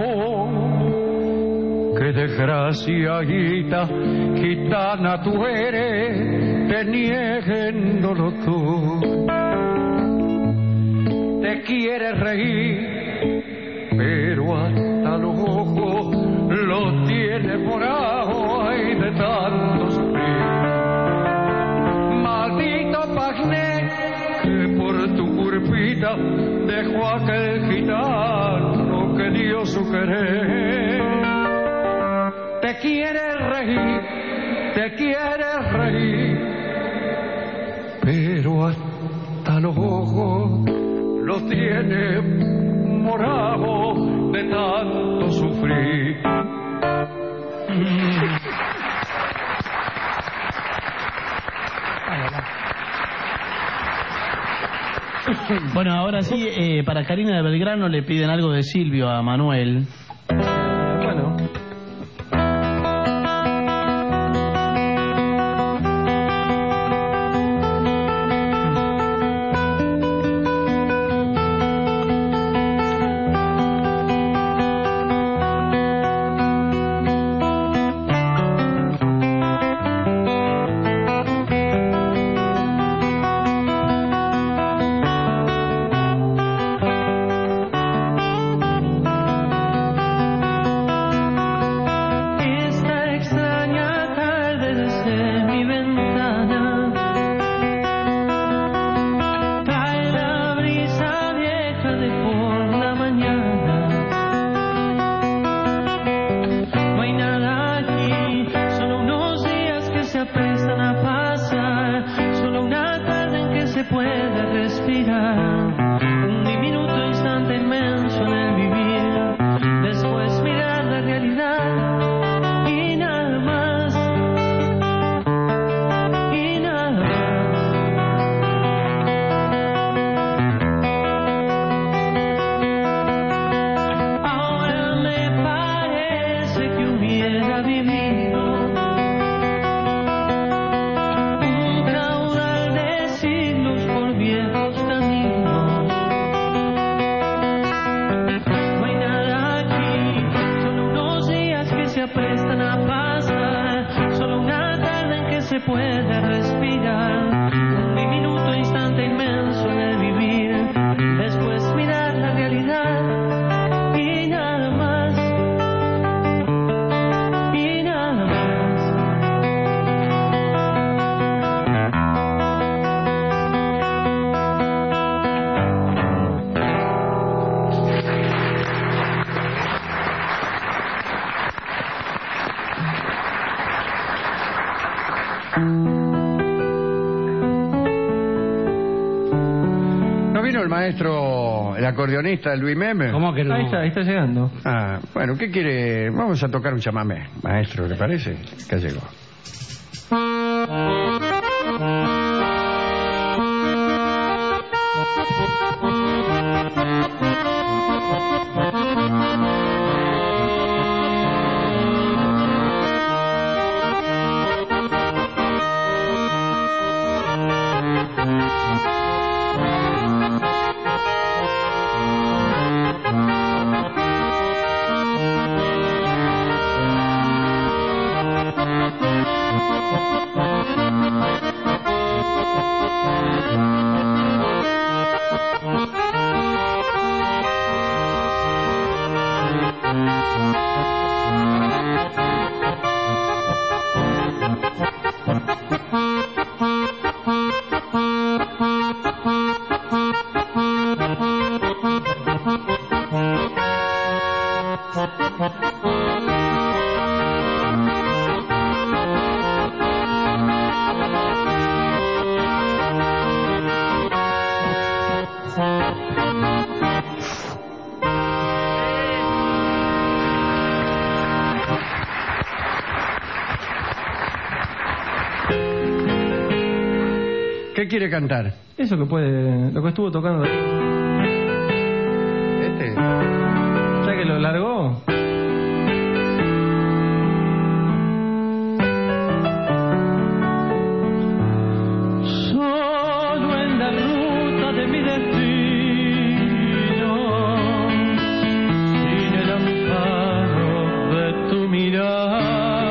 O, qué desgraciadita, gitana tú eres, te nieguéndolo tú. Te quieres reír, pero hasta los ojos los tiene morados y de tanto sufrir. Maldito Pagné, que por tu curvita dejó aquel gitano que dio su querer. Te quieres reír, te quieres reír, pero hasta los ojos los tiene morado de tanto sufrir. Bueno, ahora sí, eh, para Karina de Belgrano le piden algo de Silvio a Manuel. Bueno. El maestro, el acordeonista Luis Meme. ¿Cómo que no? Ahí está, ahí está llegando. Ah, bueno, ¿qué quiere? Vamos a tocar un chamamé, maestro, ¿le parece? Acá llegó. ¿Qué quiere cantar? Eso que puede, lo que estuvo tocando. Este. ¿Ya que lo largó? Solo en la ruta de mi destino, sin el amparo de tu mirar.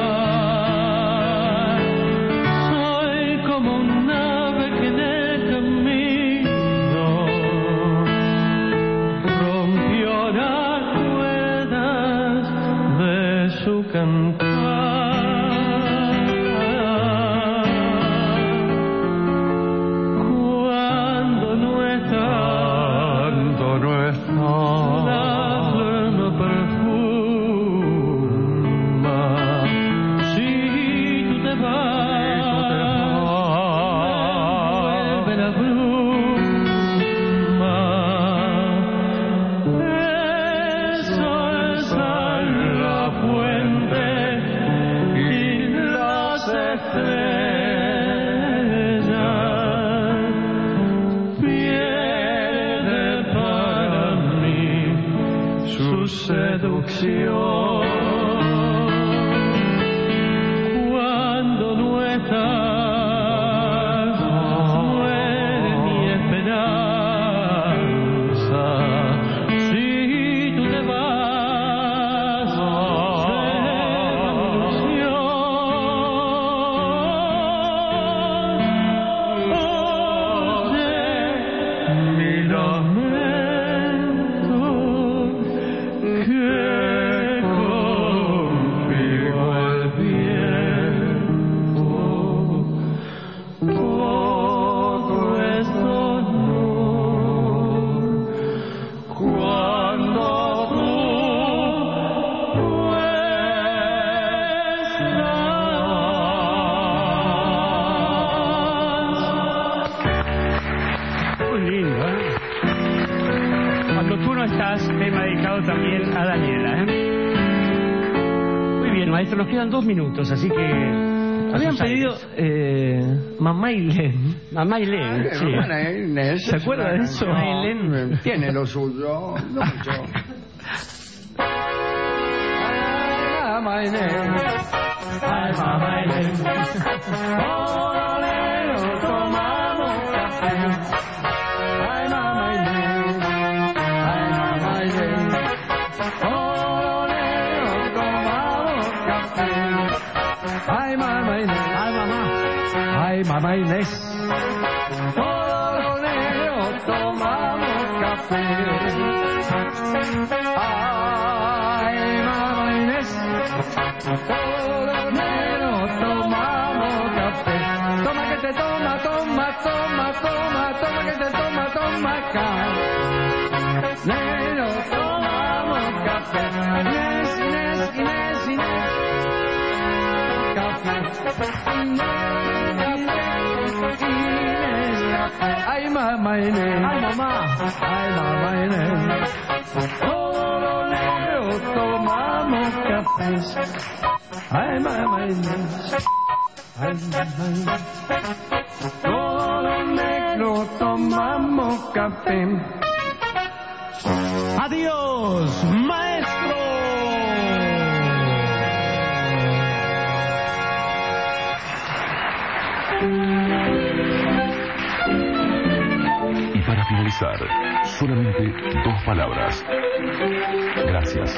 Cuando no estás, muere mi esperanza. Si tú te vas, será mi ilusión. Oye, mi lamento, que también a Daniela, ¿eh? Muy bien, maestro, nos quedan dos minutos, así que... Habían pedido eh, Mamá Ilén. Mamá Ilén, Ah, sí. hermana Inés, ¿Se acuerda de eso? Mamá Ilén tiene lo suyo, no mucho. Mamá Inés, ay, Mamá Inés, olero, tomamos café. Ay, Mamá Inés, ay, Mamá Inés, olero, tomamos café. Ay, Mamá Inés, ay, mamá, ay, Mamá Inés, olero, tomamos café. Ay, Mamá Inés, olero, tomamos café. Toma que te toma, toma, toma, toma, toma que te toma, toma acá. Nero, tomamos café. Inés, Inés, Inés, Inés. Café. Inés, Inés, café. Ay, Mamá Inés. Ay, mamá. Ay, Mamá Inés. Todo negro tomamos café. Ay, Mamá Inés. Ay, Mamá Inés. Todo negro tomamos café. Adiós, maestro. Y para finalizar, solamente dos palabras. Gracias.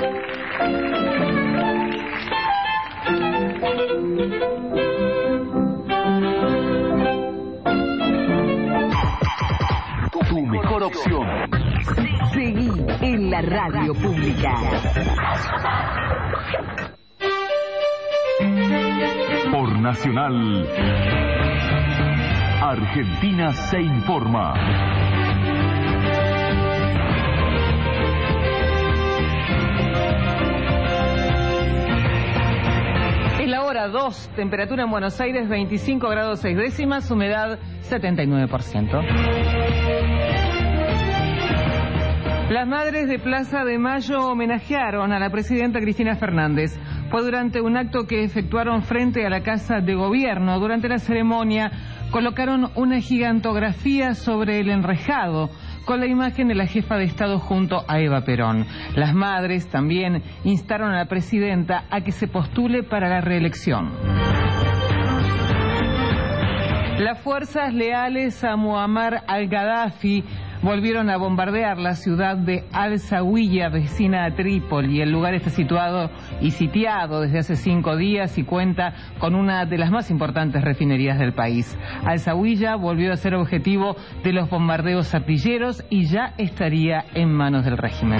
Tu mejor opción. Seguí en la radio pública. Por Nacional, Argentina se informa. Es la hora dos, temperatura en Buenos Aires veinticinco grados seis décimas, humedad setenta y nueve por ciento. Las madres de Plaza de Mayo homenajearon a la presidenta Cristina Fernández. Fue durante un acto que efectuaron frente a la Casa de Gobierno. Durante la ceremonia colocaron una gigantografía sobre el enrejado con la imagen de la jefa de Estado junto a Eva Perón. Las madres también instaron a la presidenta a que se postule para la reelección. Las fuerzas leales a Muammar al-Gaddafi volvieron a bombardear la ciudad de Al-Zawiya, vecina a Trípoli. El lugar está situado y sitiado desde hace cinco días y cuenta con una de las más importantes refinerías del país. Al-Zawiya volvió a ser objetivo de los bombardeos artilleros y ya estaría en manos del régimen.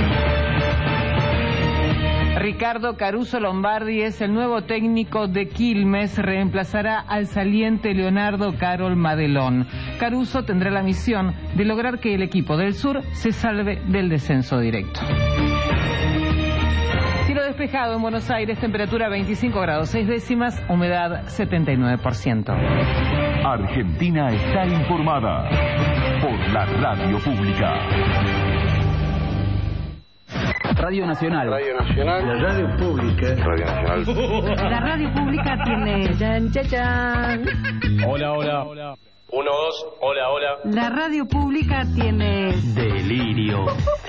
Ricardo Caruso Lombardi es el nuevo técnico de Quilmes, reemplazará al saliente Leonardo Carol Madelón. Caruso tendrá la misión de lograr que el equipo del sur se salve del descenso directo. Cielo despejado en Buenos Aires, temperatura veinticinco grados seis décimas, humedad setenta y nueve por ciento. Argentina está informada por la radio pública. Radio Nacional. Radio Nacional. La radio pública. Radio Nacional. La radio pública tiene... Chan, chan, chan. Hola, hola. Uno, dos. Hola, hola. La radio pública tiene... Delirio.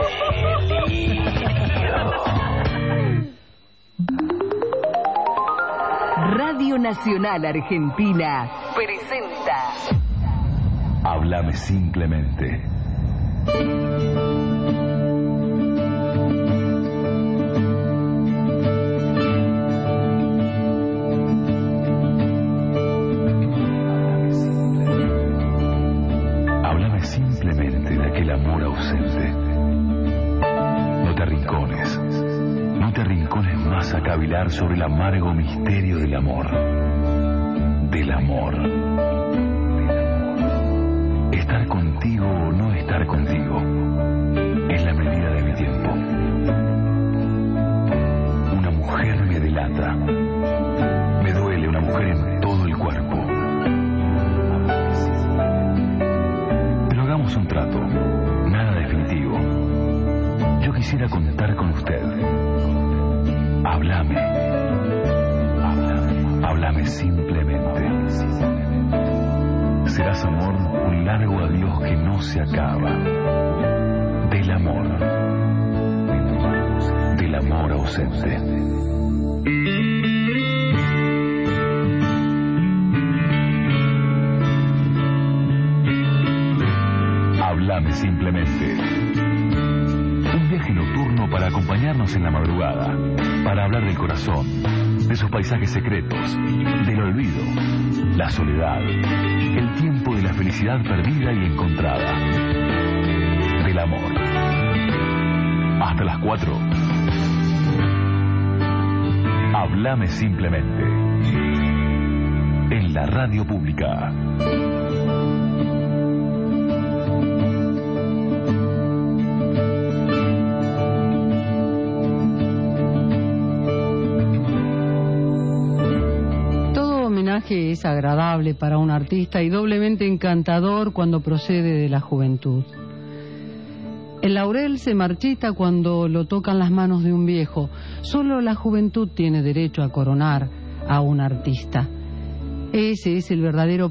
Radio Nacional Argentina presenta Háblame simplemente. Simplemente de aquel amor ausente. No te arrincones, no te arrincones más a cavilar sobre el amargo misterio del amor. Del amor. Estar contigo o no estar contigo es la medida de mi tiempo. Una mujer me delata. Me duele una mujer en todo el cuerpo. Hagamos un trato, nada definitivo. Yo quisiera contar con usted. Háblame. Háblame. Háblame simplemente. Serás, amor, un largo adiós que no se acaba. Del amor. Del amor ausente. Háblame simplemente. Un viaje nocturno para acompañarnos en la madrugada, para hablar del corazón, de sus paisajes secretos, del olvido, la soledad, el tiempo de la felicidad perdida y encontrada, del amor. Hasta las cuatro. Háblame simplemente. En la radio pública. Es agradable para un artista y doblemente encantador cuando procede de la juventud. El laurel se marchita cuando lo tocan las manos de un viejo. Solo la juventud tiene derecho a coronar a un artista. Ese es el verdadero